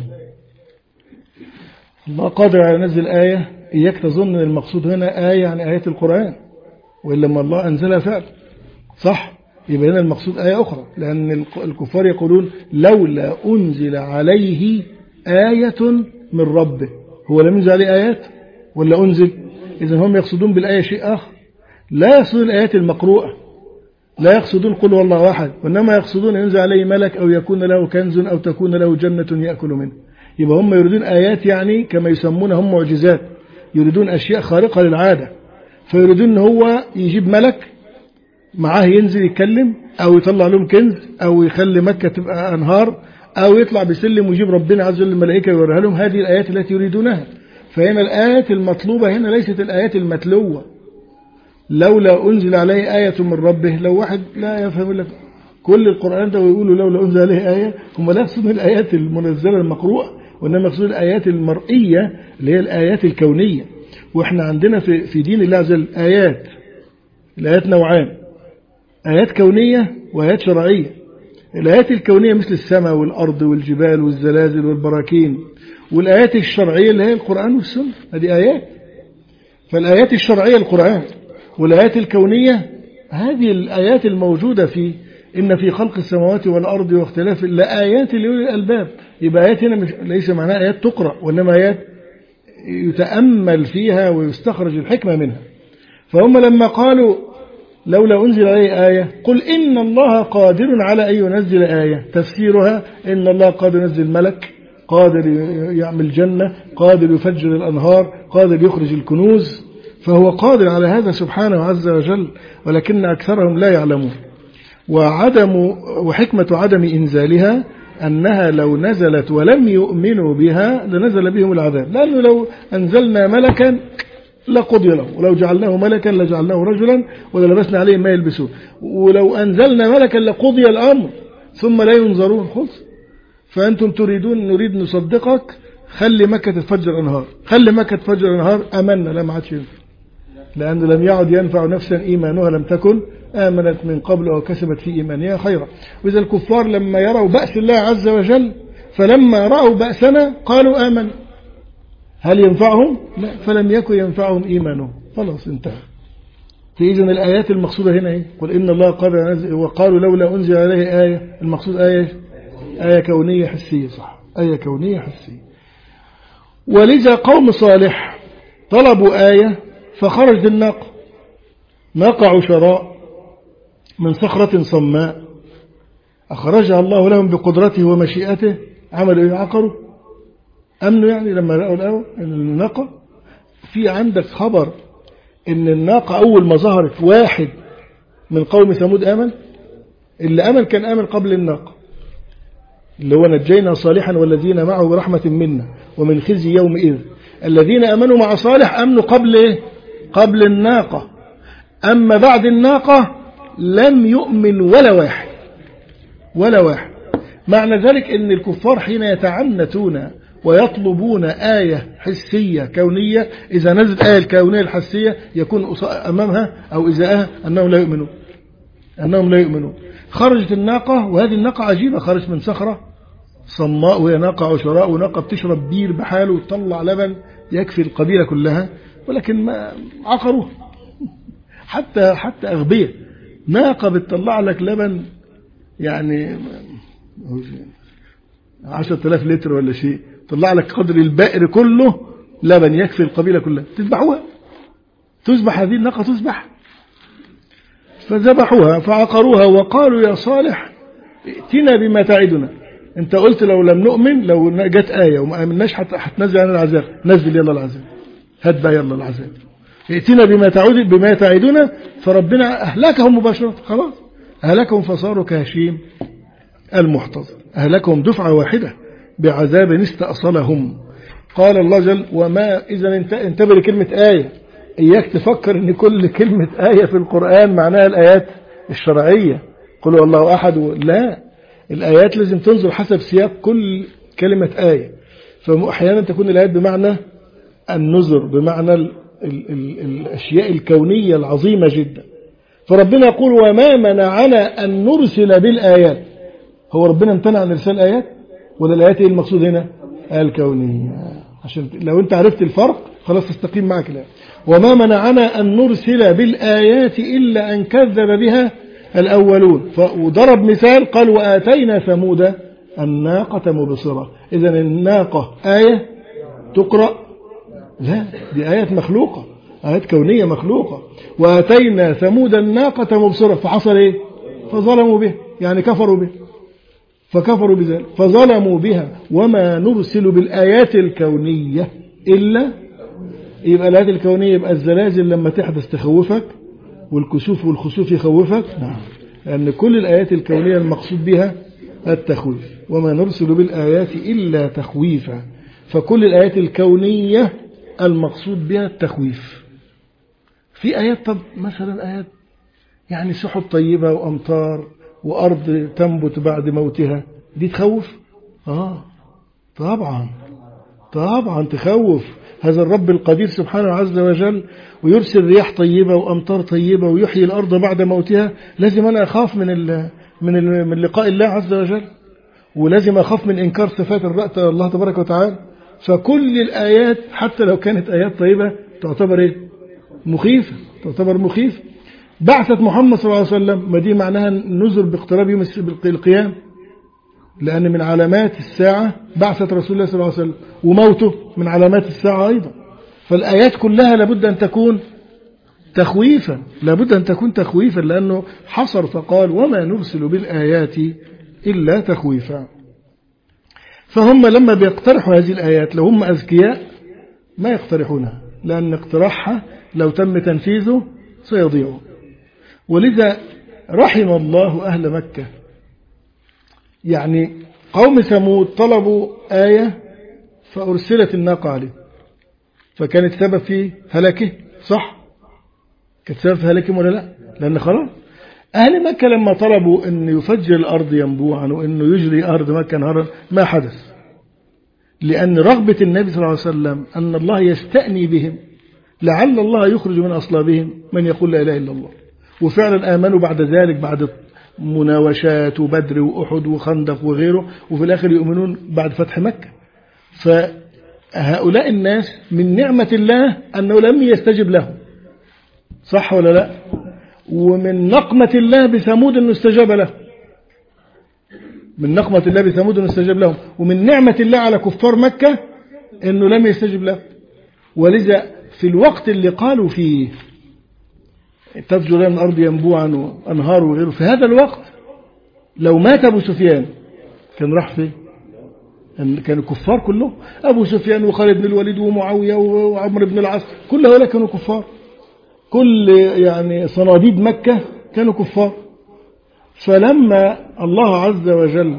A: الله قادر على ينزل آية، إياك تظن المقصود هنا آية يعني آيات القرآن، وإلا ما الله أنزلها فعلا صح، يبقى هنا المقصود آية أخرى، لأن الكفار يقولون لولا أنزل عليه آية من ربه. هو لم ينزل عليه آيات ولا أنزل؟ إذن هم يقصدون بالآية شيء آخر، لا يقصدون الآيات المقروءة، لا يقصدون قل والله واحد، وإنما يقصدون ينزل عليه ملك أو يكون له كنز أو تكون له جنة يأكل منه. يبقى هم يريدون آيات يعني كما يسمونهم معجزات، يريدون أشياء خارقة للعادة، فيريدون أن هو يجيب ملك معاه ينزل يتكلم، أو يطلع لهم كنز، أو يخلي مكة تبقى أنهار، أو يطلع بسلم ويجيب ربنا عز وجل الملائكة ويوريها لهم. هذه الآيات التي يريدونها. فهنا الآيات المطلوبة هنا ليست الآيات المتلوة. لولا أنزل عليه آية من ربه، لو واحد لا يفهم لك كل القرآن ده ويقولوا لولا أنزل عليه آية، هم لا يقصدون الآيات المنزلة المقروءة، وإنما يقصدون الآيات المرئية اللي هي الآيات الكونية. وإحنا عندنا في في دين الله عز وجل آيات، الآيات نوعان، آيات كونية وآيات شرعية. الآيات الكونية مثل السماء والأرض والجبال والزلازل والبراكين، والآيات الشرعية اللي هي القرآن والسنة، هذه آيات. فالآيات الشرعية القرآن، والآيات الكونية هذه الآيات الموجودة في إن في خلق السماوات والأرض واختلاف لآيات لأولي الألباب. يبقى آيات هنا مش ليس معناها آيات تقرأ، وإنما آيات يتأمل فيها ويستخرج الحكمة منها. فهم لما قالوا لولا أنزل عليه آية، قل إن الله قادر على أن ينزل آية، تفسيرها إن الله قادر ينزل ملك، قادر يعمل جنة، قادر يفجر الأنهار، قادر يخرج الكنوز، فهو قادر على هذا سبحانه عز وجل، ولكن أكثرهم لا يعلمون. وعدم وحكمة عدم إنزالها أنها لو نزلت ولم يؤمنوا بها لنزل بهم العذاب، لأنه لو أنزلنا ملكا لقضي له، ولو جعلناه ملكا لجعلناه رجلا وللبسنا عليه ما يلبسون، ولو أنزلنا ملكا لقضي الأمر ثم لا ينظرون. خلص، فأنتم تريدون نريد نصدقك، خلي مكة تفجر أنهار، خلي مكة تفجر أنهار، أمنا لا ما عادش ينفع، لأنه لم يعد ينفع نفسا إيمانها لم تكن آمنت من قبل وكسبت في إيمانها خيرا. وإذا الكفار لما يروا بأس الله عز وجل، فلما رأوا بأسنا قالوا آمن، هل ينفعهم؟ لا، فلم يكن ينفعهم إيمانهم، خلاص انتهى. فإذن الآيات المقصودة هنا إيه؟ قل إن الله قادر ينزل، وقالوا لولا أنزل عليه آية، المقصود آية آية كونية حسية، صح، آية كونية حسية. ولذا قوم صالح طلبوا آية فخرج الناقة، ناقة عشراء من صخرة صماء أخرجها الله لهم بقدرته ومشيئته، عملوا إيه؟ عقروا، أمنوا يعني لما رأوا الأول الناقة. في عندك خبر إن الناقة أول ما ظهرت واحد من قوم ثمود آمن، اللي آمن كان آمن قبل الناقة، اللي هو نجينا صالحا والذين معه برحمة منا ومن خزي يومئذ. الذين آمنوا مع صالح آمنوا قبل إيه؟ قبل الناقة. أما بعد الناقة لم يؤمن ولا واحد ولا واحد. معنى ذلك أن الكفار حين يتعنتون ويطلبون آية حسية كونية، إذا نزلت آية الكونية الحسية يكون أمامها أو إزاءها أنهم لا يؤمنون، أنهم لا يؤمنون. خرجت الناقة، وهذه الناقة عجيبة، خرجت من صخرة صماء وهي ناقة عشراء، وناقة بتشرب بير بحاله وتطلع لبن يكفي القبيلة كلها، ولكن ما عقروه. حتى حتى أغبية، ناقة بتطلع لك لبن يعني عشرة آلاف لتر ولا شيء، طلع لك قدر البئر كله لبن يكفي القبيلة كلها، تذبحوها؟ تذبح هذه الناقة؟ تذبح؟ فذبحوها فعقروها وقالوا يا صالح ائتنا بما تعدنا. انت قلت لو لم نؤمن، لو جت آية وما آمناش هتنزل عن العذاب، نزل يلا العذاب، هات بقى يلا العذاب، ائتنا بما تعود بما تعدنا. فربنا أهلكهم مباشرة، خلاص أهلكهم فصاروا كهشيم المحتضر، أهلكهم دفعة واحدة بعذاب استأصلهم. قال الله جل وما، إذا انتبه لكلمة آية، إياك تفكر أن كل كلمة آية في القرآن معناها الآيات الشرعية، قل هو الله أحد، لا، الآيات لازم تنظر حسب سياق كل كلمة آية. فأحيانا تكون الآيات بمعنى النذر، بمعنى ال ال ال الأشياء الكونية العظيمة جدا. فربنا يقول وما منعنا أن نرسل بالآيات. هو ربنا امتنع عن إرسال آيات؟ ولا الآيات ايه المقصود هنا؟ الكونية. عشان لو انت عرفت الفرق خلاص تستقيم معك الآية. وما منعنا أن نرسل بالآيات إلا أن كذب بها الأولون. وضرب مثال قال وآتينا ثمود الناقة مبصرة. إذا الناقة آية تقرأ؟ لا، دي آيات مخلوقة، آيات كونية مخلوقة. وآتينا ثمود الناقة مبصرة، فحصل إيه؟ فظلموا به، يعني كفروا به، فكفروا بذلك فظلموا بها. وما نرسل بالآيات الكونية إلا، يبقى الآيات الكونية يبقى الزلازل لما تحدث تخوفك، والكسوف والخسوف يخوفك، نعم، لأن كل الآيات الكونية المقصود بها التخويف. وما نرسل بالآيات إلا تخويفا، فكل الآيات الكونية المقصود بها التخويف. في آيات، طب مثلا آيات يعني سحب طيبة وأمطار وأرض تنبت بعد موتها، دي تخوف؟ آه طبعا طبعا تخوف. هذا الرب القدير سبحانه عز وجل ويرسل رياح طيبة وأمطار طيبة ويحيي الأرض بعد موتها، لازم أنا أخاف من ال من ال من لقاء الله عز وجل، ولازم أخاف من إنكار صفات الرأت الله تبارك وتعالى. فكل الآيات حتى لو كانت آيات طيبة تعتبر إيه؟ مخيفة، تعتبر مخيفة. بعثة محمد صلى الله عليه وسلم، ما دي معناها نذر باقتراب يوم القيامة، لأن من علامات الساعة بعثة رسول الله صلى الله عليه وسلم، وموته من علامات الساعة أيضا. فالآيات كلها لابد أن تكون تخويفا، لابد أن تكون تخويفا، لأنه حصر فقال وما نرسل بالآيات إلا تخويفا. فهم لما بيقترحوا هذه الآيات لو هم أذكياء ما يقترحونها، لأن اقتراحها لو تم تنفيذه سيضيعوا. ولذا رحم الله أهل مكة، يعني قوم ثمود طلبوا آية فأرسلت الناقة عليه، فكانت سبب في هلاكه، صح؟ كانت سبب في هلاكهم ولا لا؟ لأن خلاص أهل مكة لما طلبوا أن يفجر الأرض ينبوعا وأنه يجري أرض مكة نهرا ما حدث، لأن رغبة النبي صلى الله عليه وسلم أن الله يستأني بهم، لعل الله يخرج من أصلابهم من يقول لا إله إلا الله. وفعلا آمنوا بعد ذلك، بعد مناوشات وبدر وأحد وخندق وغيره، وفي الآخر يؤمنون بعد فتح مكة. فهؤلاء الناس من نعمة الله أنه لم يستجب لهم، صح ولا لا؟ ومن نقمة الله بثمود أنه استجاب له، من نقمة الله بثمود أنه استجاب لهم، ومن نعمة الله على كفار مكة أنه لم يستجب له. ولذا في الوقت اللي قالوا فيه تفجر لنا الأرض ينبوعا وأنهار وغيره، في هذا الوقت لو مات أبو سفيان كان راح فيه، كانوا كفار كلهم، أبو سفيان وخالد بن الوليد ومعاوية وعمر بن العاص، كل هؤلاء كانوا كفار، كل يعني صناديد مكة كانوا كفار. فلما الله عز وجل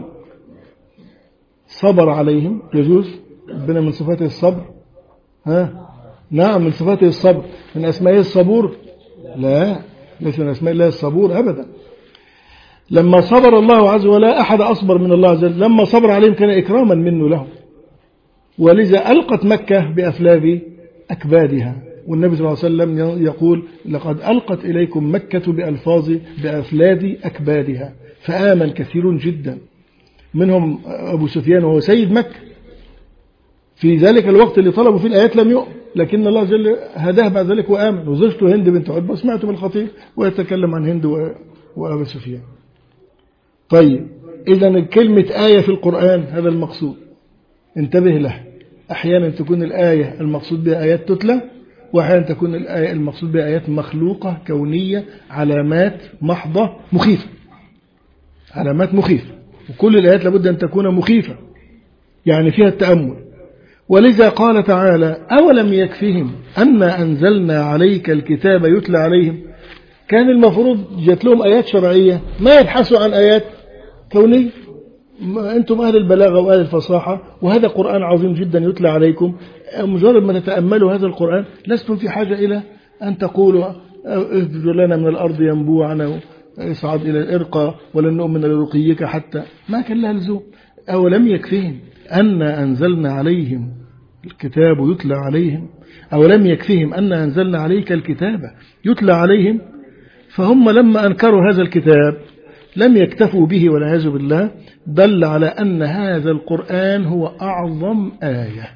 A: صبر عليهم، يجوز ربنا من صفاته الصبر، ها نعم من صفاته الصبر، من أسمائه الصبور؟ لا، ليس من أسماء الله الصبور أبدا. لما صبر الله عز وجل لا أحد أصبر من الله عز وجل، لما صبر عليهم كان إكراما منه لهم. ولذا ألقت مكة بأفلاب أكبادها، والنبي صلى الله عليه وسلم يقول لقد ألقت إليكم مكة بألفاظ بأفلاد أكبادها، فآمن كثير جدا منهم أبو سفيان وهو سيد مكة في ذلك الوقت اللي طلبوا فيه الآيات لم يؤمن، لكن الله جل هداه بعد ذلك وآمن. وزوجته هند بنت عتبة سمعتم الخطيب ويتكلم عن هند وأبو سفيان. طيب إذا كلمة آية في القرآن هذا المقصود، انتبه له. أحيانا تكون الآية المقصود بها آيات تتلى، وأحيانا تكون الآية المقصود بها آيات مخلوقة كونية، علامات محضة مخيفة، علامات مخيفة. وكل الآيات لابد أن تكون مخيفة يعني فيها التأمل. ولذا قال تعالى أولم يكفهم أنا أنزلنا عليك الكتاب يتلى عليهم. كان المفروض جات لهم آيات شرعية ما يبحثوا عن آيات كونية. أنتم أهل البلاغة وأهل الفصاحة، وهذا قرآن عظيم جدا يتلى عليكم. مجرد ما تتأملوا هذا القرآن لستم في حاجة إلى أن تقولوا اهدوا لنا من الأرض ينبوعنا اصعد إلى الإرقى ولن نؤمن لرقيك حتى، ما كان لها لزوم. أولم يكفهم أن أنزلنا عليهم الكتاب يتلى عليهم، أولم يكفهم أن أنزلنا عليك الكتاب يتلى عليهم. فهم لما أنكروا هذا الكتاب لم يكتفوا به والعياذ بالله، دل على أن هذا القرآن هو أعظم آية،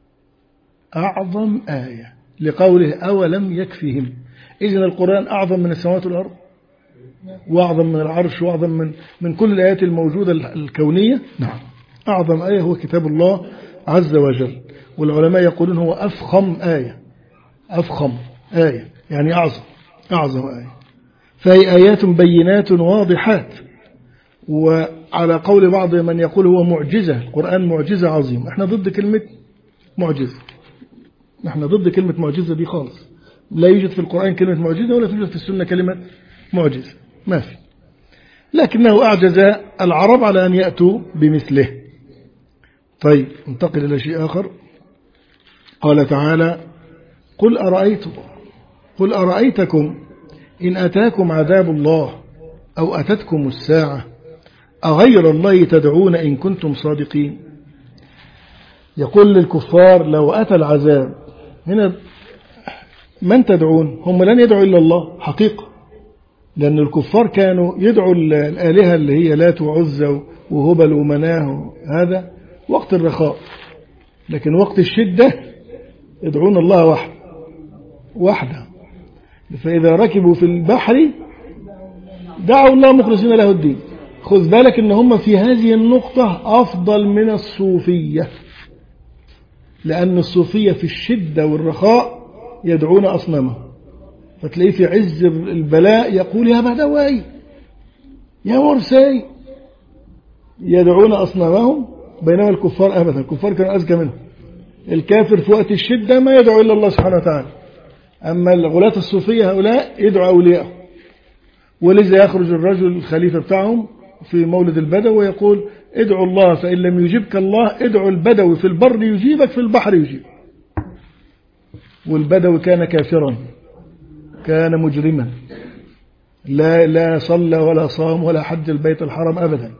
A: أعظم آية لقوله أولم يكفهم. إذن القرآن أعظم من السماوات والأرض، وأعظم من العرش، وأعظم من من كل الآيات الموجودة الكونية. نعم، أعظم آية هو كتاب الله عز وجل. والعلماء يقولون هو أفخم آية، أفخم آية يعني أعظم، أعظم آية. فهي آيات بينات واضحات. وعلى قول بعض من يقول هو معجزة، القرآن معجزة عظيمة. احنا ضد كلمة معجزة، نحن ضد كلمة معجزة دي خالص. لا يوجد في القرآن كلمة معجزة، ولا توجد في السنة كلمة معجزة، ما في. لكنه أعجز العرب على أن يأتوا بمثله. طيب انتقل إلى شيء آخر. قال تعالى قل أرأيتم قل أرأيتكم إن أتاكم عذاب الله أو أتتكم الساعة أغير الله تدعون إن كنتم صادقين. يقول للكفار لو أتى العذاب هنا من تدعون؟ هم لن يدعوا إلا الله حقيقة، لأن الكفار كانوا يدعوا الآلهة اللي هي لات وعزى وهبل ومناه، هذا وقت الرخاء. لكن وقت الشدة يدعون الله وحده وحده. فإذا ركبوا في البحر دعوا الله مخلصين له الدين. خذ بالك إن هم في هذه النقطة أفضل من الصوفية، لأن الصوفية في الشدة والرخاء يدعون أصنامه. فتلاقيه في عز البلاء يقول يا بدوي يا مرسي، يدعون أصنامهم. بينما الكفار أبدا، الكفار كانوا أذكى منهم. الكافر في وقت الشدة ما يدعو إلا الله سبحانه وتعالى. أما الغلاة الصوفية هؤلاء يدعو أولياءه. ولذا يخرج الرجل الخليفة بتاعهم في مولد البدوي ويقول ادعو الله فإن لم يجيبك الله ادعو البدوي في البر يجيبك في البحر يجيب. والبدوي كان كافرا، كان مجرما، لا لا صلى ولا صام ولا حج البيت الحرام أبدا.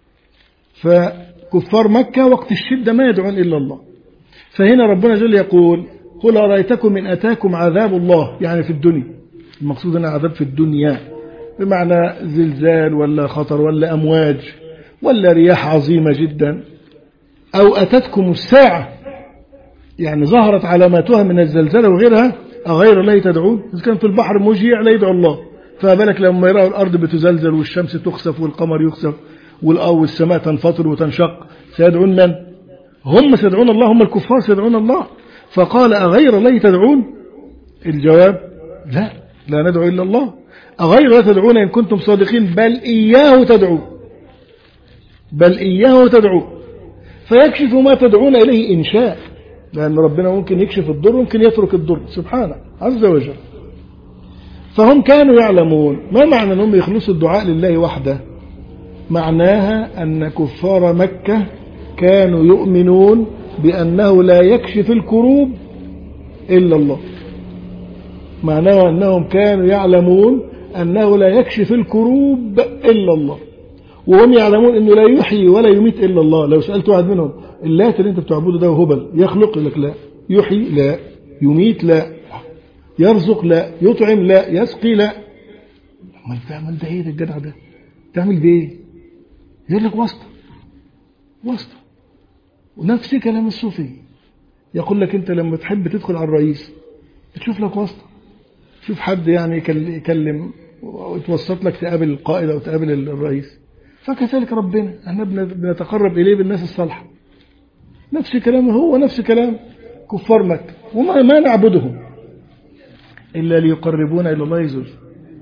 A: فكفار مكة وقت الشدة ما يدعون إلا الله. فهنا ربنا جل يقول قل أرأيتكم إن أتاكم عذاب الله، يعني في الدنيا، المقصود أنه عذاب في الدنيا بمعنى زلزال ولا خطر ولا أمواج ولا رياح عظيمة جدا، أو أتتكم الساعة يعني ظهرت علاماتها من الزلزال وغيرها، أغير الله تدعون. إذا كان في البحر مجيع لا يدعو الله، فبالك لما يرأوا الأرض بتزلزل والشمس تخسف والقمر يخسف والسماء تنفطر وتنشق، سيدعون من؟ هم سيدعون الله، هم الكفار سيدعون الله. فقال أغير الله تدعون؟ الجواب لا، لا ندعو إلا الله. أغير الله تدعون إن كنتم صادقين، بل إياه تدعون، بل إياه تدعون. فيكشف ما تدعون إليه إن شاء، لأن ربنا ممكن يكشف الضر وممكن يترك الضر سبحانه عز وجل. فهم كانوا يعلمون. ما معنى أنهم يخلصوا الدعاء لله وحده؟ معناها أن كفار مكة كانوا يؤمنون بأنه لا يكشف الكروب إلا الله. معناه أنهم كانوا يعلمون أنه لا يكشف الكروب إلا الله، وهم يعلمون أنه لا يحيي ولا يميت إلا الله. لو سألت واحد منهم اللات اللي أنت بتعبده ده هبل يخلق لك؟ لا. يحيي؟ لا. يميت؟ لا. يرزق؟ لا. يطعم؟ لا. يسقي؟ لا. ما تعمل ده ايه الجدع ده؟ تعمل بايه؟ يقول لك واسطة. واسطة. ونفس كلام الصوفي، يقول لك أنت لما تحب تدخل على الرئيس تشوف لك واسطة، شوف حد يعني يكلم وتوسط لك تقابل القائد أو تقابل الرئيس. فكذلك ربنا احنا بنتقرب إليه بالناس الصالحة. نفس كلامه هو نفس كلام كفار مكة، وما ما نعبدهم إلا ليقربونا إلى الله زلفى،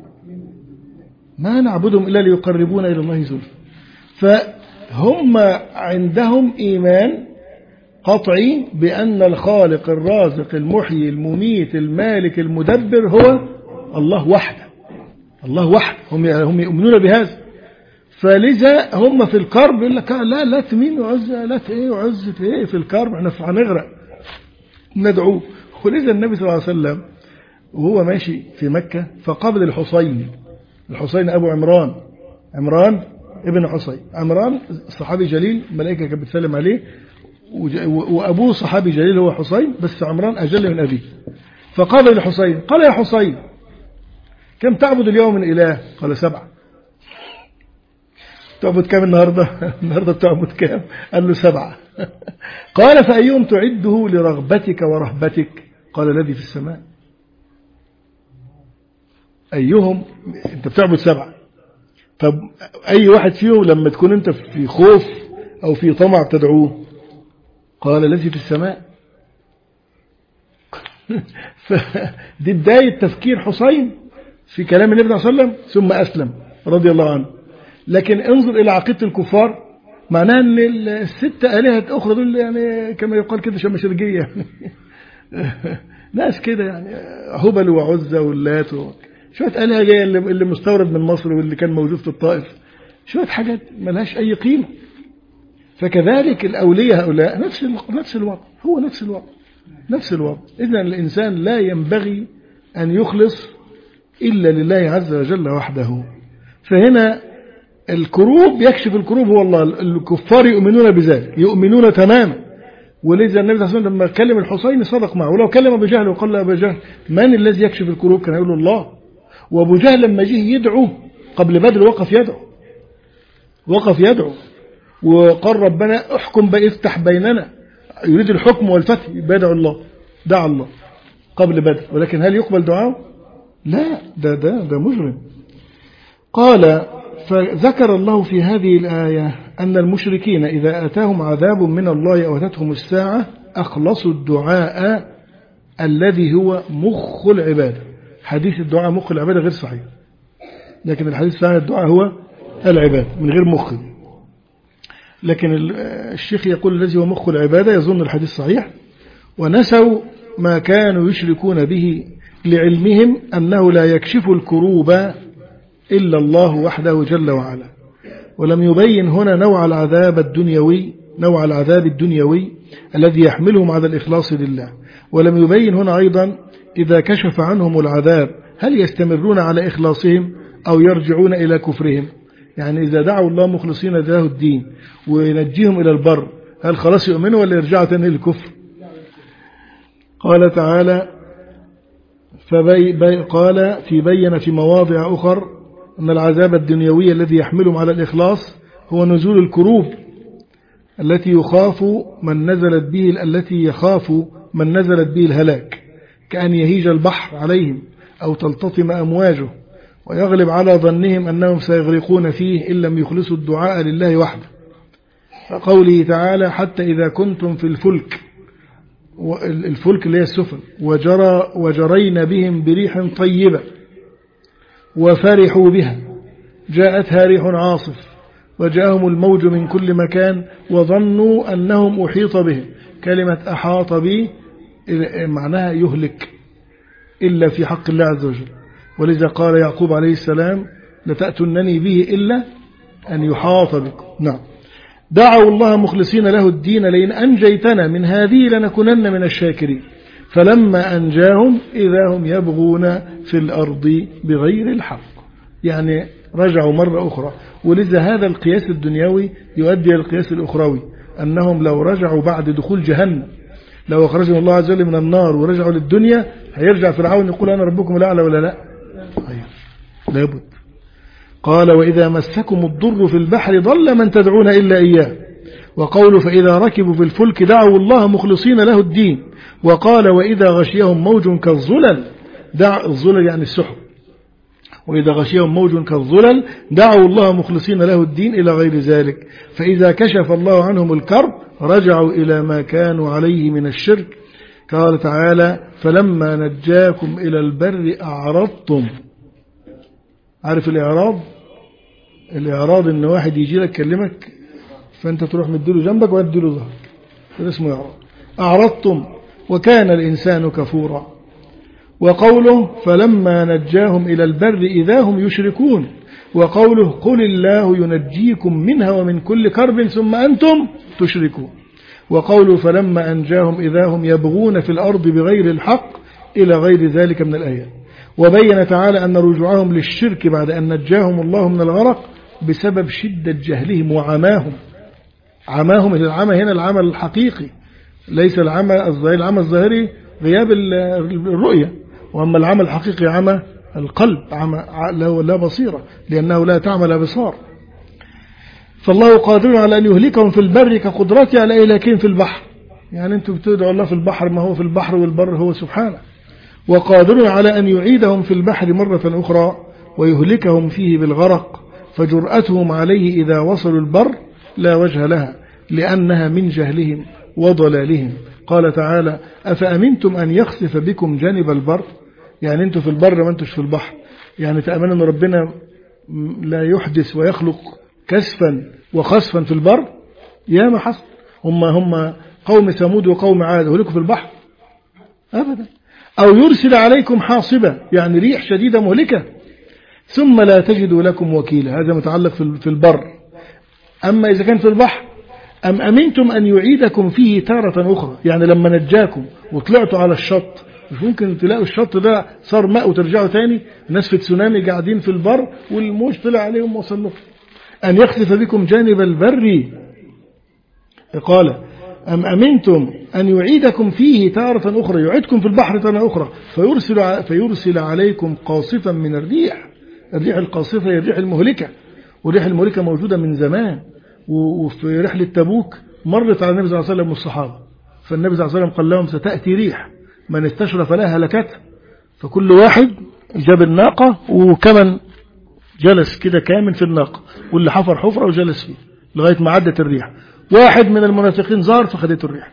A: ما نعبدهم إلا ليقربونا إلى الله زلفى. فهم عندهم إيمان قطعي بأن الخالق الرازق المحيي المميت المالك المدبر هو الله وحده، الله وحده، هم هم يؤمنون بهذا. فلذا هم في الكرب يقول لك لا لا تمين وعزة، لا ايه وعزة ايه في الكرب، احنا هنغرق ندعوه. ولذا النبي صلى الله عليه وسلم وهو ماشي في مكة فقابل الحصين، الحصين أبو عمران، عمران ابن حصين، عمران صحابي جليل، الملائكة كانت بتسلم عليه، وأبوه صحابي جليل هو حصين، بس عمران أجل من أبيه. فقابل الحصين قال يا حصين كم تعبد اليوم من إله؟ قال سبعة. تعبد كم النهاردة؟ النهاردة بتعبد كم؟ قال له سبعة. قال فأيهم تعده لرغبتك ورهبتك؟ قال الذي في السماء. أيهم أنت بتعبد سبعة، طب أي واحد فيهم لما تكون أنت في خوف أو في طمع تدعوه؟ قال الذي في السماء. فدي بداية تفكير حسين في كلام النبي صلى الله عليه وسلم، ثم أسلم رضي الله عنه. لكن انظر إلى عقيدة الكفار، معناها أن الستة آلهة أخرى دول يعني كما يقال كده شمشرجية ناس كده يعني هبل وعزة واللات شوية آلهة جاية اللي مستورد من مصر واللي كان موجود في الطائف، شوية حاجات ملهاش أي قيمة. فكذلك الأولياء هؤلاء نفس نفس الوضع، هو نفس الوضع نفس الوضع. إذن الإنسان لا ينبغي أن يخلص إلا لله عز وجل وحده. فهنا الكروب يكشف الكروب هو الله، الكفار يؤمنون بذلك، يؤمنون تماما. ولذا النبي صلى الله عليه وسلم لما كلم الحسين صدق معه، ولو كلم أبو جهل وقال له أبو جهل من الذي يكشف الكروب؟ كان يقول الله. وأبو جهل لما جه يدعو قبل بدر وقف يدعو، وقف يدعو وقال ربنا احكم افتح بيننا، يريد الحكم والفتح، يدعو الله، دعا الله قبل بدر. ولكن هل يقبل دعاءه؟ لا، ده ده ده مجرم. قال فذكر الله في هذه الآية أن المشركين إذا أتاهم عذاب من الله أو أتتهم الساعة أخلصوا الدعاء الذي هو مخ العبادة. حديث الدعاء مخ العبادة غير صحيح، لكن الحديث الصحيح الدعاء هو العبادة من غير مخ. لكن الشيخ يقول الذي هو مخ العبادة يظن الحديث صحيح، ونسوا ما كانوا يشركون به لعلمهم أنه لا يكشف الكروب إلا الله وحده جل وعلا. ولم يبين هنا نوع العذاب الدنيوي نوع العذاب الدنيوي الذي يحملهم على الإخلاص لله. ولم يبين هنا أيضا إذا كشف عنهم العذاب هل يستمرون على إخلاصهم أو يرجعون إلى كفرهم. يعني إذا دعوا الله مخلصين له الدين وينجيهم إلى البر هل خلاص يؤمنوا ولا يرجعوا تاني للكفر؟ قال تعالى فبي بي قال في بين في مواضع أخر أن العذاب الدنيوي الذي يحملهم على الإخلاص هو نزول الكروب التي يخاف من نزلت به التي يخاف من نزلت به الهلاك، كأن يهيج البحر عليهم أو تلتطم أمواجه ويغلب على ظنهم أنهم سيغرقون فيه إن لم يخلصوا الدعاء لله وحده. فقوله تعالى حتى إذا كنتم في الفلك، الفلك اللي هي السفن، وجرى وجرين بهم بريح طيبة وفرحوا بها جاءتها ريح عاصف وجاءهم الموج من كل مكان وظنوا أنهم أحيط بهم. كلمة أحاط به معناها يهلك إلا في حق الله عز وجل. ولذا قال يعقوب عليه السلام لتأتنني به إلا أن يحاط بكم. نعم. دعوا الله مخلصين له الدين لئن أنجيتنا من هذه لنكونن من الشاكرين. فلما أنجاهم إذا هم يبغون في الأرض بغير الحق، يعني رجعوا مرة أخرى. ولذا هذا القياس الدنيوي يؤدي إلى القياس الأخروي، أنهم لو رجعوا بعد دخول جهنم، لو أخرجهم الله عز وجل من النار ورجعوا للدنيا، هيرجع فرعون يقول أنا ربكم الأعلى ولا لا؟ لابد. قال وإذا مسكم الضر في البحر ضل من تدعون إلا إياه وقوله فإذا ركبوا في الفلك دعوا الله مخلصين له الدين. وقال وإذا غشيهم موج كالظلل دع الظلل يعني السحب، وإذا غشيهم موج كالظلل دعوا الله مخلصين له الدين إلى غير ذلك. فإذا كشف الله عنهم الكرب رجعوا إلى ما كانوا عليه من الشرك. قال تعالى فلما نجاكم إلى البر أعرضتم. عارف الإعراض؟ الإعراض إن واحد يجي لك يكلمك فأنت تروح مديله جنبك ويديله ظهرك، هذا اسمه إعراض. أعرضتم وكان الإنسان كفورا. وقوله فلما نجاهم إلى البر إذا هم يشركون. وقوله قل الله ينجيكم منها ومن كل كرب ثم أنتم تشركون. وقوله فلما أنجاهم إذا هم يبغون في الأرض بغير الحق إلى غير ذلك من الآيات. وبين تعالى أن رجوعهم للشرك بعد أن نجاهم الله من الغرق بسبب شدة جهلهم وعماهم. عماهم العمى هنا العمى الحقيقي، ليس العمى الظاهري. العمى الظاهري غياب الرؤية، وأما العمى الحقيقي عمى القلب، عمى لا بصيرة لأنه لا تعمل أبصار. فالله قادر على أن يهلكهم في البر كقدرته على إهلاكهم في البحر. يعني أنتم بتدعوا الله في البحر، ما هو في البحر والبر هو سبحانه. وقادر على أن يعيدهم في البحر مرة أخرى ويهلكهم فيه بالغرق. فجرأتهم عليه إذا وصلوا البر لا وجه لها لأنها من جهلهم وضلالهم. قال تعالى أفأمنتم أن يخسف بكم جانب البر. يعني أنتم في البر ما أنتش في البحر. يعني تأمنوا أن ربنا لا يحدث ويخلق كسفا وخسفا في البر. يا ما حصل. هم هم قوم ثمود وقوم عاد هلكوا في البحر أبدا. أو يرسل عليكم حاصبة يعني ريح شديدة مهلكة ثم لا تجدوا لكم وكيلا. هذا متعلق في البر. أما إذا كان في البحر أم أمنتم أن يعيدكم فيه تارة أخرى. يعني لما نجاكم وطلعتوا على الشط مش ممكن تلاقوا الشط ده صار ماء وترجعوا تاني. الناس في تسونامي قاعدين في البر والموج طلع عليهم وصل لهم. أن يخسف بكم جانب البر. قال أم أمنتم أن يعيدكم فيه تارة أخرى، يعيدكم في البحر تارة أخرى فيرسل, فيرسل عليكم قاصفا من الريح. الريح القاصفة هي الريح المهلكة، والريح المهلكة موجودة من زمان. وفي رحلة تبوك مرت على النبي صلى الله عليه وسلم والصحابة، فالنبي صلى الله عليه وسلم قال لهم ستأتي ريح من استشرف لها هلكته. فكل واحد جاب الناقة وكمن جلس كده كامل في الناقة، واللي حفر حفرة وجلس فيه لغاية ما عدت الريح. واحد من المنافقين زار فخدته الريح.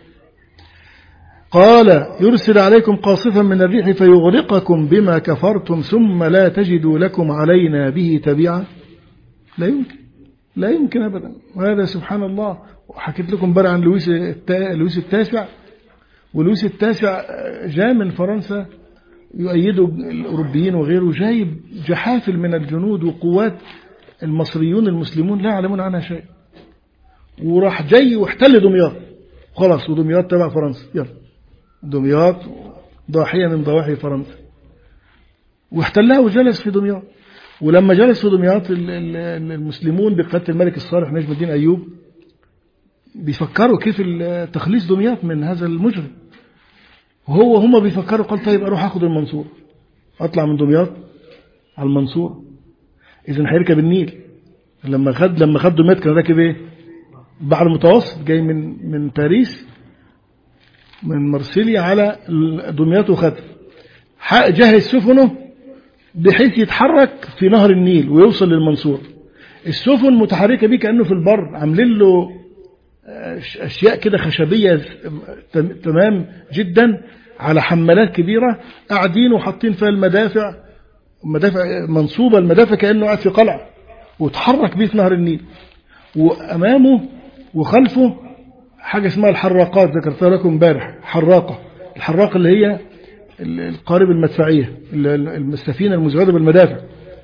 A: قال يرسل عليكم قاصفا من الريح فيغرقكم بما كفرتم ثم لا تجدوا لكم علينا به تبيعا. لا يمكن، لا يمكن أبدا. وهذا سبحان الله. وحكيت لكم بقى عن لويس لويس التاسع. ولويس التاسع جاء من فرنسا يؤيده الأوروبيين وغيره، جايب جحافل من الجنود وقوات المصريون المسلمون لا يعلمون عنها شيء، وراح جاي واحتل دمياط خلاص. ودمياط تبع فرنسا، يلا دمياط ضاحية من ضواحي فرنسا، واحتلها وجلس في دمياط. ولما جلس في دمياط المسلمون بقيادة الملك الصالح نجم الدين أيوب بيفكروا كيف تخليص دمياط من هذا المجرم. وهو هم بيفكروا قال طيب أروح أخذ المنصورة، أطلع من دمياط على المنصورة. إذن هيركب النيل. لما خد لما خد دمياط كان راكب إيه؟ البحر المتوسط، جاي من من باريس من مرسيليا على دمياط وخد جهز سفنه بحيث يتحرك في نهر النيل ويوصل للمنصورة. السفن متحركة بيه كأنه في البر، عاملين له أشياء كده خشبية تمام جدا على حمالات كبيرة، قاعدين وحاطين فيها المدافع، مدافع منصوبة المدافع كأنه قاعد في قلعة، وتحرك بيه في نهر النيل. وأمامه وخلفه حاجة اسمها الحراقات، ذكرتها لكم امبارح. حراقة، الحراقة اللي هي القارب المدفعية، السفينة المزودة بالمدافع،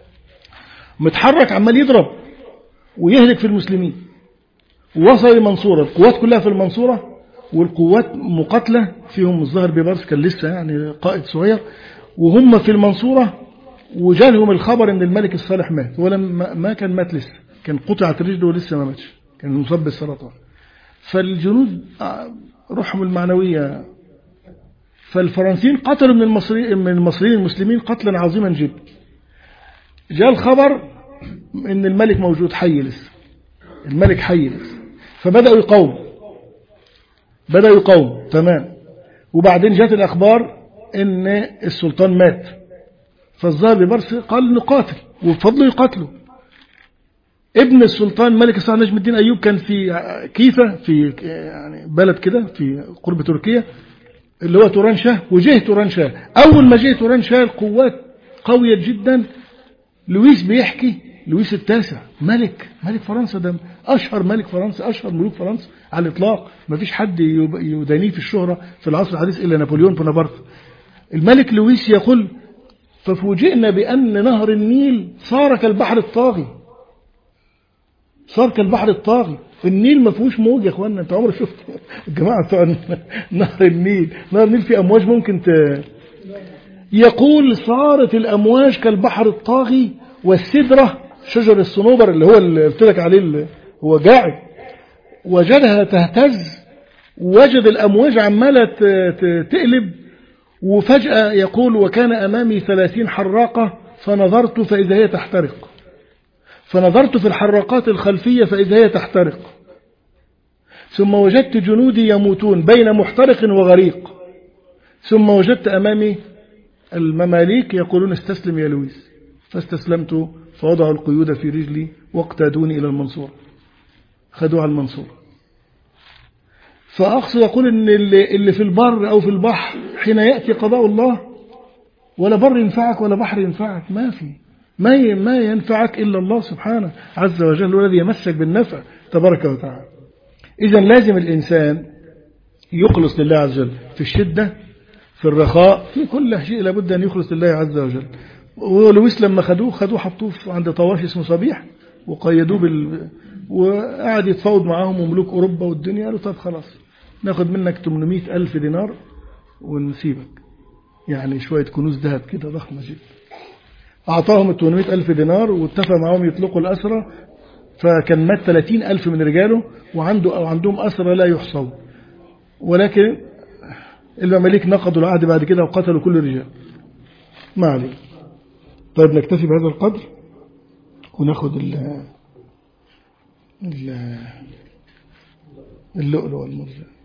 A: متحرك عمال يضرب ويهلك في المسلمين. ووصل المنصورة، القوات كلها في المنصورة، والقوات مقاتلة فيهم الظاهر بيبرس كان لسه يعني قائد صغير، وهم في المنصورة. وجالهم الخبر ان الملك الصالح مات، ولم ما كان مات لسه، كان قطعت رجله ولسه ما ماتش، كان مصاب بالسرطان. فالجنود روحهم المعنوية. فالفرنسيين قتلوا من المصريين من المصريين المسلمين قتلا عظيما جدا. جاء الخبر ان الملك موجود حي لسه، الملك حي لسه. فبدأوا يقاوموا بدأوا يقاوموا تمام. وبعدين جات الأخبار إن السلطان مات، فالظاهر ببرس قال نقاتل، وبفضله يقاتلوا. ابن السلطان ملك صلاح نجم الدين أيوب كان في كيفة، في يعني بلد كده في قرب تركيا اللي هو توران شاه، وجه توران شاه. أول ما جه توران شاه القوات قوية جدا. لويس بيحكي، لويس التاسع ملك ملك فرنسا، ده أشهر ملك فرنسا، أشهر ملوك فرنسا على الإطلاق، ما فيش حد يدانيه في الشهرة في العصر الحديث إلا نابليون بونابرت. الملك لويس يقول ففوجئنا بأن نهر النيل صار كالبحر الطاغي، صار كالبحر الطاغي. النيل ما فيهوش موج يا اخوانا، انت عمرك شفت الجماعه بتوع نهر النيل؟ نهر النيل فيه امواج ممكن ت... يقول صارت الامواج كالبحر الطاغي، والسدره شجر الصنوبر اللي هو اللي قلت لك عليه اللي هو قاعد، وجدها تهتز، وجد الامواج عماله تقلب. وفجاه يقول وكان امامي ثلاثين حراقه فنظرت فاذا هي تحترق، فنظرت في الحراقات الخلفية فإذا هي تحترق، ثم وجدت جنودي يموتون بين محترق وغريق، ثم وجدت أمامي المماليك يقولون استسلم يا لويس، فاستسلمت، فوضعوا القيود في رجلي واقتادوني إلى المنصورة، خدوها المنصورة. فأقصد يقول إن اللي في البر أو في البحر حين يأتي قضاء الله ولا بر ينفعك ولا بحر ينفعك، ما في ما ما ينفعك إلا الله سبحانه عز وجل، والذي يمسك بالنفع تبارك وتعالى. إذن لازم الإنسان يخلص لله عز وجل في الشدة، في الرخاء، في كل شيء لابد أن يخلص لله عز وجل. ولويس لما خدوه خدوه حطوه عند طواش اسمه صبيح وقيدوه بال... وقعد يتفاوض معاهم وملوك أوروبا والدنيا، قالوا طب خلاص ناخد منك ثمانمائة ألف دينار ونسيبك، يعني شوية كنوز ذهب كده ضخمة جدا. أعطاهم ثمانمائة ألف دينار واتفق معهم يطلقوا الأسرى، فكان مات ثلاثين ألف من رجاله، وعنده أو عندهم أسرى لا يحصوا، ولكن المماليك نقضوا العهد بعد كده وقتلوا كل الرجال. ما عليه. طيب نكتفي بهذا القدر وناخد ال ال اللؤلؤ والمرجان.